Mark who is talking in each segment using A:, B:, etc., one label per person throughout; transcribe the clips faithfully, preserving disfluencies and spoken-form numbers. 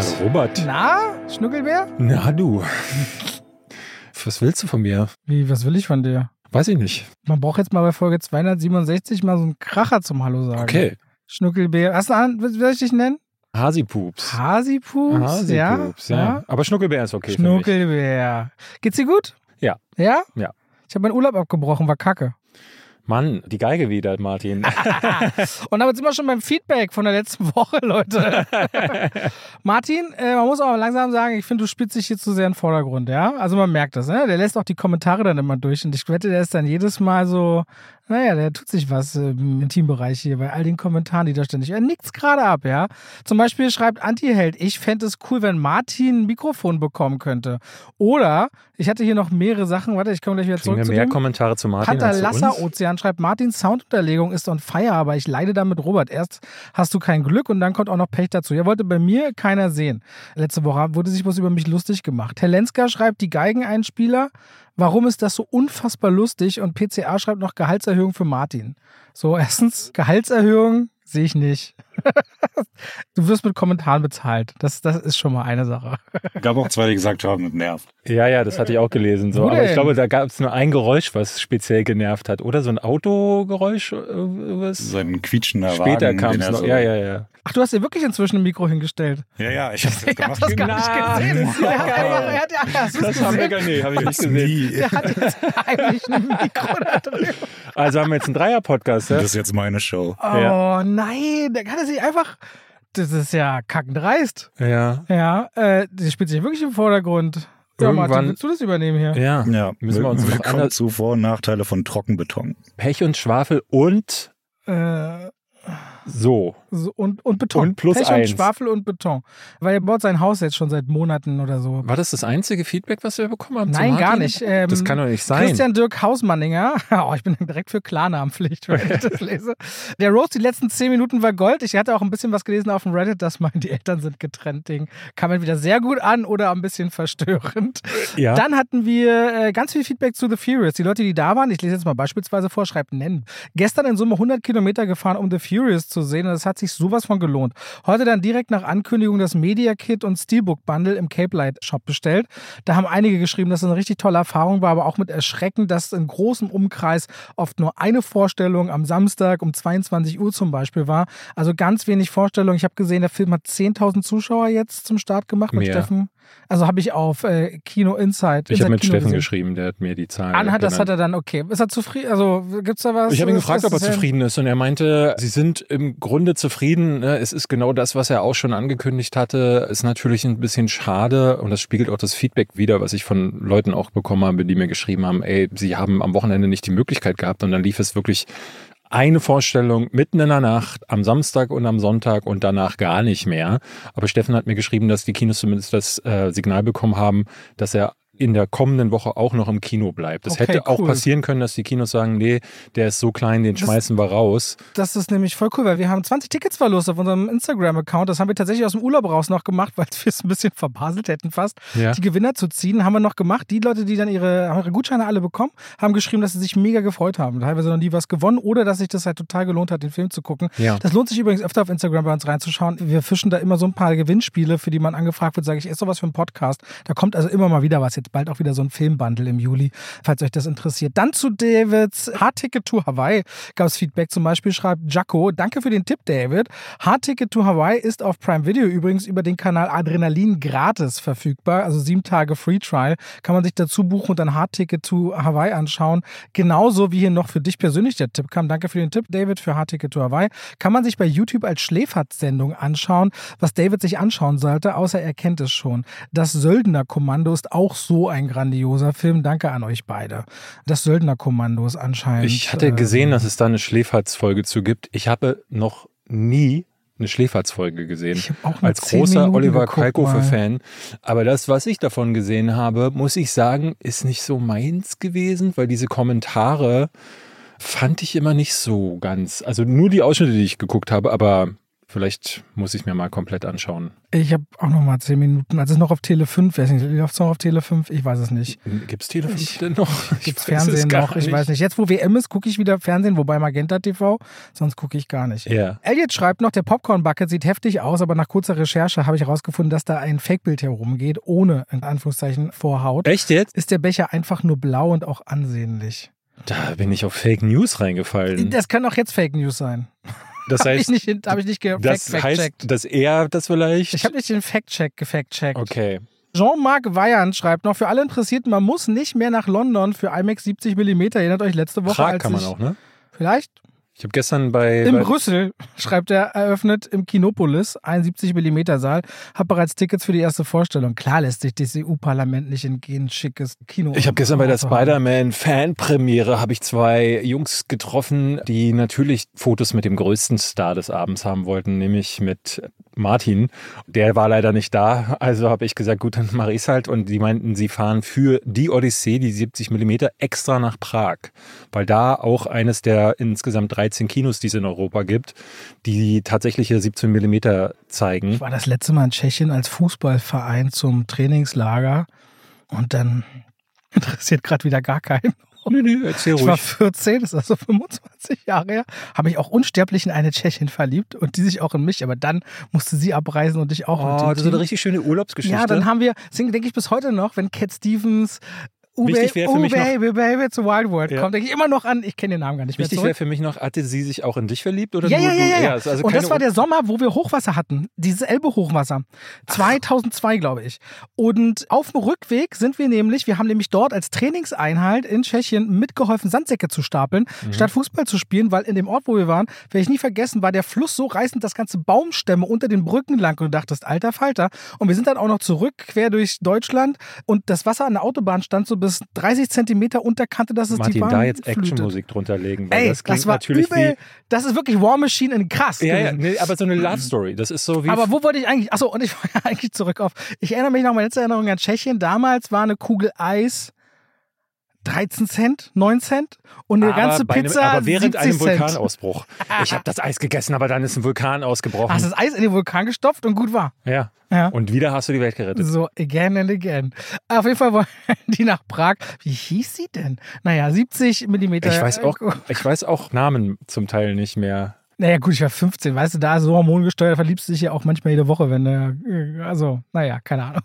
A: Hallo Robert.
B: Na, Schnuckelbär?
A: Na du. Was willst du von mir?
B: Wie, was will ich von dir?
A: Weiß ich nicht.
B: Man braucht jetzt mal bei Folge zweihundertsiebenundsechzig mal so einen Kracher zum Hallo sagen.
A: Okay.
B: Schnuckelbär. Hast du einen, wie soll ich dich nennen?
A: Hasipups.
B: Hasipups?
A: Hasipups, ja. ja. Aber Schnuckelbär ist okay
B: Schnuckelbär. Geht's dir gut?
A: Ja.
B: Ja?
A: Ja.
B: Ich habe meinen Urlaub abgebrochen, war kacke.
A: Mann, die Geige wieder, Martin.
B: Und damit sind wir schon beim Feedback von der letzten Woche, Leute. Martin, äh, man muss auch langsam sagen, ich finde, du spielst dich hier zu sehr in den Vordergrund, ja? Also man merkt das, ne? Der lässt auch die Kommentare dann immer durch und ich wette, der ist dann jedes Mal so, naja, der tut sich was im Intimbereich hier bei all den Kommentaren, die da ständig, er nickt's gerade ab, ja? Zum Beispiel schreibt Antiheld, ich fände es cool, wenn Martin ein Mikrofon bekommen könnte. Oder, ich hatte hier noch mehrere Sachen, warte, ich komme gleich wieder
A: Kriegen
B: zurück
A: wir
B: zu
A: mehr
B: dem.
A: Kommentare zu Martin
B: Panther
A: als zu
B: Lasser
A: uns?
B: Ozean schreibt, Martins Soundunterlegung ist on fire, aber ich leide damit, Robert. Erst hast du kein Glück und dann kommt auch noch Pech dazu. Ja, wollte bei mir keiner sehen. Letzte Woche wurde sich was über mich lustig gemacht. Helenska schreibt, die Geigeneinspieler, warum ist das so unfassbar lustig? Und P C A schreibt noch Gehaltserhöhung für Martin. So, erstens, Gehaltserhöhung sehe ich nicht. Du wirst mit Kommentaren bezahlt. Das, das ist schon mal eine Sache.
C: Gab auch zwei, die gesagt haben, das nervt.
A: Ja, ja, das hatte ich auch gelesen. So.
B: Wo
A: Aber
B: denn?
A: ich glaube, da gab es nur ein Geräusch, was speziell genervt hat. Oder so ein Autogeräusch? Was?
C: So ein quietschender
A: Später
C: Wagen.
A: kam
C: den
A: es
C: er
A: noch.
C: so-
A: Ja, ja, ja.
B: Ach, du hast dir wirklich inzwischen ein Mikro hingestellt.
C: Ja, ja, ich hab's jetzt
B: Ich hab
C: gemacht.
B: das gar nicht gesehen. Er hat einfach, er hat, ja, hast du's
A: Das haben wir
B: gesehen?
A: gar nicht, habe ich nicht gesehen.
C: Nie.
B: Der hat jetzt eigentlich ein Mikro da drin.
A: Also haben wir jetzt einen Dreier-Podcast, ja?
C: Das ist jetzt meine Show.
B: Oh
A: Ja.
B: nein, der kann er sich einfach. Das ist ja kackendreist.
A: Ja.
B: Ja, äh, der spielt sich wirklich im Vordergrund. Ja,
A: Irgendwann-
B: Martin, willst du das übernehmen hier?
A: Ja.
C: Ja,
A: Müssen wir uns noch
C: willkommen
A: anders-
C: zu Vor- und Nachteile von Trockenbeton.
A: Pech und Schwafel und
B: Äh,
A: so.
B: so, und, und Beton.
A: Und plus
B: Pech
A: eins.
B: und Schwafel und Beton. Weil er baut sein Haus jetzt schon seit Monaten oder so.
A: War das das einzige Feedback, was wir bekommen haben? zu
B: Nein,
A: Martin?
B: gar nicht. Ähm,
A: Das kann doch nicht sein.
B: Christian Dirk Hausmanninger, oh, ich bin direkt für Klarnamenpflicht, wenn ich das lese. Der Roast, die letzten zehn Minuten war Gold. Ich hatte auch ein bisschen was gelesen auf dem Reddit, dass mein, die Eltern sind getrennt Ding. Kam entweder sehr gut an oder ein bisschen verstörend.
A: Ja.
B: Dann hatten wir äh, ganz viel Feedback zu The Furious. Die Leute, die da waren, ich lese jetzt mal beispielsweise vor, schreibt nennen. Gestern in Summe hundert Kilometer gefahren, um The Furious zu sehen und es hat sich sowas von gelohnt. Heute dann direkt nach Ankündigung das Media Kit und Steelbook Bundle im Cape Light Shop bestellt. Da haben einige geschrieben, dass es eine richtig tolle Erfahrung war, aber auch mit Erschrecken, dass in großem Umkreis oft nur eine Vorstellung am Samstag um zweiundzwanzig Uhr zum Beispiel war. Also ganz wenig Vorstellungen. Ich habe gesehen, der Film hat zehntausend Zuschauer jetzt zum Start gemacht mit
A: Mehr.
B: Steffen. Also habe ich auf äh, Kino Insight.
A: Ich habe mit
B: Kino
A: Steffen
B: gesehen.
A: geschrieben, der hat mir die Zahlen
B: Anhand, das
A: genannt.
B: hat er dann, okay. Ist er zufrieden? Also gibt's da was?
A: Ich habe ihn
B: Ist
A: gefragt, ob er
B: das denn-
A: zufrieden ist und er meinte, sie sind im Grunde zufrieden. Ne? Es ist genau das, was er auch schon angekündigt hatte. Ist natürlich ein bisschen schade und das spiegelt auch das Feedback wider, was ich von Leuten auch bekommen habe, die mir geschrieben haben, ey, sie haben am Wochenende nicht die Möglichkeit gehabt und dann lief es wirklich eine Vorstellung mitten in der Nacht, am Samstag und am Sonntag und danach gar nicht mehr. Aber Steffen hat mir geschrieben, dass die Kinos zumindest das äh, Signal bekommen haben, dass er in der kommenden Woche auch noch im Kino bleibt. Es
B: Okay,
A: hätte auch
B: cool.
A: passieren können, dass die Kinos sagen, nee, der ist so klein, den
B: Das-
A: schmeißen wir raus.
B: Das ist nämlich voll cool, weil wir haben zwanzig Tickets verlost auf unserem Instagram-Account. Das haben wir tatsächlich aus dem Urlaub raus noch gemacht, weil wir es ein bisschen verbaselt hätten fast.
A: Ja.
B: Die Gewinner zu ziehen, haben wir noch gemacht. Die Leute, die dann ihre, haben ihre Gutscheine alle bekommen, haben geschrieben, dass sie sich mega gefreut haben. Teilweise noch nie was gewonnen oder dass sich das halt total gelohnt hat, den Film zu gucken.
A: Ja.
B: Das lohnt sich übrigens öfter auf Instagram bei uns reinzuschauen. Wir fischen da immer so ein paar Gewinnspiele, für die man angefragt wird, sage ich, ist sowas für ein Podcast. Da kommt also immer mal wieder was. Jetzt bald auch wieder so ein Filmbundle im Juli, falls euch das interessiert. Dann zu Davids Hardticket to Hawaii gab es Feedback. Zum Beispiel schreibt Jaco, danke für den Tipp, David. Hardticket to Hawaii ist auf Prime Video übrigens über den Kanal Adrenalin gratis verfügbar. Also sieben Tage Free Trial. Kann man sich dazu buchen und dann Hardticket to Hawaii anschauen. Genauso wie hier noch für dich persönlich der Tipp kam. Danke für den Tipp, David, für Hardticket to Hawaii. Kann man sich bei YouTube als Schläferz-Sendung anschauen, was David sich anschauen sollte, außer er kennt es schon. Das Söldnerkommando ist auch so ein grandioser Film. Danke an euch beide. Das Söldnerkommando ist anscheinend...
A: Ich hatte gesehen, dass es da eine Schläferz-Folge zu gibt. Ich habe noch nie eine Schläferz-Folge gesehen.
B: Ich hab auch nur
A: als
B: zehn
A: großer
B: Minuten
A: Oliver
B: geguckt
A: Kalkofe-Fan. Aber das, was ich davon gesehen habe, muss ich sagen, ist nicht so meins gewesen, weil diese Kommentare fand ich immer nicht so ganz. Also nur die Ausschnitte, die ich geguckt habe, aber Vielleicht muss ich mir mal komplett anschauen.
B: Ich habe auch noch mal zehn Minuten. Also es ist noch auf Tele fünf. Weiß nicht, läuft es noch auf Tele fünf? Ich weiß es nicht.
A: Gibt es Tele fünf denn noch?
B: Gibt es Fernsehen noch? Ich weiß nicht. Jetzt, wo W M ist, gucke ich wieder Fernsehen, wobei Magenta T V. Sonst gucke ich gar nicht.
A: Ja.
B: Elliot schreibt noch, der Popcorn-Bucket sieht heftig aus, aber nach kurzer Recherche habe ich herausgefunden, dass da ein Fake-Bild herumgeht, ohne, in Anführungszeichen, Vorhaut.
A: Echt jetzt?
B: Ist der Becher einfach nur blau und auch ansehnlich.
A: Da bin ich auf Fake News reingefallen.
B: Das kann auch jetzt Fake News sein.
A: Das heißt,
B: habe ich nicht, hab ich nicht ge-
A: das
B: fact-
A: heißt,
B: fact-checkt.
A: dass er das vielleicht...
B: Ich habe nicht den Fact-Check gefact-checkt.
A: Okay.
B: Jean-Marc Weyand schreibt noch, für alle Interessierten, man muss nicht mehr nach London für IMAX siebzig Millimeter. Erinnert euch letzte Woche,
A: Prag
B: als
A: kann man
B: ich,
A: auch, ne?
B: Vielleicht?
A: Ich habe gestern bei...
B: In
A: bei
B: Brüssel, schreibt er, eröffnet im Kinopolis, ein siebzig Millimeter Saal, hab bereits Tickets für die erste Vorstellung. Klar lässt sich das E U-Parlament nicht entgehen, schickes Kino.
A: Ich habe gestern bei der
B: zu haben.
A: Spider-Man-Fanpremiere habe ich zwei Jungs getroffen, die natürlich Fotos mit dem größten Star des Abends haben wollten, nämlich mit Martin. Der war leider nicht da, also habe ich gesagt, gut, dann mache ich es halt. Und die meinten, sie fahren für die Odyssee, die siebzig Millimeter, extra nach Prag, weil da auch eines der insgesamt dreizehn Kinos, die es in Europa gibt, die tatsächliche siebzehn Millimeter zeigen.
B: Ich war das letzte Mal in Tschechien als Fußballverein zum Trainingslager und dann interessiert gerade wieder gar keinen.
A: Nee, nee, erzähl
B: Ich war
A: ruhig.
B: vierzehn, das ist also fünfundzwanzig Jahre her, habe mich auch unsterblich in eine Tschechin verliebt und die sich auch in mich, aber dann musste sie abreisen und ich auch.
A: Oh, das ist eine richtig schöne Urlaubsgeschichte.
B: Ja, dann haben wir, deswegen denke ich bis heute noch, wenn Cat Stevens Oh,
A: Wichtig wäre für mich noch-
B: Baby, Baby, it's a Wild World
A: Ja.
B: kommt, denke ich immer noch an, ich kenne den Namen gar nicht
A: Wichtig
B: mehr
A: wäre
B: zurück.
A: für mich noch, hatte sie sich auch in dich verliebt? Oder
B: Ja,
A: nur
B: ja,
A: du?
B: ja, ja, ja.
A: ist also
B: und
A: keine
B: das war der Sommer, wo wir Hochwasser hatten. Dieses Elbe-Hochwasser. zweitausendzwei, glaube ich. Und auf dem Rückweg sind wir nämlich, wir haben nämlich dort als Trainingseinheit in Tschechien mitgeholfen, Sandsäcke zu stapeln,
A: Mhm.
B: statt Fußball zu spielen, weil in dem Ort, wo wir waren, werde ich nie vergessen, war der Fluss so reißend, dass ganze Baumstämme unter den Brücken lang und du dachtest, alter Falter. Und wir sind dann auch noch zurück, quer durch Deutschland und das Wasser an der Autobahn stand so bis dreißig Zentimeter unter Kante, dass es die
A: Martin,
B: Bahn
A: da jetzt
B: flutet.
A: Actionmusik drunter legen, weil
B: Ey,
A: das klingt
B: das war
A: natürlich
B: übel, das ist wirklich War Machine in krass
A: wie... Ja, ja,
B: gewesen.
A: nee, aber so eine Love Story, das ist so wie...
B: Aber wo wollte ich eigentlich, achso, und ich wollte eigentlich zurück auf, ich erinnere mich noch, meine letzte Erinnerung an Tschechien, damals war eine Kugel Eis dreizehn Cent, neun Cent und eine
A: aber
B: ganze
A: bei einem,
B: Pizza
A: aber während einem
B: siebzig Cent.
A: Vulkanausbruch. Ich habe das Eis gegessen, aber dann ist ein Vulkan ausgebrochen.
B: Hast das Eis in den Vulkan gestopft und gut war.
A: ja.
B: Ja.
A: Und wieder hast du die Welt gerettet.
B: So, again and again. Auf jeden Fall wollen die nach Prag. Wie hieß sie denn? Naja, siebzig Millimeter.
A: Ich weiß auch, ich weiß auch Namen zum Teil nicht mehr.
B: Naja, gut, ich war fünfzehn, weißt du, da so hormongesteuert, verliebst du dich ja auch manchmal jede Woche, wenn der, also, naja, keine Ahnung.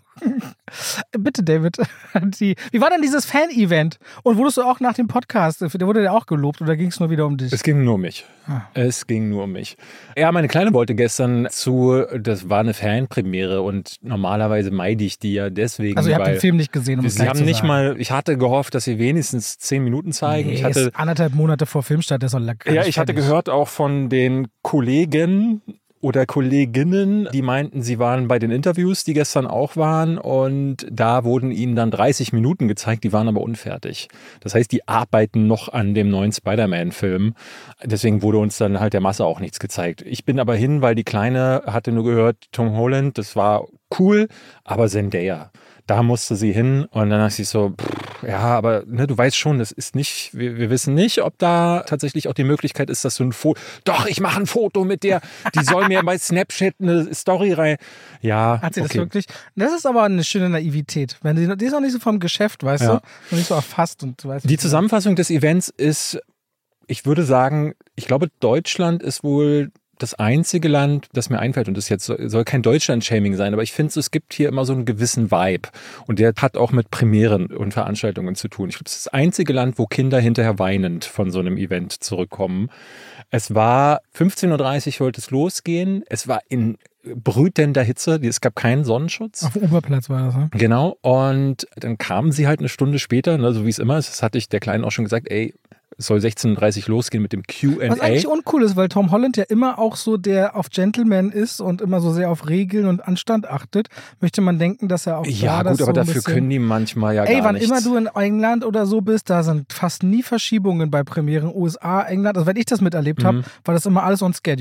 B: Bitte, David. Die, wie war denn dieses Fan-Event? Und wurdest du auch nach dem Podcast, der wurde ja auch gelobt oder ging es nur wieder um dich?
A: Es ging nur um mich.
B: Ah.
A: Es ging nur um mich. Ja, meine Kleine wollte gestern zu, das war eine Fanpremiere und normalerweise meide ich die ja deswegen,
B: Also ihr habt
A: weil
B: den Film nicht gesehen, um es
A: sie
B: gleich
A: haben
B: zu
A: nicht
B: sagen.
A: mal, ich hatte gehofft, dass sie wenigstens zehn Minuten zeigen.
B: Nee,
A: ich hatte
B: ist anderthalb Monate vor Filmstart, der soll lecker.
A: Ja, ich hatte gehört auch von den Kollegen oder Kolleginnen, die meinten, sie waren bei den Interviews, die gestern auch waren und da wurden ihnen dann dreißig Minuten gezeigt, die waren aber unfertig. Das heißt, die arbeiten noch an dem neuen Spider-Man-Film. Deswegen wurde uns dann halt der Masse auch nichts gezeigt. Ich bin aber hin, weil die Kleine hatte nur gehört, Tom Holland, das war cool, aber Zendaya. Da musste sie hin und dann dachte ich so, pff, ja, aber ne, du weißt schon, das ist nicht, wir, wir wissen nicht, ob da tatsächlich auch die Möglichkeit ist, dass du ein Foto, doch, ich mache ein Foto mit der, die soll mir bei Snapchat eine Story rein. Ja,
B: Hat sie
A: okay.
B: das wirklich? Das ist aber eine schöne Naivität. Wenn die, die ist auch nicht so vom Geschäft, weißt
A: Ja.
B: du? Und nicht so erfasst und du weißt
A: Die Zusammenfassung des Events ist, ich würde sagen, ich glaube, Deutschland ist wohl das einzige Land, das mir einfällt, und das jetzt soll kein Deutschland-Shaming sein, aber ich finde, es gibt hier immer so einen gewissen Vibe und der hat auch mit Premieren und Veranstaltungen zu tun. Ich glaube, es ist das einzige Land, wo Kinder hinterher weinend von so einem Event zurückkommen. Es war fünfzehn Uhr dreißig wollte es losgehen. Es war in brütender Hitze, es gab keinen Sonnenschutz.
B: Auf dem Oberplatz war das, ne?
A: Genau, und dann kamen sie halt eine Stunde später, ne, so wie es immer ist, das hatte ich der Kleinen auch schon gesagt, ey, es soll sechzehn Uhr dreißig losgehen mit dem Q and A.
B: Was eigentlich uncool ist, weil Tom Holland ja immer auch so der auf Gentleman ist und immer so sehr auf Regeln und Anstand achtet, möchte man denken, dass er auch
A: Ja
B: da
A: gut,
B: das
A: aber
B: so ein
A: dafür
B: bisschen,
A: können die manchmal ja
B: Ey,
A: gar
B: wann
A: nichts.
B: immer du in England oder so bist, da sind fast nie Verschiebungen bei Premieren. U S A, England, also wenn ich das miterlebt habe,
A: Mhm.
B: war das immer alles on schedule.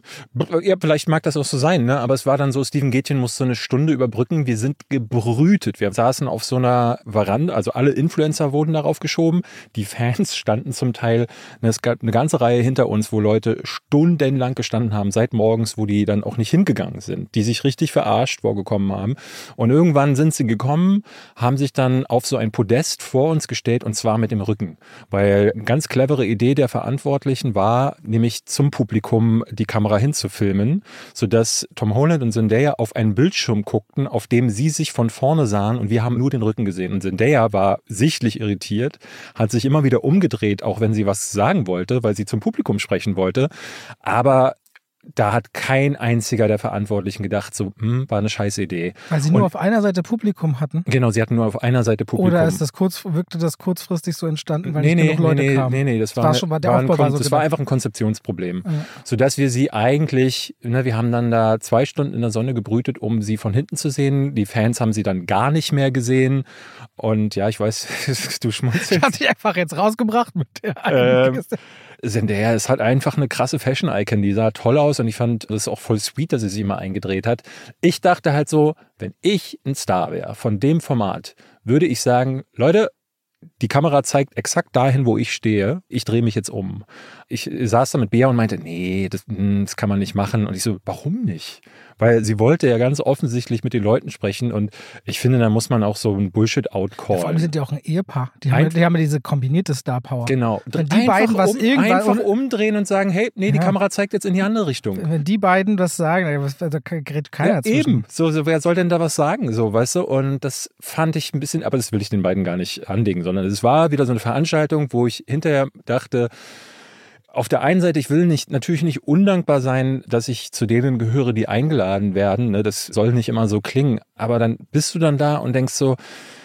A: Ja, vielleicht mag das auch so sein, ne? Aber es war dann so, Steven Gätjen musste eine Stunde überbrücken. Wir sind gebrütet. Wir saßen auf so einer Veranda, also alle Influencer wurden darauf geschoben. Die Fans standen zum Teil, ne, es gab eine ganze Reihe hinter uns, wo Leute stundenlang gestanden haben, seit morgens, wo die dann auch nicht hingegangen sind, die sich richtig verarscht vorgekommen haben. Und irgendwann sind sie gekommen, haben sich dann auf so ein Podest vor uns gestellt und zwar mit dem Rücken. Weil eine ganz clevere Idee der Verantwortlichen war, nämlich zum Publikum die Kamera hinzufilmen, sodass Tom Holland und Zendaya auf einen Bildschirm guckten, auf dem sie sich von vorne sahen und wir haben nur den Rücken gesehen. Und Zendaya war sichtlich irritiert, hat sich immer wieder umgedreht, auch wenn sie was sagen wollte, weil sie zum Publikum sprechen wollte. Aber da hat kein einziger der Verantwortlichen gedacht, so, hm, war eine scheiß Idee.
B: Weil sie nur und, auf einer Seite Publikum hatten?
A: Genau, sie hatten nur auf einer Seite Publikum.
B: Oder ist das kurz, wirkte das kurzfristig so entstanden, weil
A: nee,
B: nicht
A: nee,
B: genug Leute
A: nee,
B: kamen?
A: Nee, nee, das war,
B: war schon mal der
A: war
B: Aufbau
A: ein,
B: war so
A: das
B: gedacht.
A: war einfach ein Konzeptionsproblem.
B: Ja.
A: Sodass wir sie eigentlich, ne, wir haben dann da zwei Stunden in der Sonne gebrütet, um sie von hinten zu sehen. Die Fans haben sie dann gar nicht mehr gesehen. Und ja, ich weiß, du schmunzelst.
B: Ich hatte dich einfach jetzt rausgebracht mit der
A: ähm, Zendaya ist halt einfach eine krasse Fashion-Icon, die sah toll aus und ich fand das auch voll sweet, dass sie sich immer eingedreht hat. Ich dachte halt so, wenn ich ein Star wäre von dem Format, würde ich sagen, Leute, die Kamera zeigt exakt dahin, wo ich stehe. Ich drehe mich jetzt um. Ich saß da mit Bea und meinte, nee, das, das kann man nicht machen. Und ich so, warum nicht? Weil sie wollte ja ganz offensichtlich mit den Leuten sprechen und ich finde, da muss man auch so ein Bullshit-Out-Callen.
B: Ja, vor allem sind die auch ein Ehepaar. Die haben, die haben ja diese kombinierte Star-Power.
A: Genau.
B: Wenn die einfach beiden was
A: um,
B: irgendwann...
A: Einfach umdrehen und sagen, hey, nee, die ja. Kamera zeigt jetzt in die andere Richtung.
B: Wenn die beiden das sagen, da gerät keiner
A: ja,
B: zwischen.
A: Eben. So, so, wer soll denn da was sagen? So, weißt du? Und das fand ich ein bisschen, aber das will ich den beiden gar nicht anlegen, sondern es war wieder so eine Veranstaltung, wo ich hinterher dachte, auf der einen Seite, ich will nicht, natürlich nicht undankbar sein, dass ich zu denen gehöre, die eingeladen werden. Ne? Das soll nicht immer so klingen. Aber dann bist du dann da und denkst so,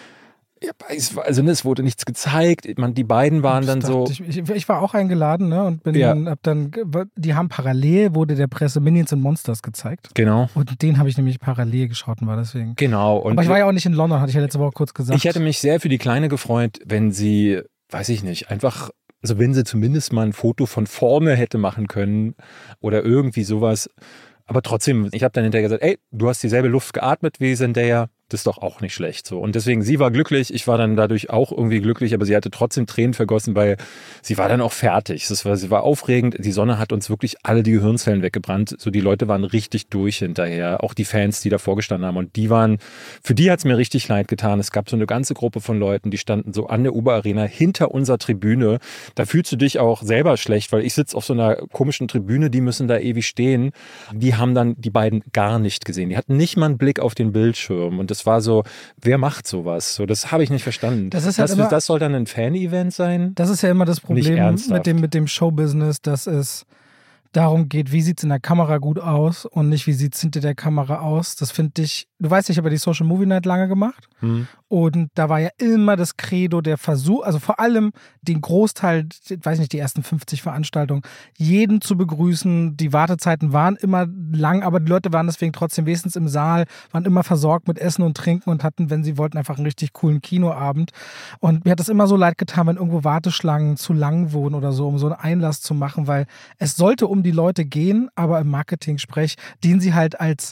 A: ja, also es wurde nichts gezeigt. Man, die beiden waren dann so.
B: Ich, ich, ich war auch eingeladen, ne? Und bin
A: ja.
B: dann, hab dann, die haben parallel, wurde der Presse Minions und Monsters gezeigt.
A: Genau.
B: Und den habe ich nämlich parallel geschaut und war deswegen.
A: Genau. Und
B: aber ich war ja auch nicht in London, hatte ich ja letzte Woche kurz gesagt.
A: Ich hätte mich sehr für die Kleine gefreut, wenn sie, weiß ich nicht, einfach. Also wenn sie zumindest mal ein Foto von vorne hätte machen können oder irgendwie sowas. Aber trotzdem, ich habe dann hinterher gesagt, ey, du hast dieselbe Luft geatmet wie Zendaya. Das ist doch auch nicht schlecht so. Und deswegen, sie war glücklich, ich war dann dadurch auch irgendwie glücklich, aber sie hatte trotzdem Tränen vergossen, weil sie war dann auch fertig. Das war, sie war aufregend, die Sonne hat uns wirklich alle die Gehirnzellen weggebrannt. So, die Leute waren richtig durch hinterher, auch die Fans, die da vorgestanden haben. Und die waren, für die hat es mir richtig leid getan. Es gab so eine ganze Gruppe von Leuten, die standen so an der Uber-Arena hinter unserer Tribüne. Da fühlst du dich auch selber schlecht, weil ich sitze auf so einer komischen Tribüne, die müssen da ewig stehen. Die haben dann die beiden gar nicht gesehen. Die hatten nicht mal einen Blick auf den Bildschirm. Und das Es war so, wer macht sowas? So, das habe ich nicht verstanden.
B: Das, ist halt
A: das,
B: immer,
A: das soll dann ein Fan-Event sein?
B: Das ist ja immer das Problem mit dem, mit dem Showbusiness, dass es darum geht, wie sieht es in der Kamera gut aus und nicht, wie sieht es hinter der Kamera aus. Das finde ich, du weißt, ich habe ja die Social Movie Night lange gemacht hm. und da war ja immer das Credo, der Versuch, also vor allem den Großteil, ich weiß nicht, die ersten fünfzig Veranstaltungen, jeden zu begrüßen. Die Wartezeiten waren immer lang, aber die Leute waren deswegen trotzdem wenigstens im Saal, waren immer versorgt mit Essen und Trinken und hatten, wenn sie wollten, einfach einen richtig coolen Kinoabend. Und mir hat das immer so leid getan, wenn irgendwo Warteschlangen zu lang wurden oder so, um so einen Einlass zu machen, weil es sollte um die Leute gehen, aber im Marketing-Sprech dienen sie halt als,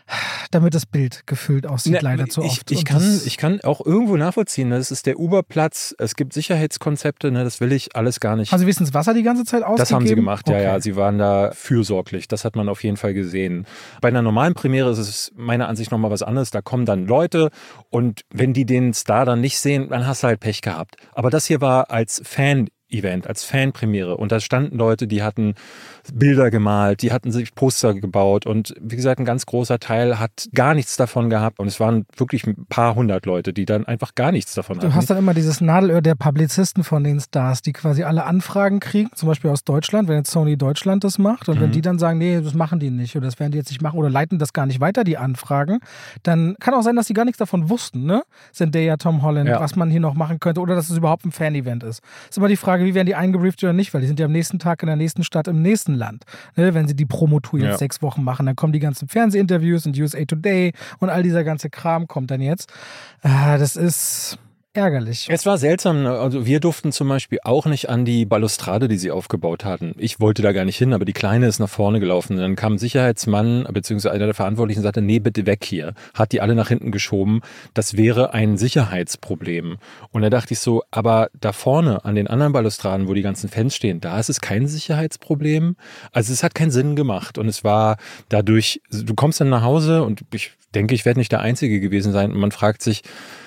B: damit das Bild gefüllt aussieht,
A: ne,
B: leider zu
A: ich,
B: oft.
A: Ich kann, ich kann auch irgendwo nachvollziehen, das ist der Uberplatz, es gibt Sicherheitskonzepte, ne, das will ich alles gar nicht.
B: Haben Sie wissen das Wasser die ganze Zeit ausgegeben?
A: Das haben sie gemacht,
B: okay.
A: ja, ja, sie waren da fürsorglich, das hat man auf jeden Fall gesehen. Bei einer normalen Premiere ist es meiner Ansicht nochmal was anderes, da kommen dann Leute und wenn die den Star dann nicht sehen, dann hast du halt Pech gehabt. Aber das hier war als Fan Event, als Fanpremiere. Und da standen Leute, die hatten Bilder gemalt, die hatten sich Poster gebaut und wie gesagt, ein ganz großer Teil hat gar nichts davon gehabt und es waren wirklich ein paar hundert Leute, die dann einfach gar nichts davon hatten.
B: Du hast dann immer dieses Nadelöhr der Publizisten von den Stars, die quasi alle Anfragen kriegen, zum Beispiel aus Deutschland, wenn jetzt Sony Deutschland das macht und mhm. wenn die dann sagen, nee, das machen die nicht oder das werden die jetzt nicht machen oder leiten das gar nicht weiter, die Anfragen, dann kann auch sein, dass die gar nichts davon wussten, ne? Zendaya, Tom Holland, ja. was man hier noch machen könnte oder dass es überhaupt ein Fan-Event ist. Das ist immer die Frage, wie werden die eingebrieft oder nicht, weil die sind ja am nächsten Tag in der nächsten Stadt im nächsten Land. Ne, wenn sie die Promotour jetzt ja. sechs Wochen machen, dann kommen die ganzen Fernsehinterviews und U S A Today und all dieser ganze Kram kommt dann jetzt. Äh, das ist, ärgerlich.
A: Es war seltsam, also wir durften zum Beispiel auch nicht an die Balustrade, die sie aufgebaut hatten. Ich wollte da gar nicht hin, aber die Kleine ist nach vorne gelaufen. Und dann kam ein Sicherheitsmann, beziehungsweise einer der Verantwortlichen, und sagte, nee, bitte weg hier. Hat die alle nach hinten geschoben. Das wäre ein Sicherheitsproblem. Und da dachte ich so, aber da vorne an den anderen Balustraden, wo die ganzen Fans stehen, da ist es kein Sicherheitsproblem. Also es hat keinen Sinn gemacht. Und es war dadurch, du kommst dann nach Hause und ich denke, ich werde nicht der Einzige gewesen sein. Und man fragt sich,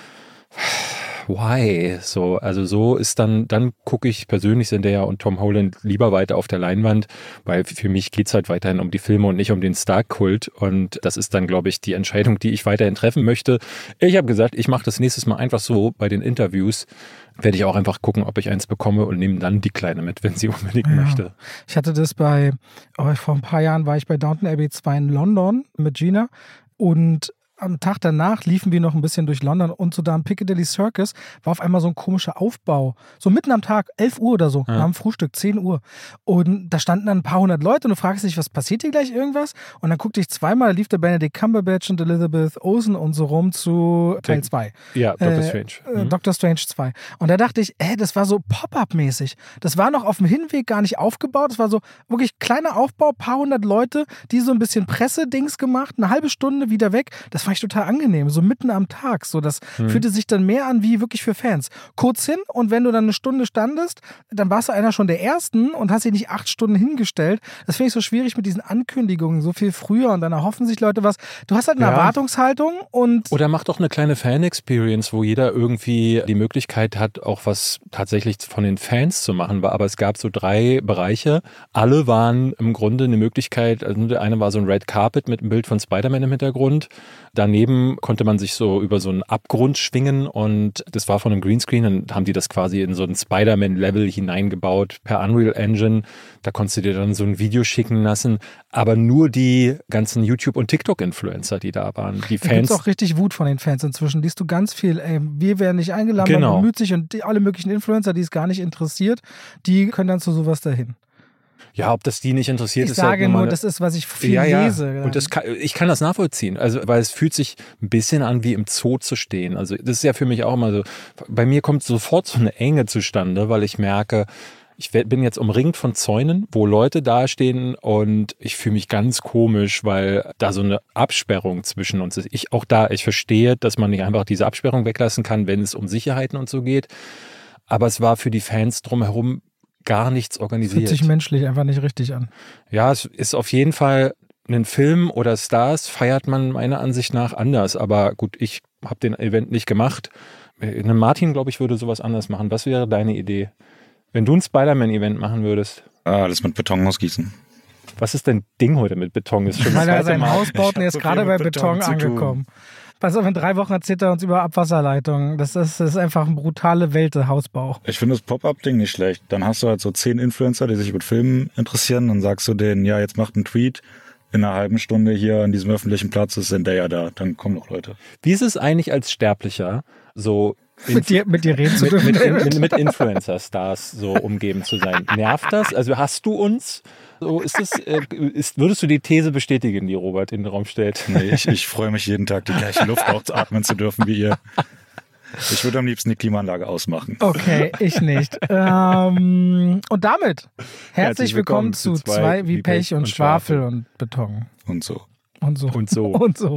A: why? So, also so ist dann, dann gucke ich persönlich Zendaya und Tom Holland lieber weiter auf der Leinwand, weil für mich geht's halt weiterhin um die Filme und nicht um den Stark-Kult und das ist dann, glaube ich, die Entscheidung, die ich weiterhin treffen möchte. Ich habe gesagt, ich mache das nächstes Mal einfach so bei den Interviews, werde ich auch einfach gucken, ob ich eins bekomme und nehme dann die Kleine mit, wenn sie unbedingt
B: ja.
A: möchte.
B: Ich hatte das bei, oh, vor ein paar Jahren war ich bei Downton Abbey zwei in London mit Gina und am Tag danach liefen wir noch ein bisschen durch London und so da am Piccadilly Circus war auf einmal so ein komischer Aufbau. So mitten am Tag, elf Uhr oder so, ja. Nach dem Frühstück, zehn Uhr. Und da standen dann ein paar hundert Leute und du fragst dich, was passiert hier gleich irgendwas? Und dann guckte ich zweimal, da lief der Benedict Cumberbatch und Elizabeth Olsen und so rum zu Teil zwei.
A: Ja, Doctor
B: äh,
A: Strange.
B: Mhm. Doctor Strange zwei. Und da dachte ich, ey, das war so Pop-Up-mäßig. Das war noch auf dem Hinweg gar nicht aufgebaut. Das war so wirklich kleiner Aufbau, paar hundert Leute, die so ein bisschen Pressedings gemacht, eine halbe Stunde wieder weg. Das fand ich total angenehm, so mitten am Tag. So, das hm. fühlte sich dann mehr an wie wirklich für Fans. Kurz hin und wenn du dann eine Stunde standest, dann warst du einer schon der Ersten und hast dich nicht acht Stunden hingestellt. Das finde ich so schwierig mit diesen Ankündigungen, so viel früher und dann erhoffen sich Leute was. Du hast halt eine ja. Erwartungshaltung und...
A: Oder mach doch eine kleine Fan-Experience, wo jeder irgendwie die Möglichkeit hat, auch was tatsächlich von den Fans zu machen. Aber es gab so drei Bereiche. Alle waren im Grunde eine Möglichkeit, also der eine war so ein Red Carpet mit einem Bild von Spider-Man im Hintergrund. Daneben konnte man sich so über so einen Abgrund schwingen und das war von einem Greenscreen. Dann haben die das quasi in so ein Spider-Man-Level hineingebaut per Unreal Engine. Da konntest du dir dann so ein Video schicken lassen. Aber nur die ganzen YouTube- und TikTok-Influencer, die da waren. Die Fans. Da
B: gibt's auch richtig Wut von den Fans inzwischen. Liest du ganz viel, ey, wir werden nicht eingeladen, genau. Man bemüht sich und die, alle möglichen Influencer, die es gar nicht interessiert, die können dann zu sowas dahin.
A: Ja, ob das die nicht interessiert,
B: ich
A: ist
B: sage
A: halt
B: nur,
A: eine...
B: das ist, was ich viel
A: ja, ja.
B: lese.
A: Und das kann, ich kann das nachvollziehen, also weil es fühlt sich ein bisschen an, wie im Zoo zu stehen. Also das ist ja für mich auch immer so, bei mir kommt sofort so eine Enge zustande, weil ich merke, ich bin jetzt umringt von Zäunen, wo Leute dastehen und ich fühle mich ganz komisch, weil da so eine Absperrung zwischen uns ist. Ich auch da, ich verstehe, dass man nicht einfach diese Absperrung weglassen kann, wenn es um Sicherheiten und so geht. Aber es war für die Fans drumherum gar nichts organisiert.
B: Fühlt sich menschlich einfach nicht richtig an.
A: Ja, es ist auf jeden Fall einen Film oder Stars feiert man meiner Ansicht nach anders. Aber gut, ich habe den Event nicht gemacht. Ein Martin, glaube ich, würde sowas anders machen. Was wäre deine Idee? Wenn du ein Spider-Man-Event machen würdest?
C: Ah, das mit Beton ausgießen.
A: Was ist dein Ding heute mit Beton? Ist schon
B: Weil er sein
A: Mal.
B: Haus baut und er ist so gerade bei Beton, Beton angekommen. Pass auf, in drei Wochen erzählt er uns über Abwasserleitungen. Das ist, das ist einfach eine brutale Welt, der Hausbau.
C: Ich finde das Pop-Up-Ding nicht schlecht. Dann hast du halt so zehn Influencer, die sich mit Filmen interessieren. Dann sagst du denen, ja, jetzt macht einen Tweet. In einer halben Stunde hier an diesem öffentlichen Platz ist Zendaya da. Dann kommen noch Leute.
A: Wie ist es eigentlich als Sterblicher, so
B: mit dir, mit dir reden zu dürfen?
A: Mit, mit, mit, mit Influencer-Stars so umgeben zu sein. Nervt das? Also hast du uns... So ist es, äh, ist, würdest du die These bestätigen, die Robert in den Raum stellt?
C: Nee, ich, ich freue mich jeden Tag, die gleiche Luft atmen zu dürfen wie ihr. Ich würde am liebsten die Klimaanlage ausmachen.
B: Okay, ich nicht. ähm, und damit herzlich, herzlich willkommen, willkommen zu zwei, zwei wie Pech, Pech und, und Schwafel und Beton.
C: Und so.
B: Und so.
A: Und so.
B: Und so.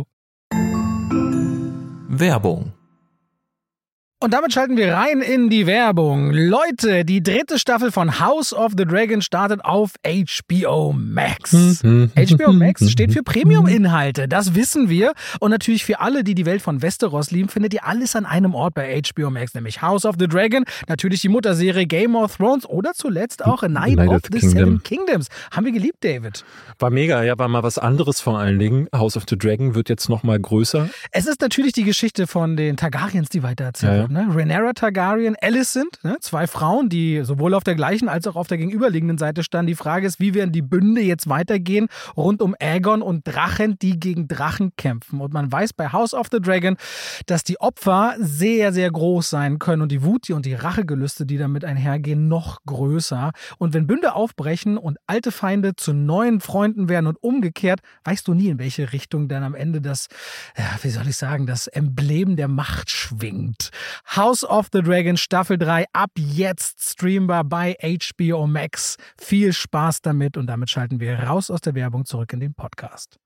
D: Werbung.
B: Und damit schalten wir rein in die Werbung. Leute, die dritte Staffel von House of the Dragon startet auf H B O Max. H B O Max steht für Premium-Inhalte, das wissen wir. Und natürlich für alle, die die Welt von Westeros lieben, findet ihr alles an einem Ort bei H B O Max, nämlich House of the Dragon, natürlich die Mutterserie Game of Thrones oder zuletzt auch A Night, Night of the Kingdom. Seven Kingdoms. Haben wir geliebt, David.
A: War mega, ja, war mal was anderes vor allen Dingen. House of the Dragon wird jetzt noch mal größer.
B: Es ist natürlich die Geschichte von den Targaryens, die weitererzählt wird. Ja, ja. Ne? Rhaenyra Targaryen, Alicent, ne? Zwei Frauen, die sowohl auf der gleichen als auch auf der gegenüberliegenden Seite standen. Die Frage ist, wie werden die Bünde jetzt weitergehen rund um Aegon und Drachen, die gegen Drachen kämpfen. Und man weiß bei House of the Dragon, dass die Opfer sehr, sehr groß sein können und die Wut und die Rachegelüste, die damit einhergehen, noch größer. Und wenn Bünde aufbrechen und alte Feinde zu neuen Freunden werden und umgekehrt, weißt du nie, in welche Richtung dann am Ende das, ja, wie soll ich sagen, das Emblem der Macht schwingt. House of the Dragon Staffel drei ab jetzt streambar bei H B O Max. Viel Spaß damit und damit schalten wir raus aus der Werbung zurück in den Podcast.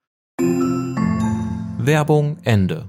D: Werbung Ende.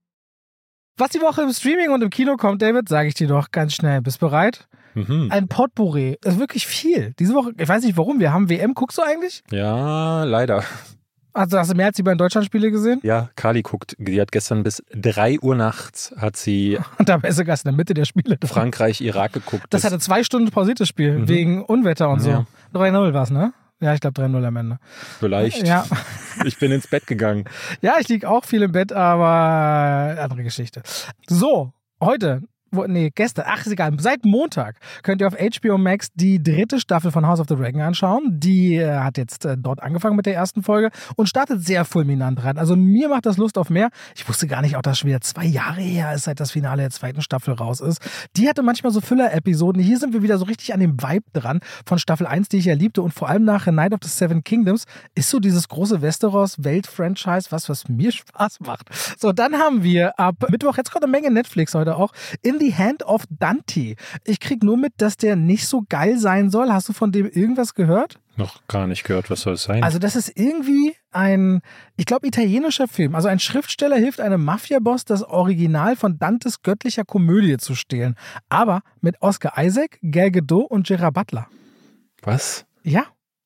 B: Was die Woche im Streaming und im Kino kommt, David, sage ich dir doch ganz schnell. Bist bereit?
A: Mhm.
B: Ein Potpourri. Das ist wirklich viel. Diese Woche, ich weiß nicht warum, wir haben W M. Guckst du eigentlich?
A: Ja, leider.
B: Also hast du mehr als die beiden Deutschlandspiele gesehen?
A: Ja, Kali guckt. Die hat gestern bis drei Uhr nachts hat sie
B: Und dabei ist sie ganz in der Mitte der Spiele.
A: Frankreich, Irak geguckt.
B: Das hatte zwei Stunden pausiertes Spiel,
A: Mhm.
B: wegen Unwetter und so.
A: Ja.
B: drei null war es, ne? Ja, ich glaube drei null am Ende.
A: Vielleicht.
B: Ja.
A: Ich bin ins Bett gegangen.
B: Ja, ich liege auch viel im Bett, aber andere Geschichte. So, heute, wo, nee, gestern, ach, ist egal, seit Montag könnt ihr auf H B O Max die dritte Staffel von House of the Dragon anschauen. Die äh, hat jetzt äh, dort angefangen mit der ersten Folge und startet sehr fulminant rein. Also mir macht das Lust auf mehr. Ich wusste gar nicht, auch dass schon wieder zwei Jahre her ist, seit das Finale der zweiten Staffel raus ist. Die hatte manchmal so Füller-Episoden. Hier sind wir wieder so richtig an dem Vibe dran von Staffel eins, die ich ja liebte. Und vor allem nach Night of the Seven Kingdoms ist so dieses große Westeros-Welt-Franchise, was, was mir Spaß macht. So, dann haben wir ab Mittwoch, jetzt kommt eine Menge Netflix heute auch, In the Hand of Dante. Ich krieg nur mit, dass der nicht so geil sein soll. Hast du von dem irgendwas gehört?
A: Noch gar nicht gehört, was soll es sein?
B: Also das ist irgendwie ein, ich glaube, italienischer Film. Also ein Schriftsteller hilft einem Mafia-Boss, das Original von Dantes göttlicher Komödie zu stehlen. Aber mit Oscar Isaac, Gal Gadot und Gerard Butler.
A: Was?
B: Ja.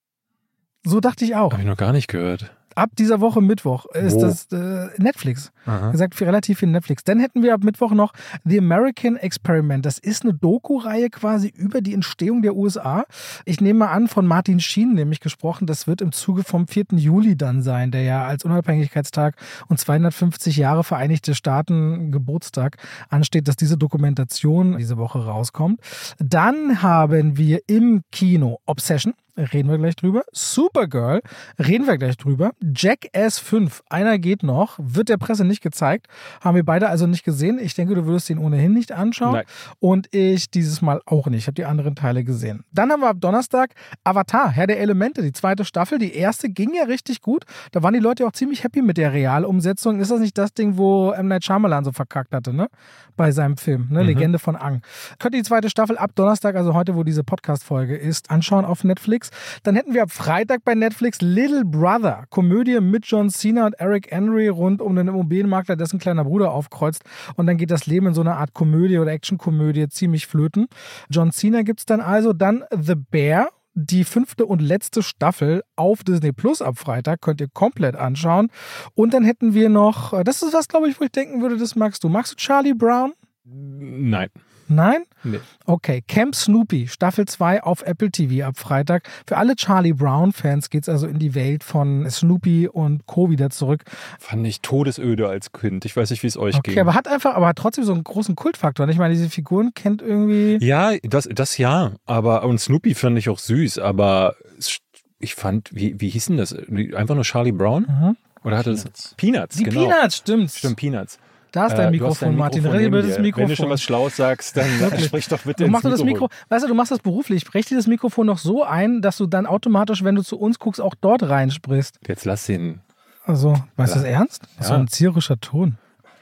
B: So dachte ich auch.
A: Habe ich noch gar nicht gehört.
B: Ab dieser Woche Mittwoch ist
A: Wo?
B: das äh, Netflix.
A: Aha.
B: Gesagt, für relativ viel Netflix. Dann hätten wir ab Mittwoch noch The American Experiment. Das ist eine Doku-Reihe quasi über die Entstehung der U S A. Ich nehme mal an, von Martin Sheen nämlich gesprochen. Das wird im Zuge vom vierten Juli dann sein, der ja als Unabhängigkeitstag und zweihundertfünfzig Jahre Vereinigte Staaten Geburtstag ansteht, dass diese Dokumentation diese Woche rauskommt. Dann haben wir im Kino Obsession. Reden wir gleich drüber. Supergirl, reden wir gleich drüber. Jackass fünf, einer geht noch, wird der Presse nicht gezeigt. Haben wir beide also nicht gesehen. Ich denke, du würdest ihn ohnehin nicht anschauen.
A: Nein.
B: Und ich dieses Mal auch nicht. Ich habe die anderen Teile gesehen. Dann haben wir ab Donnerstag Avatar, Herr der Elemente, die zweite Staffel. Die erste ging ja richtig gut. Da waren die Leute auch ziemlich happy mit der Realumsetzung. Ist das nicht das Ding, wo M. Night Shyamalan so verkackt hatte, ne? Bei seinem Film, ne? Mhm. Legende von Aang. Könnt ihr die zweite Staffel ab Donnerstag, also heute, wo diese Podcast-Folge ist, anschauen auf Netflix. Dann hätten wir ab Freitag bei Netflix Little Brother, Komödie mit John Cena und Eric Henry rund um den Immobilienmakler, dessen kleiner Bruder aufkreuzt. Und dann geht das Leben in so einer Art Komödie oder Actionkomödie ziemlich flöten. John Cena gibt es dann also. Dann The Bear, die fünfte und letzte Staffel auf Disney Plus ab Freitag, könnt ihr komplett anschauen. Und dann hätten wir noch, das ist was, glaube ich, wo ich denken würde, das magst du. Magst du Charlie Brown?
A: Nein.
B: Nein?
A: Nee.
B: Okay, Camp Snoopy, Staffel zwei auf Apple T V ab Freitag. Für alle Charlie Brown-Fans geht es also in die Welt von Snoopy und Co. wieder zurück.
A: Fand ich todesöde als Kind. Ich weiß nicht, wie es euch
B: Okay,
A: ging.
B: aber hat einfach, aber hat trotzdem so einen großen Kultfaktor. Ich meine, diese Figuren kennt irgendwie...
A: Ja, das, das ja. Aber, und Snoopy fand ich auch süß, aber ich fand, wie, wie hieß denn das? Einfach nur Charlie Brown?
B: Mhm.
A: Oder hatte
C: Peanuts.
A: das? Peanuts,
B: Die
A: genau.
B: Peanuts, stimmt.
A: Stimmt, Peanuts.
B: Da ist dein
A: Äh, du
B: Mikrofon,
A: hast dein
B: Martin.
A: Mikrofon
B: Rede
A: neben
B: das
A: dir.
B: Mikrofon.
A: Wenn du schon was Schlaues sagst, dann
B: Wirklich?
A: sprich doch bitte
B: Du machst
A: ins
B: das Mikro,
A: Mikrofon.
B: weißt du, du machst das beruflich. Brech dir das Mikrofon noch so ein, dass du dann automatisch, wenn du zu uns guckst, auch dort reinsprichst.
A: Jetzt lass den.
B: Also, weißt du das ernst? Das ist so
A: Ja.
B: ein erzieherischer Ton.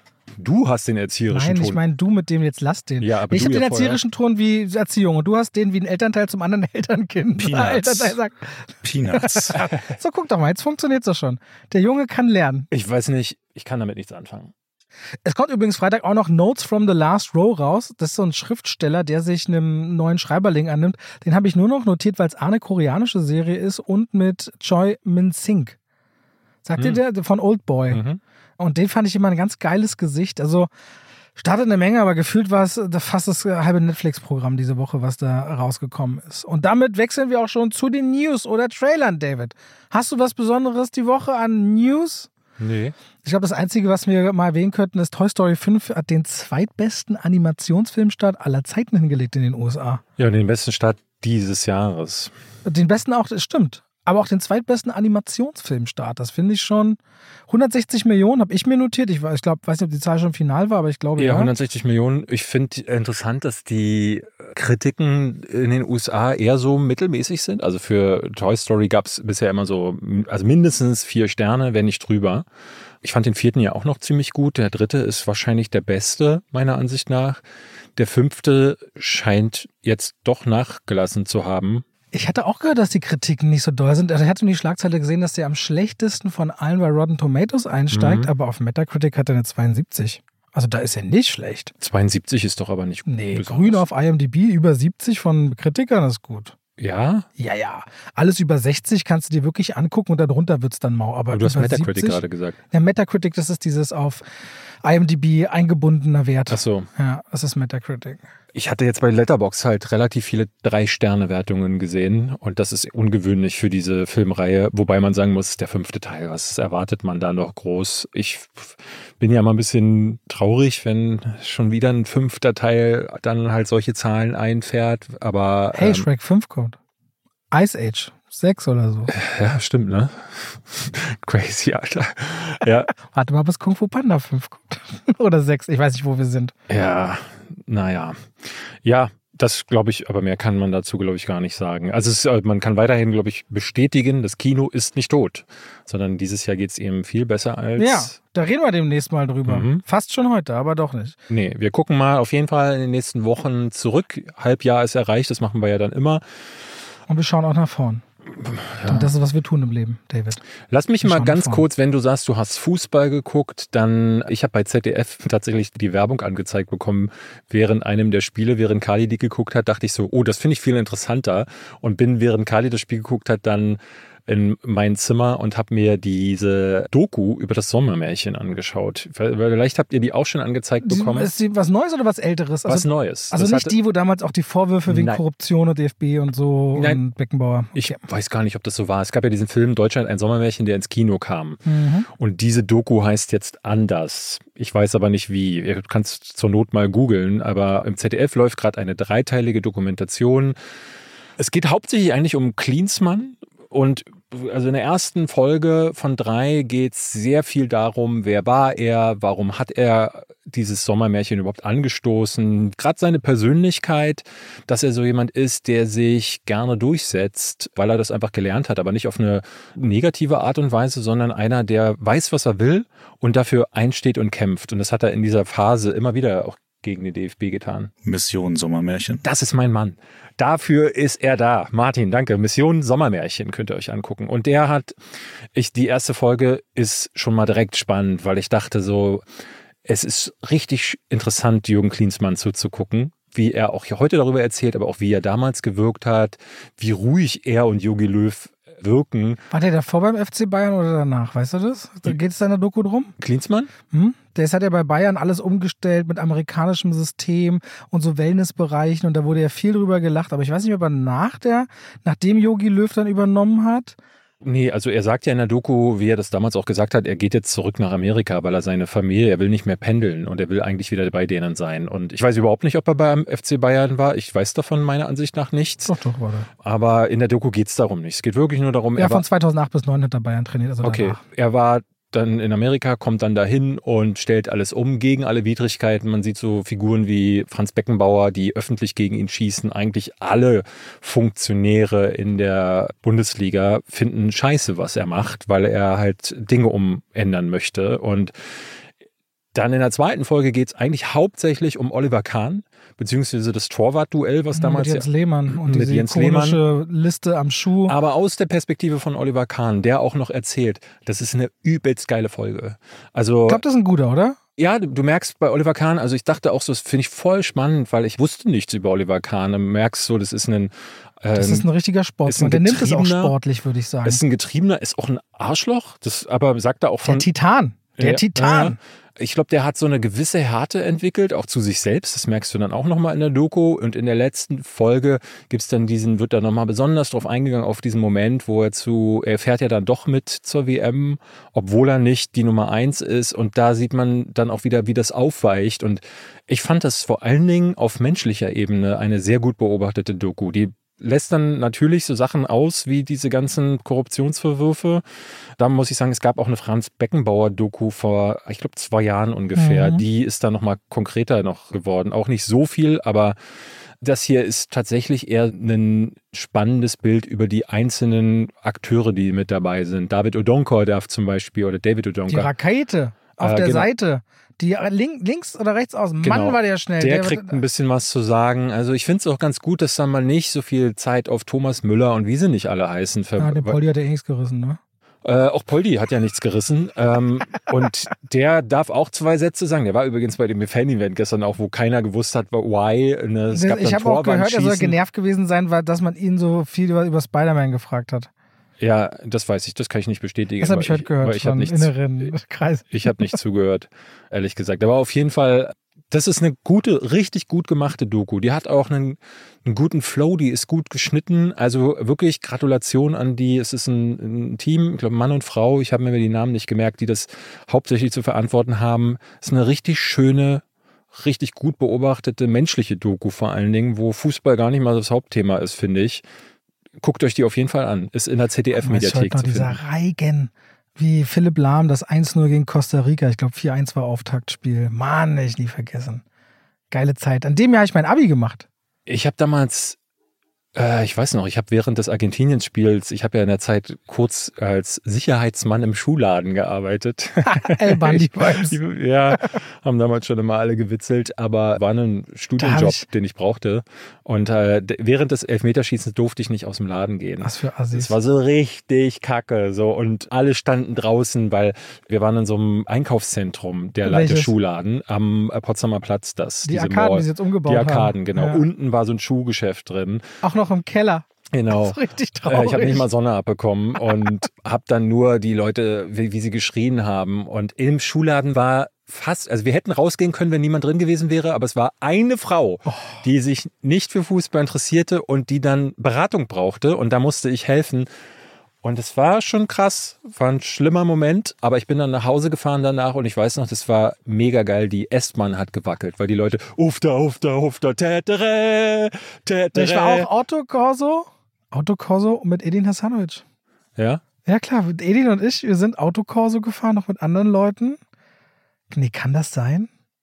A: Du hast den erzieherischen
B: Nein,
A: Ton.
B: ich meine du mit dem, jetzt lass den.
A: Ja, aber
B: ich
A: du
B: habe den
A: ja
B: erzieherischen Ton wie Erziehung und du hast den wie ein Elternteil zum anderen Elternkind.
C: Peanuts.
B: Elternteil sagt,
C: Peanuts.
B: so, guck doch mal, jetzt funktioniert es schon. Der Junge kann lernen.
A: Ich weiß nicht, ich kann damit nichts anfangen.
B: Es kommt übrigens Freitag auch noch Notes from the Last Row raus. Das ist so ein Schriftsteller, der sich einem neuen Schreiberling annimmt. Den habe ich nur noch notiert, weil es eine koreanische Serie ist und mit Choi Min-sing. Sagt
A: Hm.
B: ihr der? Von Oldboy.
A: Mhm.
B: Und den fand ich immer ein ganz geiles Gesicht. Also startet eine Menge, aber gefühlt war es fast das halbe Netflix-Programm diese Woche, was da rausgekommen ist. Und damit wechseln wir auch schon zu den News oder Trailern, David. Hast du was Besonderes die Woche an News?
A: Nee.
B: Ich glaube, das Einzige, was wir mal erwähnen könnten, ist Toy Story fünf hat den zweitbesten Animationsfilmstart aller Zeiten hingelegt in den U S A.
A: Ja, und den besten Start dieses Jahres.
B: Den besten auch, das stimmt. aber auch den zweitbesten Animationsfilmstart. Das finde ich schon. hundertsechzig Millionen habe ich mir notiert. Ich, ich glaube, weiß nicht, ob die Zahl schon final war, aber ich glaube
A: ja.
B: ja.
A: hundertsechzig Millionen. Ich finde interessant, dass die Kritiken in den U S A eher so mittelmäßig sind. Also für Toy Story gab es bisher immer so, also mindestens vier Sterne, wenn nicht drüber. Ich fand den vierten ja auch noch ziemlich gut. Der dritte ist wahrscheinlich der beste, meiner Ansicht nach. Der fünfte scheint jetzt doch nachgelassen zu haben.
B: Ich hatte auch gehört, dass die Kritiken nicht so doll sind. Also ich hatte die Schlagzeile gesehen, dass der am schlechtesten von allen bei Rotten Tomatoes einsteigt, mhm. aber auf Metacritic hat er eine zweiundsiebzig. Also da ist er nicht schlecht.
A: zweiundsiebzig ist doch aber nicht gut.
B: Nee, besonders. Grün auf I M D B, über siebzig von Kritikern ist gut.
A: Ja?
B: Ja, ja. Alles über sechzig kannst du dir wirklich angucken und darunter wird es dann mau. Aber,
A: aber du hast Metacritic
B: siebzig,
A: gerade gesagt.
B: Ja, Metacritic, das ist dieses auf I M D B eingebundener Wert.
A: Ach so.
B: Ja, das ist Metacritic.
A: Ich hatte jetzt bei Letterboxd halt relativ viele Drei-Sterne-Wertungen gesehen und das ist ungewöhnlich für diese Filmreihe, wobei man sagen muss, der fünfte Teil, was erwartet man da noch groß? Ich bin ja mal ein bisschen traurig, wenn schon wieder ein fünfter Teil dann halt solche Zahlen einfährt, aber...
B: Hey,
A: ähm,
B: Shrek fünf kommt. Ice Age sechs oder so.
A: Ja, stimmt, ne? Crazy, Alter. Ja.
B: Warte mal, bis Kung Fu Panda fünf kommt. Oder sechs, ich weiß nicht, wo wir sind.
A: Ja, naja. Ja, das glaube ich, aber mehr kann man dazu, glaube ich, gar nicht sagen. Also es, man kann weiterhin, glaube ich, bestätigen, das Kino ist nicht tot, sondern dieses Jahr geht es eben viel besser als...
B: Ja, da reden wir demnächst mal drüber. Mhm. Fast schon heute, aber doch nicht.
A: Nee, wir gucken mal auf jeden Fall in den nächsten Wochen zurück. Halbjahr ist erreicht, das machen wir ja dann immer.
B: Und wir schauen auch nach vorn. Ja. Und das ist, was wir tun im Leben, David.
A: Lass mich wir mal ganz kurz, wenn du sagst, du hast Fußball geguckt, dann, ich habe bei Z D F tatsächlich die Werbung angezeigt bekommen, während einem der Spiele, während Kali die geguckt hat, dachte ich so, oh, das finde ich viel interessanter und bin, während Kali das Spiel geguckt hat, dann in mein Zimmer und habe mir diese Doku über das Sommermärchen angeschaut. Vielleicht habt ihr die auch schon angezeigt bekommen.
B: Ist die was Neues oder was Älteres?
A: Also, was Neues.
B: Also das nicht hatte, die, wo damals auch die Vorwürfe wegen
A: nein.
B: Korruption und D F B und so
A: nein.
B: und Beckenbauer. Okay.
A: Ich weiß gar nicht, ob das so war. Es gab ja diesen Film Deutschland, ein Sommermärchen, der ins Kino kam. Mhm. Und diese Doku heißt jetzt anders. Ich weiß aber nicht wie. Ihr kannst zur Not mal googeln, aber im Z D F läuft gerade eine dreiteilige Dokumentation. Es geht hauptsächlich eigentlich um Klinsmann. Und also in der ersten Folge von drei geht es sehr viel darum, wer war er, warum hat er dieses Sommermärchen überhaupt angestoßen. Gerade seine Persönlichkeit, dass er so jemand ist, der sich gerne durchsetzt, weil er das einfach gelernt hat, aber nicht auf eine negative Art und Weise, sondern einer, der weiß, was er will und dafür einsteht und kämpft. Und das hat er in dieser Phase immer wieder auch gegen den D F B getan.
C: Mission Sommermärchen.
A: Das ist mein Mann. Dafür ist er da. Martin, danke. Mission Sommermärchen könnt ihr euch angucken. Und der hat, ich, die erste Folge ist schon mal direkt spannend, weil ich dachte so, es ist richtig interessant, Jürgen Klinsmann zuzugucken, wie er auch heute darüber erzählt, aber auch wie er damals gewirkt hat, wie ruhig er und Jogi Löw wirken.
B: War der davor beim F C Bayern oder danach? Weißt du das? Da geht es da in der Doku drum?
A: Klinsmann?
B: Hm? Der hat ja bei Bayern alles umgestellt mit amerikanischem System und so Wellnessbereichen und da wurde ja viel drüber gelacht. Aber ich weiß nicht, ob er nach der, nachdem Jogi Löw dann übernommen hat.
A: Nee, also er sagt ja in der Doku, wie er das damals auch gesagt hat, er geht jetzt zurück nach Amerika, weil er seine Familie, er will nicht mehr pendeln und er will eigentlich wieder bei denen sein. Und ich weiß überhaupt nicht, ob er beim F C Bayern war. Ich weiß davon meiner Ansicht nach nichts.
B: Doch, doch, war er.
A: Aber in der Doku geht es darum nicht. Es geht wirklich nur darum...
B: Ja,
A: er
B: von
A: war,
B: zweitausendacht bis neun hat er Bayern trainiert. Also
A: okay,
B: danach.
A: Er war dann in Amerika, kommt dann dahin und stellt alles um gegen alle Widrigkeiten. Man sieht so Figuren wie Franz Beckenbauer, die öffentlich gegen ihn schießen. Eigentlich alle Funktionäre in der Bundesliga finden scheiße, was er macht, weil er halt Dinge umändern möchte. Und dann in der zweiten Folge geht es eigentlich hauptsächlich um Oliver Kahn, beziehungsweise das Torwartduell, was damals...
B: Mit Jens Lehmann und
A: mit
B: diese
A: Jens
B: ikonische
A: Lehmann.
B: Liste am Schuh.
A: Aber aus der Perspektive von Oliver Kahn, der auch noch erzählt, das ist eine übelst geile Folge. Also,
B: ich glaube, das ist ein guter, oder?
A: Ja, du, du merkst bei Oliver Kahn, also ich dachte auch so, das finde ich voll spannend, weil ich wusste nichts über Oliver Kahn. Du merkst so, das ist ein... Ähm,
B: das ist ein richtiger Sportler. Der nimmt es auch sportlich, würde ich sagen.
A: Ist ein Getriebener, ist auch ein Arschloch, das aber sagt er auch von...
B: Der Titan. Der
A: ja,
B: Titan.
A: Ja. Ich glaube, der hat so eine gewisse Härte entwickelt, auch zu sich selbst. Das merkst du dann auch nochmal in der Doku. Und in der letzten Folge gibt's dann diesen, wird da nochmal besonders drauf eingegangen, auf diesen Moment, wo er zu, er fährt ja dann doch mit zur W M, obwohl er nicht die Nummer eins ist. Und da sieht man dann auch wieder, wie das aufweicht. Und ich fand das vor allen Dingen auf menschlicher Ebene eine sehr gut beobachtete Doku. Die lässt dann natürlich so Sachen aus wie diese ganzen Korruptionsvorwürfe. Da muss ich sagen, es gab auch eine Franz Beckenbauer-Doku vor, ich glaube, zwei Jahren ungefähr. Mhm. Die ist dann nochmal konkreter noch geworden. Auch nicht so viel, aber das hier ist tatsächlich eher ein spannendes Bild über die einzelnen Akteure, die mit dabei sind. David Odonkor darf zum Beispiel, oder David Odonkor.
B: Die Rakete auf äh, der genau. Seite. Die link, links oder rechts außen.
A: Genau.
B: Mann, war der schnell.
A: Der,
B: der
A: kriegt
B: wird,
A: ein bisschen was zu sagen. Also ich finde es auch ganz gut, dass da mal nicht so viel Zeit auf Thomas Müller und wie sie nicht alle heißen.
B: Ja, der Poldi hat ja eh nichts gerissen, ne?
A: Äh, auch Poldi hat ja nichts gerissen. ähm, und der darf auch zwei Sätze sagen. Der war übrigens bei dem Fan-Event gestern auch, wo keiner gewusst hat, why. Ne? Es gab
B: ich habe auch gehört, er soll genervt gewesen sein, weil, dass man ihn so viel über, über Spider-Man gefragt hat.
A: Ja, das weiß ich, das kann ich nicht bestätigen.
B: Das habe ich heute gehört,
A: weil ich von
B: nichts, inneren Kreis.
A: Ich habe nicht zugehört, ehrlich gesagt. Aber auf jeden Fall, das ist eine gute, richtig gut gemachte Doku. Die hat auch einen, einen guten Flow, die ist gut geschnitten. Also wirklich Gratulation an die. Es ist ein, ein Team, ich glaube Mann und Frau, ich habe mir die Namen nicht gemerkt, die das hauptsächlich zu verantworten haben. Es ist eine richtig schöne, richtig gut beobachtete menschliche Doku vor allen Dingen, wo Fußball gar nicht mal das Hauptthema ist, finde ich. Guckt euch die auf jeden Fall an. Ist in der Z D F-Mediathek zu finden.
B: Dieser Reigen, wie Philipp Lahm, das eins null gegen Costa Rica. Ich glaube, vier eins war Auftaktspiel. Mann, ich nie vergessen. Geile Zeit. An dem Jahr habe ich mein Abi gemacht.
A: Ich habe damals, äh, ich weiß noch, ich habe während des Argentinien-Spiels, ich habe ja in der Zeit kurz als Sicherheitsmann im Schuhladen gearbeitet.
B: El Bandi-Vibes.
A: Ja, haben damals schon immer alle gewitzelt, aber war ein Studienjob, ich... den ich brauchte. Und äh, während des Elfmeterschießens durfte ich nicht aus dem Laden gehen.
B: Was für Assis.
A: Es war so richtig kacke. So. Und alle standen draußen, weil wir waren in so einem Einkaufszentrum, der Leiter Schuhladen, am Potsdamer Platz. Das,
B: die
A: diese
B: Arkaden,
A: Mall.
B: die sie jetzt umgebaut
A: haben. Die Arkaden,
B: haben.
A: genau.
B: Ja.
A: Unten war so ein Schuhgeschäft drin.
B: Auch noch im Keller.
A: Genau.
B: Das ist richtig traurig.
A: Äh, ich habe nicht mal Sonne abbekommen und habe dann nur die Leute, wie, wie sie geschrien haben. Und im Schuhladen war fast, also wir hätten rausgehen können, wenn niemand drin gewesen wäre, aber es war eine Frau, oh. die sich nicht für Fußball interessierte und die dann Beratung brauchte und da musste ich helfen. Und es war schon krass, war ein schlimmer Moment, aber ich bin dann nach Hause gefahren danach und ich weiß noch, das war mega geil, die S-Bahn hat gewackelt, weil die Leute ufta, ufta, ufta, tätere, tätere.
B: Ich war auch Autokorso, Autokorso mit Edin Hasanovic.
A: Ja?
B: Ja klar, Edin und ich, wir sind Autokorso gefahren, noch mit anderen Leuten. Nee, kann das sein?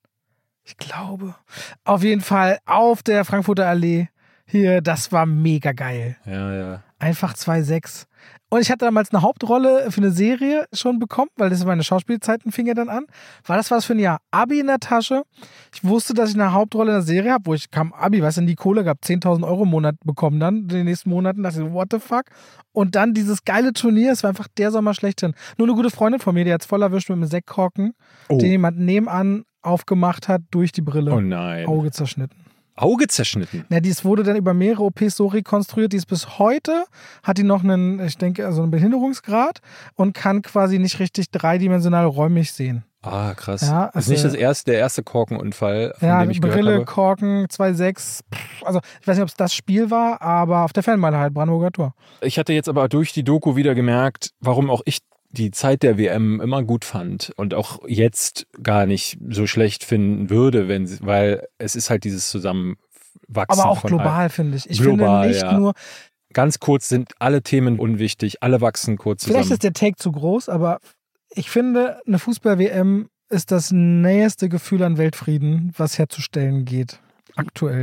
B: Ich glaube. Auf jeden Fall auf der Frankfurter Allee. Hier, das war mega geil.
A: Ja, ja.
B: Einfach zwei sechs. Und ich hatte damals eine Hauptrolle für eine Serie schon bekommen, weil das meine Schauspielzeiten fing ja dann an. War das was für ein Jahr? Abi in der Tasche. Ich wusste, dass ich eine Hauptrolle in der Serie habe, wo ich kam, Abi, was in die Kohle gab, zehntausend Euro im Monat bekommen dann in den nächsten Monaten. Da dachte ich, what the fuck? Und dann dieses geile Turnier, es war einfach der Sommer schlechthin. Nur eine gute Freundin von mir, die hat es voll erwischt mit einem Sektkorken, oh. den jemand nebenan aufgemacht hat durch die Brille.
A: Oh nein.
B: Auge zerschnitten.
A: Auge zerschnitten?
B: Ja, dies wurde dann über mehrere O Ps so rekonstruiert, die ist bis heute, hat die noch einen, ich denke, also einen Behinderungsgrad und kann quasi nicht richtig dreidimensional räumlich sehen.
A: Ah, krass.
B: Ja,
A: also, ist nicht das erste, der erste Korkenunfall, von
B: ja,
A: dem ich
B: Brille,
A: gehört habe?
B: Korken, zwei sechs, also ich weiß nicht, ob es das Spiel war, aber auf der Fernmeile halt, Brandenburger Tor.
A: Ich hatte jetzt aber durch die Doku wieder gemerkt, warum auch ich die Zeit der W M immer gut fand und auch jetzt gar nicht so schlecht finden würde, wenn sie, weil es ist halt dieses Zusammenwachsen.
B: Aber auch
A: von
B: global, finde ich. Ich
A: global,
B: finde nicht
A: ja.
B: nur...
A: Ganz kurz sind alle Themen unwichtig, alle wachsen kurz zusammen.
B: Vielleicht ist der Take zu groß, aber ich finde, eine Fußball-W M ist das nächste Gefühl an Weltfrieden, was herzustellen geht. Aktuell.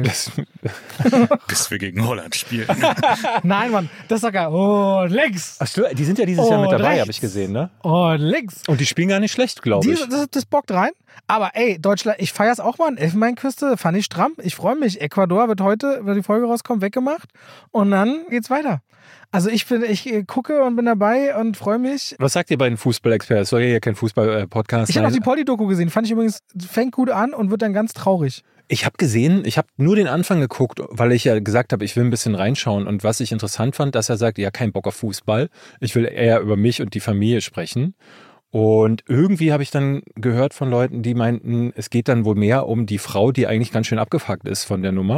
C: Bis wir gegen Holland spielen.
B: Nein, Mann, das ist doch geil. Und links.
A: Ach, die sind ja dieses
B: und
A: Jahr mit dabei,
B: rechts.
A: habe ich gesehen, ne?
B: Und links.
A: Und die spielen gar nicht schlecht, glaube ich.
B: Die, das, das bockt rein. Aber ey, Deutschland, ich feier's auch mal. Elfenbeinküste, fand ich stramm. Ich freue mich. Ecuador wird heute, wenn die Folge rauskommt, weggemacht. Und dann geht's weiter. Also ich bin, ich gucke und bin dabei und freue mich.
A: Was sagt ihr bei den Fußballexperten? Es soll ja hier kein Fußball-Podcast sein.
B: Ich habe auch die Poldi-Doku gesehen. Fand ich übrigens, fängt gut an und wird dann ganz traurig.
A: Ich habe gesehen, ich habe nur den Anfang geguckt, weil ich ja gesagt habe, ich will ein bisschen reinschauen. Und was ich interessant fand, dass er sagt, ja, kein Bock auf Fußball. Ich will eher über mich und die Familie sprechen. Und irgendwie habe ich dann gehört von Leuten, die meinten, es geht dann wohl mehr um die Frau, die eigentlich ganz schön abgefuckt ist von der Nummer.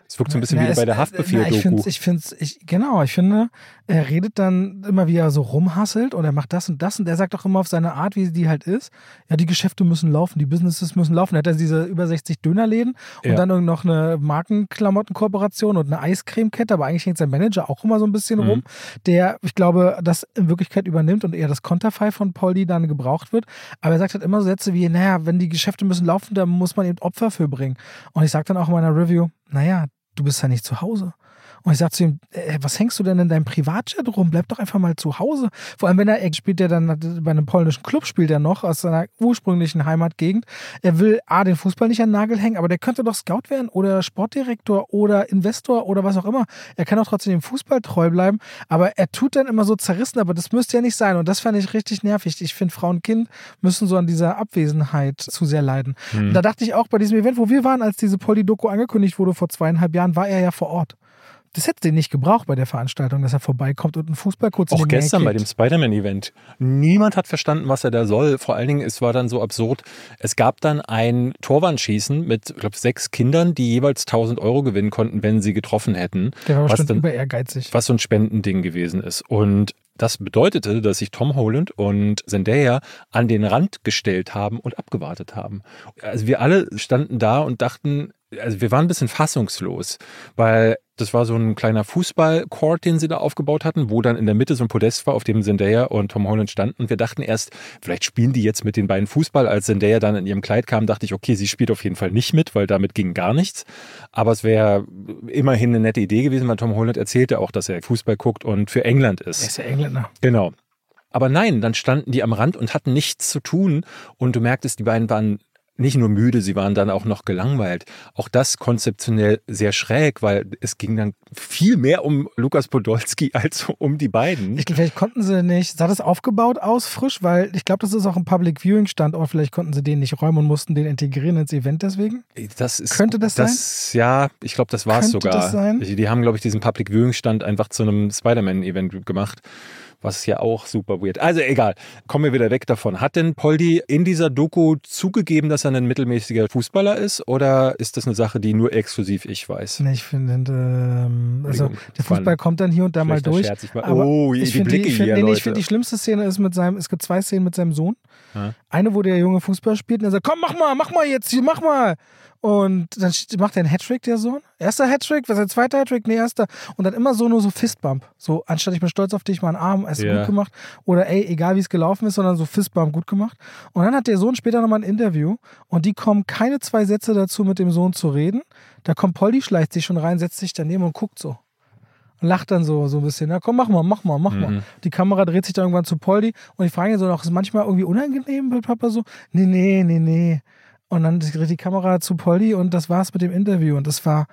A: Es wirkt so ein bisschen
B: Na,
A: wie
B: es,
A: bei der Haftbefehl-Doku.
B: Ich finde, ich find's, ich, genau, ich finde, er redet dann immer, wie er so rumhasselt und er macht das und das und er sagt auch immer auf seine Art, wie die halt ist, ja, die Geschäfte müssen laufen, die Businesses müssen laufen. Er hat dann diese über sechzig Dönerläden und
A: Ja.
B: dann noch eine Markenklamottenkooperation und eine Eiscremekette, aber eigentlich hängt sein Manager auch immer so ein bisschen
A: Mhm.
B: rum, der, ich glaube, das in Wirklichkeit übernimmt und eher das Konterfei von Poldi dann gebraucht wird. Aber er sagt halt immer so Sätze wie, naja, wenn die Geschäfte müssen laufen, da muss man eben Opfer für bringen. Und ich sage dann auch in meiner Review, naja, du bist ja nicht zu Hause. Und ich sage zu ihm, äh, was hängst du denn in deinem Privatjet rum? Bleib doch einfach mal zu Hause. Vor allem, wenn er, er spielt ja dann bei einem polnischen Club, spielt er noch aus seiner ursprünglichen Heimatgegend. Er will A, den Fußball nicht an den Nagel hängen, aber der könnte doch Scout werden oder Sportdirektor oder Investor oder was auch immer. Er kann auch trotzdem dem Fußball treu bleiben, aber er tut dann immer so zerrissen, aber das müsste ja nicht sein. Und das fand ich richtig nervig. Ich finde, Frau und Kind müssen so an dieser Abwesenheit zu sehr leiden.
A: Mhm.
B: Und da dachte ich auch bei diesem Event, wo wir waren, als diese Poldi-Doku angekündigt wurde vor zweieinhalb Jahren, war er ja vor Ort. Das hätte den nicht gebraucht bei der Veranstaltung, dass er vorbeikommt und einen Fußball kurz in
A: Auch
B: die Nähe
A: gestern bei
B: kickt.
A: dem Spider-Man-Event. Niemand hat verstanden, was er da soll. Vor allen Dingen, es war dann so absurd. Es gab dann ein Torwandschießen mit, ich glaube, sechs Kindern, die jeweils tausend Euro gewinnen konnten, wenn sie getroffen hätten.
B: Der war
A: was
B: bestimmt
A: dann,
B: über ehrgeizig.
A: was so ein Spendending gewesen ist. Und das bedeutete, dass sich Tom Holland und Zendaya an den Rand gestellt haben und abgewartet haben. Also wir alle standen da und dachten, also wir waren ein bisschen fassungslos, weil das war so ein kleiner Fußballcourt, den sie da aufgebaut hatten, wo dann in der Mitte so ein Podest war, auf dem Zendaya und Tom Holland standen. Und wir dachten erst, vielleicht spielen die jetzt mit den beiden Fußball. Als Zendaya dann in ihrem Kleid kam, dachte ich, okay, sie spielt auf jeden Fall nicht mit, weil damit ging gar nichts. Aber es wäre immerhin eine nette Idee gewesen, weil Tom Holland erzählte auch, dass er Fußball guckt und für England ist.
B: Er ist ja Engländer.
A: Genau. Aber nein, dann standen die am Rand und hatten nichts zu tun. Und du merktest, die beiden waren nicht nur müde, sie waren dann auch noch gelangweilt. Auch das konzeptionell sehr schräg, weil es ging dann viel mehr um Lukas Podolski als um die beiden.
B: Ich, vielleicht konnten sie nicht, sah das aufgebaut aus, frisch, weil ich glaube, das ist auch ein Public Viewing Standort, vielleicht konnten sie den nicht räumen und mussten den integrieren ins Event deswegen.
A: Das ist,
B: Könnte das,
A: das sein? Ja, ich glaube, das war es
B: Könnte
A: sogar.
B: das sein?
A: Die, die haben, glaube ich, diesen Public Viewing Stand einfach zu einem Spider-Man-Event gemacht. Was ja auch super weird. Also egal, kommen wir wieder weg davon. Hat denn Poldi in dieser Doku zugegeben, dass er ein mittelmäßiger Fußballer ist? Oder ist das eine Sache, die nur exklusiv ich weiß?
B: Nee, ich finde, ähm, also der Fußball kommt dann hier und da mal durch.
A: Scherz, ich mal,
B: aber
A: oh,
B: ich
A: die
B: finde
A: Blicke
B: die, ich find,
A: hier,
B: nee, nee,
A: Leute.
B: ich finde die schlimmste Szene ist mit seinem, es gibt zwei Szenen mit seinem Sohn.
A: Ja.
B: Eine, wo der Junge Fußball spielt und er sagt, komm, mach mal, mach mal jetzt hier, mach mal. Und dann macht er einen Hattrick, der Sohn. Erster Hattrick, was ist der zweite Hattrick? Nee, erster. Und dann immer so nur so Fistbump. So, anstatt ich bin stolz auf dich, mal einen Arm, hast du
A: Ja.
B: gut gemacht. Oder ey, egal wie es gelaufen ist, sondern so Fistbump, gut gemacht. Und dann hat der Sohn später nochmal ein Interview und die kommen keine zwei Sätze dazu, mit dem Sohn zu reden. Da kommt Poldi, schleicht sich schon rein, setzt sich daneben und guckt so. Und lacht dann so, so ein bisschen. Na komm, mach mal, mach mal, mach
A: Mhm.
B: mal. Die Kamera dreht sich dann irgendwann zu Poldi und ich frage ihn so noch, ist es manchmal irgendwie unangenehm bei Papa so? Nee, nee, nee, nee. Und dann dreht die Kamera zu Poldi und das war's mit dem Interview. Und das war,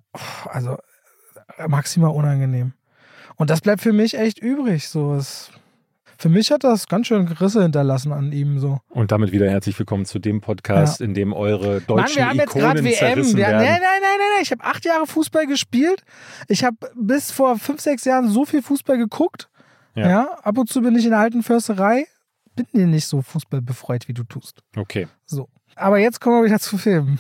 B: also, maximal unangenehm. Und das bleibt für mich echt übrig. So, es, für mich hat das ganz schön Risse hinterlassen an ihm. So.
A: Und damit wieder herzlich willkommen zu dem Podcast,
B: Ja.
A: in dem eure deutschen
B: Mann, wir haben jetzt gerade
A: Ikonen
B: W M.
A: zerrissen
B: Wir, nein,
A: werden.
B: nein, nein, nein, nein. Ich habe acht Jahre Fußball gespielt. Ich habe bis vor fünf, sechs Jahren so viel Fußball geguckt.
A: Ja.
B: Ja. Ab und zu bin ich in der alten Försterei. Bin dir nicht so fußballbefreut, wie du tust.
A: Okay.
B: So. Aber jetzt kommen wir wieder zu Filmen.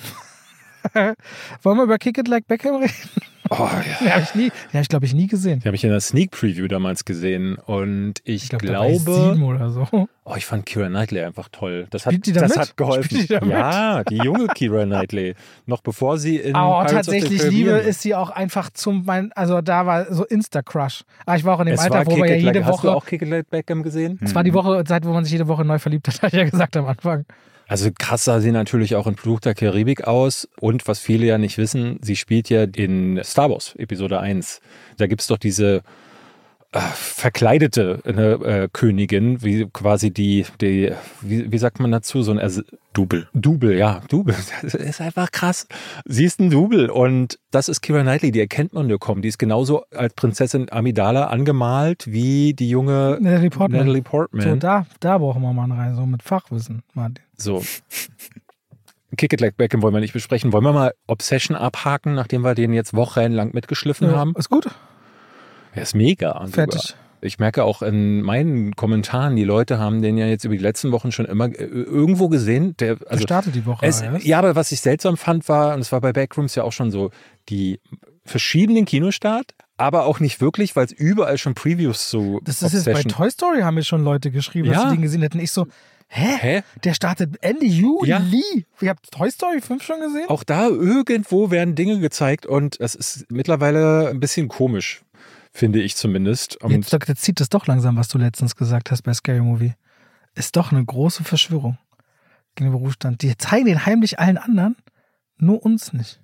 B: Wollen wir über Kick It Like Beckham reden?
A: Oh, ja.
B: Den habe ich, nie- den hab ich glaube ich, nie gesehen.
A: Die habe ich in der Sneak Preview damals gesehen und ich,
B: Ich glaube, da war ich
A: glaube,
B: sieben oder so.
A: oh, ich fand Keira Knightley einfach toll. Das hat,
B: Spielt die da
A: das
B: mit?
A: hat geholfen.
B: Spielt die da mit?
A: Ja, die junge Keira Knightley. Noch bevor sie in
B: Oh,
A: Pirates of the
B: tatsächlich,
A: Caribbean-
B: Liebe ist sie auch einfach zum, mein, also da war so Insta-Crush. Aber ich war auch in dem
A: Es
B: Alter,
A: war
B: wo wir
A: Kick
B: ja
A: It
B: jede
A: Like, hast du
B: Woche,
A: auch Kick It Like Beckham gesehen?
B: es war die Woche, Zeit, wo man sich jede Woche neu verliebt hat, habe ich ja gesagt am Anfang.
A: Also krass sah sie natürlich auch in Fluch der Karibik aus. Und was viele ja nicht wissen, sie spielt ja in Star Wars Episode eins. Da gibt es doch diese äh, verkleidete äh, Königin, wie quasi die, die wie, wie sagt man dazu, so ein Ers-
C: Double.
A: Double, ja, Double. Das ist einfach krass. Sie ist ein Double und das ist Keira Knightley, die erkennt man nur kaum. Die ist genauso als Prinzessin Amidala angemalt wie die junge
B: Natalie Portman.
A: Natalie Portman.
B: So, da, da brauchen wir mal rein, so mit Fachwissen, Martin.
A: So. Kick It Like Beckham wollen wir nicht besprechen. Wollen wir mal Obsession abhaken, nachdem wir den jetzt wochenlang mitgeschliffen
B: Ja,
A: haben?
B: ist gut.
A: Er ist mega. sogar.
B: Fertig.
A: Ich merke auch in meinen Kommentaren, die Leute haben den ja jetzt über die letzten Wochen schon immer irgendwo gesehen. Der, also
B: der startet die Woche.
A: Es, ja, aber was ich seltsam fand war, und es war bei Backrooms ja auch schon so, die verschieben den Kinostart, aber auch nicht wirklich, weil es überall schon Previews zu
B: Das ist jetzt bei Toy Story, haben mir schon Leute geschrieben,
A: ja.
B: dass sie den gesehen hätten. Ich so, hä?
A: Hä?
B: Der startet Ende Juli?
A: Ja.
B: Ihr habt Toy Story fünf schon gesehen?
A: Auch da irgendwo werden Dinge gezeigt und es ist mittlerweile ein bisschen komisch, finde ich zumindest. Und
B: jetzt, jetzt zieht es doch langsam, was du letztens gesagt hast bei Scary Movie. Ist doch eine große Verschwörung gegen den Berufsstand. Die zeigen den heimlich allen anderen, nur uns nicht.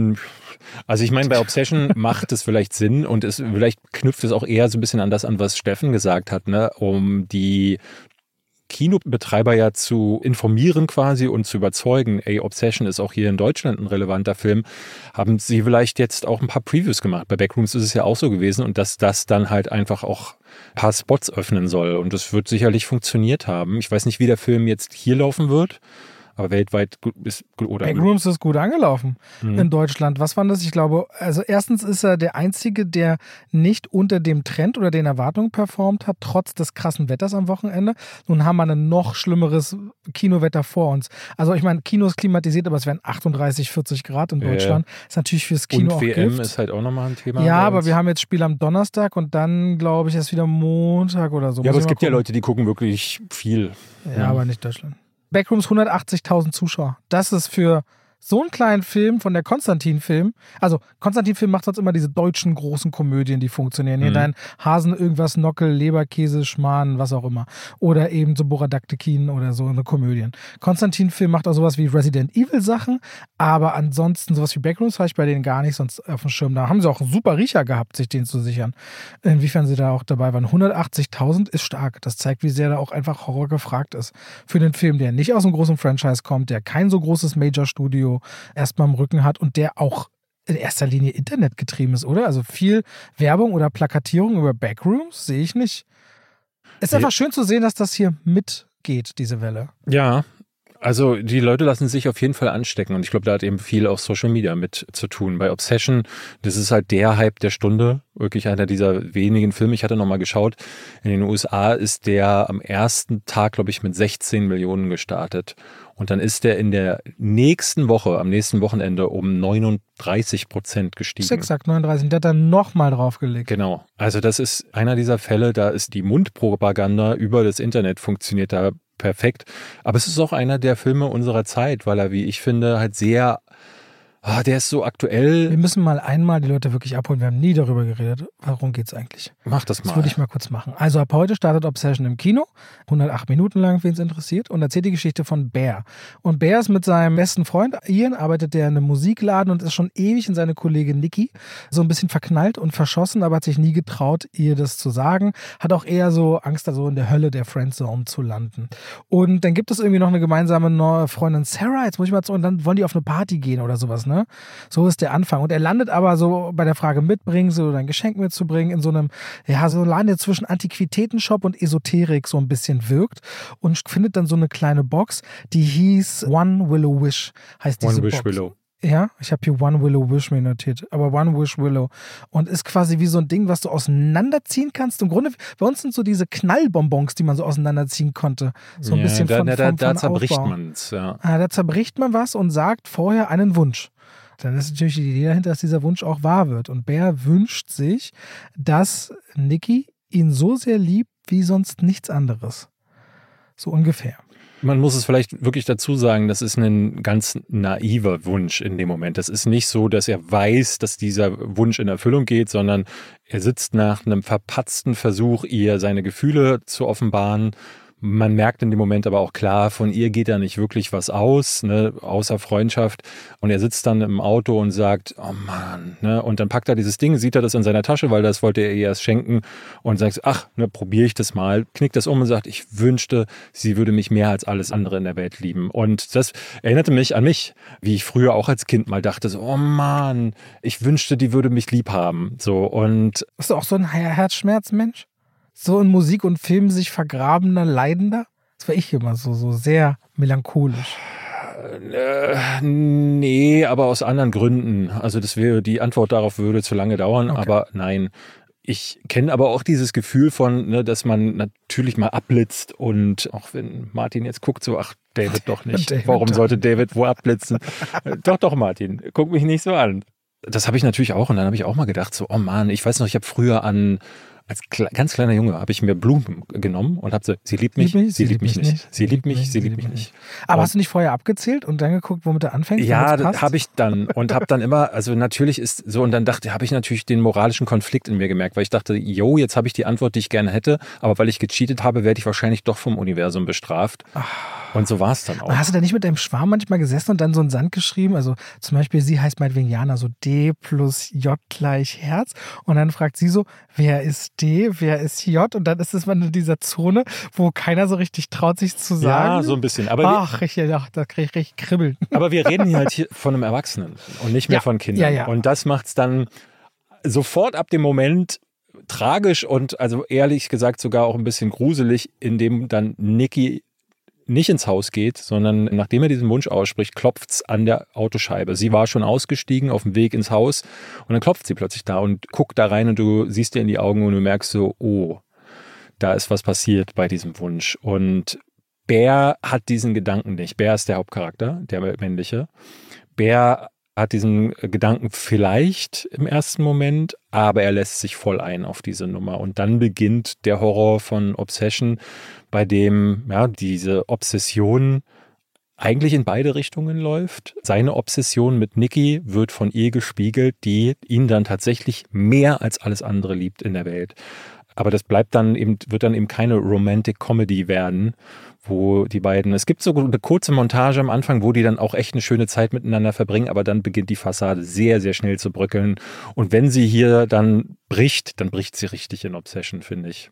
A: Also ich meine, bei Obsession macht es vielleicht Sinn und es vielleicht knüpft es auch eher so ein bisschen an das an, was Steffen gesagt hat, ne, um die Kinobetreiber ja zu informieren quasi und zu überzeugen, ey, Obsession ist auch hier in Deutschland ein relevanter Film, haben sie vielleicht jetzt auch ein paar Previews gemacht. Bei Backrooms ist es ja auch so gewesen und dass das dann halt einfach auch ein paar Spots öffnen soll und das wird sicherlich funktioniert haben. Ich weiß nicht, wie der Film jetzt hier laufen wird, aber weltweit ist oder
B: Backrooms ist gut angelaufen
A: mhm.
B: in Deutschland. Was war das? Ich glaube, also erstens ist er der Einzige, der nicht unter dem Trend oder den Erwartungen performt hat, trotz des krassen Wetters am Wochenende. Nun haben wir ein noch schlimmeres Kinowetter vor uns. Also ich meine, Kino ist klimatisiert, aber es wären achtunddreißig, vierzig Grad in Deutschland. Ja. Ist natürlich fürs Kino
A: und
B: auch
A: W M
B: Gift.
A: Ist halt auch nochmal ein Thema.
B: Ja, aber wir haben jetzt Spiel am Donnerstag und dann, glaube ich, erst wieder Montag oder so.
A: Ja,
B: Muss
A: aber es gibt
B: gucken.
A: ja Leute, die gucken wirklich viel.
B: Ja, ja. aber nicht Deutschland. Backrooms hundertachtzigtausend Zuschauer. Das ist für so einen kleinen Film von der Konstantin-Film. Also Konstantin-Film macht sonst immer diese deutschen großen Komödien, die funktionieren. Hier
A: Mhm.
B: dein Hasen, irgendwas, Nockel, Leberkäse, Schmarrn, was auch immer. Oder eben so Boradaktekin oder so eine Komödien. Konstantin-Film macht auch sowas wie Resident Evil Sachen, aber ansonsten sowas wie Backrooms habe ich bei denen gar nicht sonst auf dem Schirm. Da haben sie auch einen super Riecher gehabt, sich den zu sichern. Inwiefern sie da auch dabei waren. hundertachtzigtausend ist stark. Das zeigt, wie sehr da auch einfach Horror gefragt ist. Für den Film, der nicht aus einem großen Franchise kommt, der kein so großes Major-Studio erstmal im Rücken hat und der auch in erster Linie Internet getrieben ist, oder? Also viel Werbung oder Plakatierung über Backrooms sehe ich nicht. Es ist einfach schön zu sehen, dass das hier mitgeht, diese Welle.
A: Ja, also die Leute lassen sich auf jeden Fall anstecken und ich glaube, da hat eben viel auch Social Media mit zu tun. Bei Obsession, das ist halt der Hype der Stunde, wirklich einer dieser wenigen Filme. Ich hatte nochmal geschaut, in den U S A ist der am ersten Tag, glaube ich, mit sechzehn Millionen gestartet. Und dann ist der in der nächsten Woche, am nächsten Wochenende um neununddreißig Prozent gestiegen.
B: Exakt, neununddreißig. Der hat dann nochmal draufgelegt.
A: Genau. Also das ist einer dieser Fälle, da ist die Mundpropaganda über das Internet funktioniert da perfekt. Aber es ist auch einer der Filme unserer Zeit, weil er, wie ich finde, halt sehr, ah, der ist so aktuell.
B: Wir müssen mal einmal die Leute wirklich abholen. Wir haben nie darüber geredet. Warum geht's eigentlich?
A: Mach das mal.
B: Das würde ich mal kurz machen. Also ab heute startet Obsession im Kino. hundertacht Minuten lang, wen es interessiert. Und erzählt die Geschichte von Bear. Und Bear ist mit seinem besten Freund Ian, arbeitet der in einem Musikladen und ist schon ewig in seine Kollegin Nikki so ein bisschen verknallt und verschossen, aber hat sich nie getraut, ihr das zu sagen. Hat auch eher so Angst, da so in der Hölle der Friendzone zu landen. Und dann gibt es irgendwie noch eine gemeinsame neue Freundin Sarah. Jetzt muss ich mal zu, und dann wollen die auf eine Party gehen oder sowas, ne? So ist der Anfang. Und er landet aber so bei der Frage mitbringen, so ein Geschenk mitzubringen, in so einem, ja, so Laden, der zwischen Antiquitätenshop und Esoterik so ein bisschen wirkt und findet dann so eine kleine Box, die hieß One Willow Wish, heißt diese
A: One Wish
B: Box.
A: Willow.
B: Ja, ich habe hier One Willow Wish mir notiert, aber One Wish Willow. Und ist quasi wie so ein Ding, was du auseinanderziehen kannst. Im Grunde, bei uns sind so diese Knallbonbons, die man so auseinanderziehen konnte. So ein
A: ja,
B: bisschen
A: da,
B: von,
A: da,
B: von,
A: da, da
B: von
A: zerbricht
B: Aufbau.
A: man es, ja.
B: Ah, da zerbricht man was und sagt vorher einen Wunsch. Dann ist natürlich die Idee dahinter, dass dieser Wunsch auch wahr wird. Und Bear wünscht sich, dass Nikki ihn so sehr liebt wie sonst nichts anderes. So ungefähr.
A: Man muss es vielleicht wirklich dazu sagen, das ist ein ganz naiver Wunsch in dem Moment. Das ist nicht so, dass er weiß, dass dieser Wunsch in Erfüllung geht, sondern er sitzt nach einem verpatzten Versuch, ihr seine Gefühle zu offenbaren. Man merkt in dem Moment aber auch klar, von ihr geht da nicht wirklich was aus, ne, außer Freundschaft. Und er sitzt dann im Auto und sagt, oh Mann, ne, und dann packt er dieses Ding, sieht er das in seiner Tasche, weil das wollte er ihr erst schenken und sagt, ach, ne, probiere ich das mal, knickt das um und sagt, ich wünschte, sie würde mich mehr als alles andere in der Welt lieben. Und das erinnerte mich an mich, wie ich früher auch als Kind mal dachte, so, oh Mann, ich wünschte, die würde mich lieb haben. So, und
B: Bist du auch so ein Her- Herzschmerzmensch? So in Musik und Film sich vergrabener, leidender? Das war ich immer so, so sehr melancholisch.
A: Äh, nee, aber aus anderen Gründen. Also das wäre, die Antwort darauf würde zu lange dauern,
B: Okay.
A: aber nein. Ich kenne aber auch dieses Gefühl von, ne, dass man natürlich mal abblitzt und auch wenn Martin jetzt guckt, so, ach, David doch nicht.
B: David
A: Warum
B: doch.
A: sollte David wo abblitzen? Doch, doch, Martin, guck mich nicht so an. Das habe ich natürlich auch und dann habe ich auch mal gedacht, so, oh Mann, ich weiß noch, ich habe früher an als kle- ganz kleiner Junge habe ich mir Blumen genommen und habe so, sie liebt mich,
B: Lieb mich,
A: sie liebt mich nicht. Sie liebt mich, sie liebt mich nicht.
B: Aber
A: Und-
B: hast du nicht vorher abgezählt und dann geguckt, womit er anfängt?
A: Ja,
B: damit's passt?
A: habe ich dann und habe dann immer, also natürlich ist so und dann dachte, habe ich natürlich den moralischen Konflikt in mir gemerkt, weil ich dachte, yo, jetzt habe ich die Antwort, die ich gerne hätte, aber weil ich gecheatet habe, werde ich wahrscheinlich doch vom Universum bestraft. Und so war es dann auch.
B: Aber hast du da nicht mit deinem Schwarm manchmal gesessen und dann so einen Sand geschrieben? Also zum Beispiel, sie heißt meinetwegen Jana, so D plus J gleich Herz. Und dann fragt sie so, wer ist D, wer ist J? Und dann ist es mal in dieser Zone, wo keiner so richtig traut, sich zu sagen.
A: Ja, so ein bisschen. Aber
B: Ach, ich, ja, da kriege ich richtig Kribbeln.
A: wir, aber wir reden hier halt hier von einem Erwachsenen und nicht mehr
B: Ja,
A: von Kindern.
B: ja, ja.
A: Und das macht es dann sofort ab dem Moment tragisch und also ehrlich gesagt sogar auch ein bisschen gruselig, indem dann Nicky nicht ins Haus geht, sondern nachdem er diesen Wunsch ausspricht, klopft es an der Autoscheibe. Sie war schon ausgestiegen auf dem Weg ins Haus und dann klopft sie plötzlich da und guckt da rein und du siehst ihr in die Augen und du merkst so, oh, da ist was passiert bei diesem Wunsch. Und Bär hat diesen Gedanken nicht. Bär ist der Hauptcharakter, der männliche. Bär hat diesen Gedanken vielleicht im ersten Moment, aber er lässt sich voll ein auf diese Nummer. Und dann beginnt der Horror von Obsession, bei dem ja diese Obsession eigentlich in beide Richtungen läuft. Seine Obsession mit Nicky wird von ihr gespiegelt, die ihn dann tatsächlich mehr als alles andere liebt in der Welt. Aber das bleibt dann eben, wird dann eben keine Romantic Comedy werden, wo die beiden, es gibt so eine kurze Montage am Anfang, wo die dann auch echt eine schöne Zeit miteinander verbringen, aber dann beginnt die Fassade sehr, sehr schnell zu bröckeln. Und wenn sie hier dann bricht, dann bricht sie richtig in Obsession, finde ich.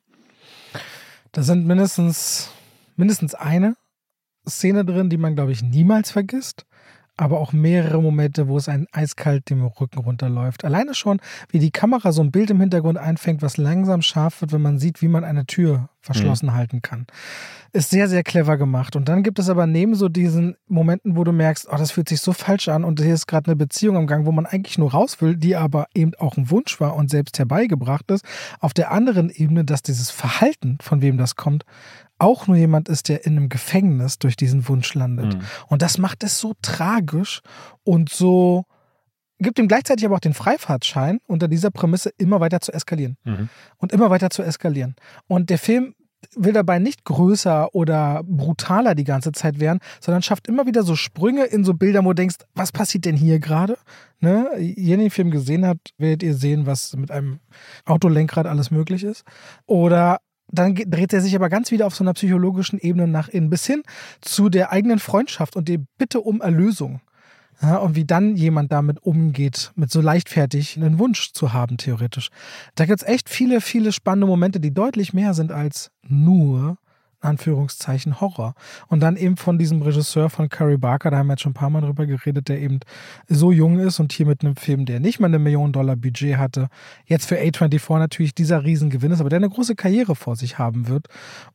B: Da sind mindestens, mindestens eine Szene drin, die man, glaube ich, niemals vergisst. Aber auch mehrere Momente, wo es einen eiskalt dem Rücken runterläuft. Alleine schon, wie die Kamera so ein Bild im Hintergrund einfängt, was langsam scharf wird, wenn man sieht, wie man eine Tür verschlossen mhm. halten kann. Ist sehr, sehr clever gemacht. Und dann gibt es aber neben so diesen Momenten, wo du merkst, oh, das fühlt sich so falsch an und hier ist gerade eine Beziehung am Gang, wo man eigentlich nur raus will, die aber eben auch ein Wunsch war und selbst herbeigebracht ist. Auf der anderen Ebene, dass dieses Verhalten, von wem das kommt, auch nur jemand ist, der in einem Gefängnis durch diesen Wunsch landet. Mhm. Und das macht es so tragisch und so, gibt ihm gleichzeitig aber auch den Freifahrtschein, unter dieser Prämisse immer weiter zu eskalieren. Mhm. Und immer weiter zu eskalieren. Und der Film will dabei nicht größer oder brutaler die ganze Zeit werden, sondern schafft immer wieder so Sprünge in so Bilder, wo du denkst, was passiert denn hier gerade? Ne? Ihr den Film gesehen habt, werdet ihr sehen, was mit einem Autolenkrad alles möglich ist. Oder dann dreht er sich aber ganz wieder auf so einer psychologischen Ebene nach innen, bis hin zu der eigenen Freundschaft und die Bitte um Erlösung. Ja, und wie dann jemand damit umgeht, mit so leichtfertig einen Wunsch zu haben, theoretisch. Da gibt es echt viele, viele spannende Momente, die deutlich mehr sind als nur, in Anführungszeichen, Horror. Und dann eben von diesem Regisseur von Curry Barker, da haben wir jetzt schon ein paar Mal drüber geredet, der eben so jung ist und hier mit einem Film, der nicht mal eine Million Dollar Budget hatte, jetzt für A vierundzwanzig natürlich dieser Riesengewinn ist, aber der eine große Karriere vor sich haben wird.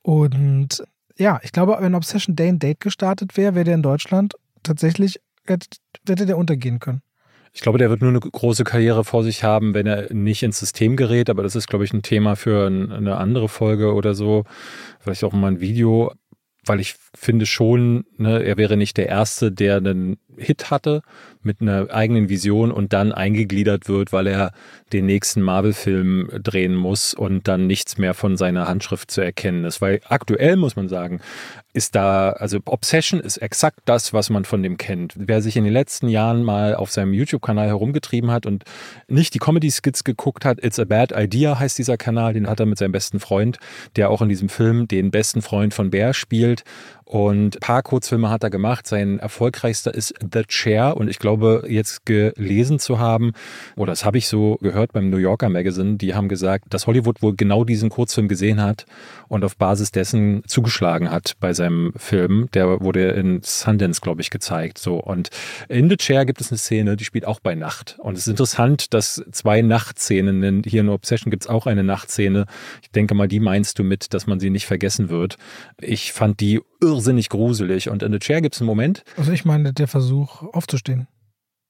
B: Und ja, ich glaube, wenn Obsession Day and Date gestartet wäre, wäre der in Deutschland tatsächlich, hätte, hätte der untergehen können.
A: Ich glaube, der wird nur eine große Karriere vor sich haben, wenn er nicht ins System gerät. Aber das ist, glaube ich, ein Thema für eine andere Folge oder so. Vielleicht auch mal ein Video. Weil ich finde schon, ne, er wäre nicht der Erste, der einen Hit hatte mit einer eigenen Vision und dann eingegliedert wird, weil er den nächsten Marvel-Film drehen muss und dann nichts mehr von seiner Handschrift zu erkennen ist. Weil aktuell, muss man sagen, ist da, also Obsession ist exakt das, was man von dem kennt. Wer sich in den letzten Jahren mal auf seinem YouTube-Kanal herumgetrieben hat und nicht die Comedy-Skits geguckt hat, It's a Bad Idea heißt dieser Kanal, den hat er mit seinem besten Freund, der auch in diesem Film den besten Freund von Bär spielt. Und ein paar Kurzfilme hat er gemacht. Sein erfolgreichster ist The Chair. Und ich glaube, jetzt gelesen zu haben, oder das habe ich so gehört beim New Yorker Magazine, die haben gesagt, dass Hollywood wohl genau diesen Kurzfilm gesehen hat und auf Basis dessen zugeschlagen hat bei seinem Film. Der wurde in Sundance, glaube ich, gezeigt. So. Und in The Chair gibt es eine Szene, die spielt auch bei Nacht. Und es ist interessant, dass zwei Nachtszenen, hier in Obsession gibt es auch eine Nachtszene. Ich denke mal, die meinst du mit, dass man sie nicht vergessen wird. Ich fand die irrsinnig gruselig. Und in The Chair gibt es einen Moment.
B: Also ich meine, der Versuch aufzustehen.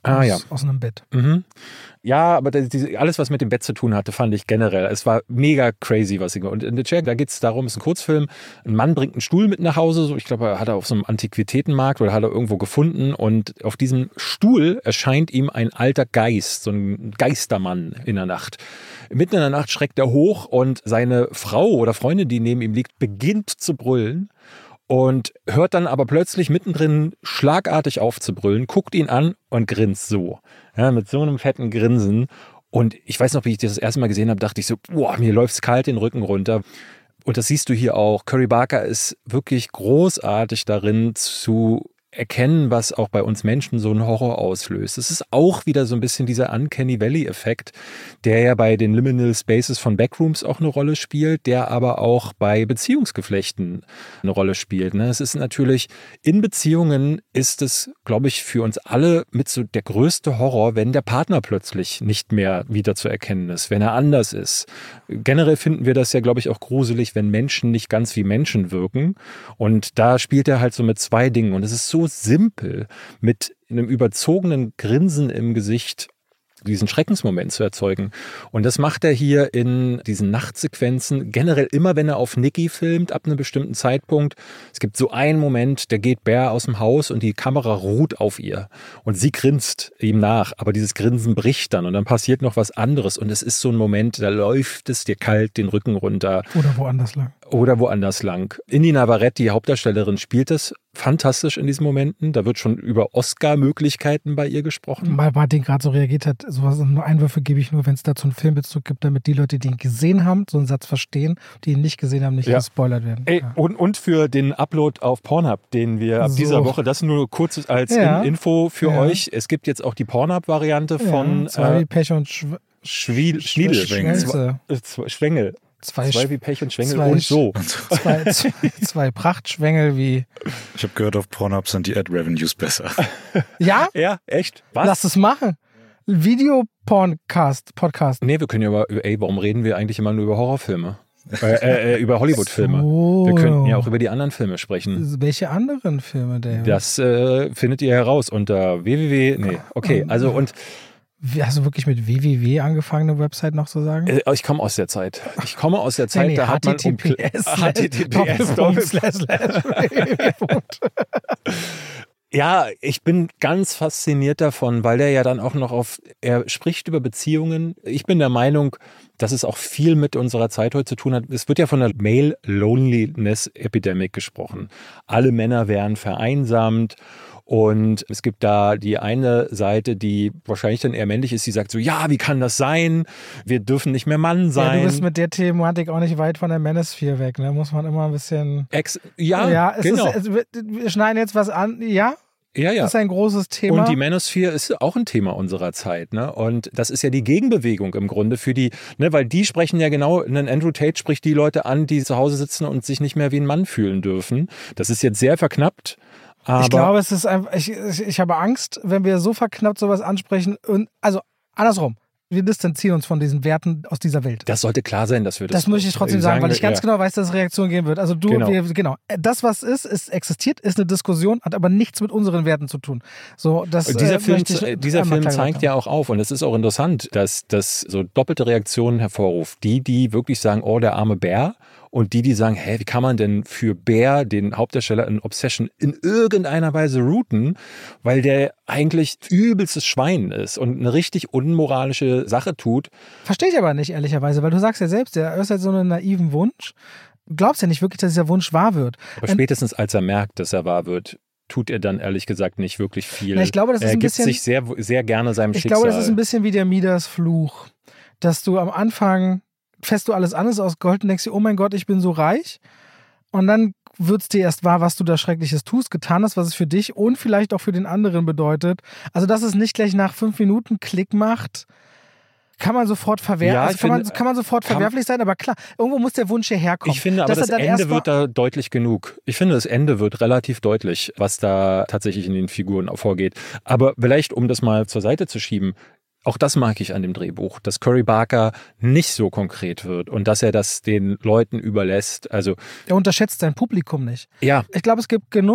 A: Ah,
B: aus,
A: ja.
B: aus einem Bett.
A: Mhm. Ja, aber das, diese, alles, was mit dem Bett zu tun hatte, fand ich generell. Es war mega crazy, was ich. Und in The Chair, da geht es darum, es ist ein Kurzfilm. Ein Mann bringt einen Stuhl mit nach Hause. So, ich glaube, er hat er auf so einem Antiquitätenmarkt oder hat er irgendwo gefunden. Und auf diesem Stuhl erscheint ihm ein alter Geist, so ein Geistermann in der Nacht. Mitten in der Nacht schreckt er hoch und seine Frau oder Freundin, die neben ihm liegt, beginnt zu brüllen. Und hört dann aber plötzlich mittendrin schlagartig auf zu brüllen, guckt ihn an und grinst so. Ja, mit so einem fetten Grinsen. Und ich weiß noch, wie ich das das erste Mal gesehen habe, dachte ich so, boah, mir läuft's kalt den Rücken runter. Und das siehst du hier auch. Cory Barker ist wirklich großartig darin zu erkennen, was auch bei uns Menschen so einen Horror auslöst. Es ist auch wieder so ein bisschen dieser Uncanny Valley-Effekt, der ja bei den Liminal Spaces von Backrooms auch eine Rolle spielt, der aber auch bei Beziehungsgeflechten eine Rolle spielt. Es ist natürlich, in Beziehungen ist es, glaube ich, für uns alle mit so der größte Horror, wenn der Partner plötzlich nicht mehr wieder zu erkennen ist, wenn er anders ist. Generell finden wir das ja, glaube ich, auch gruselig, wenn Menschen nicht ganz wie Menschen wirken. Und da spielt er halt so mit zwei Dingen. Und es ist so simpel, mit einem überzogenen Grinsen im Gesicht diesen Schreckensmoment zu erzeugen. Und das macht er hier in diesen Nachtsequenzen, generell immer, wenn er auf Nikki filmt, ab einem bestimmten Zeitpunkt. Es gibt so einen Moment, da geht Bear aus dem Haus und die Kamera ruht auf ihr. Und sie grinst ihm nach, aber dieses Grinsen bricht dann und dann passiert noch was anderes. Und es ist so ein Moment, da läuft es dir kalt den Rücken runter.
B: Oder woanders lang.
A: Oder woanders lang. Indy Navarrete, die Hauptdarstellerin, spielt es fantastisch in diesen Momenten. Da wird schon über Oscar-Möglichkeiten bei ihr gesprochen.
B: Weil Martin gerade so reagiert hat, sowas, nur Einwürfe gebe ich nur, wenn es dazu einen Filmbezug gibt, damit die Leute, die ihn gesehen haben, so einen Satz verstehen, die ihn nicht gesehen haben, nicht ja. gespoilert werden.
A: Ey,
B: ja.
A: und, und für den Upload auf Pornhub, den wir ab so. dieser Woche, das nur kurz als
B: ja.
A: in Info für
B: ja.
A: euch. Es gibt jetzt auch die Pornhub-Variante von
B: ja, zwei
A: äh,
B: Pech und Schw
A: Schwiel, Schniedel.
B: Schwänze.
A: Zwei, Schwengel.
B: Zwei,
A: zwei wie Pech und Schwengel
B: zwei,
A: und so.
B: Zwei, zwei, zwei Prachtschwengel wie...
C: Ich habe gehört, auf Pornhub sind die Ad-Revenues besser.
B: Ja?
A: Ja, echt? Was?
B: Lass es machen. Videoporncast, Podcast.
A: Nee, wir können ja über, ey, warum reden wir eigentlich immer nur über Horrorfilme? äh, äh, über Hollywood-Filme.
B: So.
A: Wir könnten ja auch über die anderen Filme sprechen.
B: Welche anderen Filme, David?
A: Das äh, findet ihr heraus unter www. Nee, okay, also und...
B: Hast du wirklich mit www angefangen, eine Website noch zu sagen?
A: Äh, ich komme aus der Zeit. Ich komme aus der Zeit,
B: nee, nee,
A: da hat man...
B: H T T P S
A: H T T P S Ja, ich bin ganz fasziniert davon, weil der ja dann auch noch auf, er spricht über Beziehungen. Ich bin der Meinung, dass es auch viel mit unserer Zeit heute zu tun hat. Es wird ja von der Male Loneliness Epidemic gesprochen. Alle Männer wären vereinsamt. Und es gibt da die eine Seite, die wahrscheinlich dann eher männlich ist, die sagt so, ja, wie kann das sein? Wir dürfen nicht mehr Mann sein.
B: Ja, du bist mit der Thematik auch nicht weit von der Manosphere weg, ne? Muss man immer ein bisschen...
A: Ex ja,
B: ja es
A: genau.
B: Ist, es, wir schneiden jetzt was an, ja?
A: Ja, ja.
B: Das ist ein großes Thema.
A: Und die Manosphere ist auch ein Thema unserer Zeit, ne? Und das ist ja die Gegenbewegung im Grunde für die, ne, weil die sprechen ja genau, ein Andrew Tate spricht die Leute an, die zu Hause sitzen und sich nicht mehr wie ein Mann fühlen dürfen. Das ist jetzt sehr verknappt. Aber
B: ich glaube, es ist einfach, ich, ich, ich habe Angst, wenn wir so verknappt sowas ansprechen und, also andersrum, wir distanzieren uns von diesen Werten aus dieser Welt.
A: Das sollte klar sein, dass wir das...
B: Das möchte ich trotzdem sagen, weil ich ganz
A: ja.
B: genau weiß, dass es Reaktionen geben wird. Also du,
A: genau.
B: Wir, genau. Das, was ist, ist existiert, ist eine Diskussion, hat aber nichts mit unseren Werten zu tun. So, das,
A: dieser
B: äh,
A: Film,
B: ich,
A: dieser Film zeigt ja auch auf, und es ist auch interessant, dass das so doppelte Reaktionen hervorruft. Die, die wirklich sagen, oh, der arme Bär, und die, die sagen, hä, wie kann man denn für Bear, den Hauptdarsteller in Obsession, in irgendeiner Weise routen, weil der eigentlich übelstes Schwein ist und eine richtig unmoralische Sache tut.
B: Verstehe ich aber nicht, ehrlicherweise, weil du sagst ja selbst, der äußert so einen naiven Wunsch. Du glaubst ja nicht wirklich, dass dieser Wunsch wahr wird.
A: Aber spätestens als er merkt, dass er wahr wird, tut er dann ehrlich gesagt nicht wirklich viel.
B: Na, ich glaube, das ist
A: er
B: ein
A: gibt
B: bisschen,
A: sich sehr, sehr gerne seinem
B: ich
A: Schicksal.
B: Ich glaube, das ist ein bisschen wie der Midas Fluch, dass du am Anfang fährst du alles an, ist aus Gold und denkst dir, oh mein Gott, ich bin so reich. Und dann wird es dir erst wahr, was du da Schreckliches tust, getan hast, was es für dich und vielleicht auch für den anderen bedeutet. Also, dass es nicht gleich nach fünf Minuten Klick macht, kann man sofort verwerfen.
A: Ja,
B: also kann,
A: finde,
B: man, kann man sofort kann, verwerflich sein, aber klar, irgendwo muss der Wunsch hierher kommen.
A: Ich finde aber, das Ende wird da deutlich genug. Ich finde, das Ende wird relativ deutlich, was da tatsächlich in den Figuren vorgeht. Aber vielleicht, um das mal zur Seite zu schieben, auch das mag ich an dem Drehbuch, dass Cory Barker nicht so konkret wird und dass er das den Leuten überlässt. Also
B: er unterschätzt sein Publikum nicht.
A: Ja.
B: Ich glaube, es gibt genug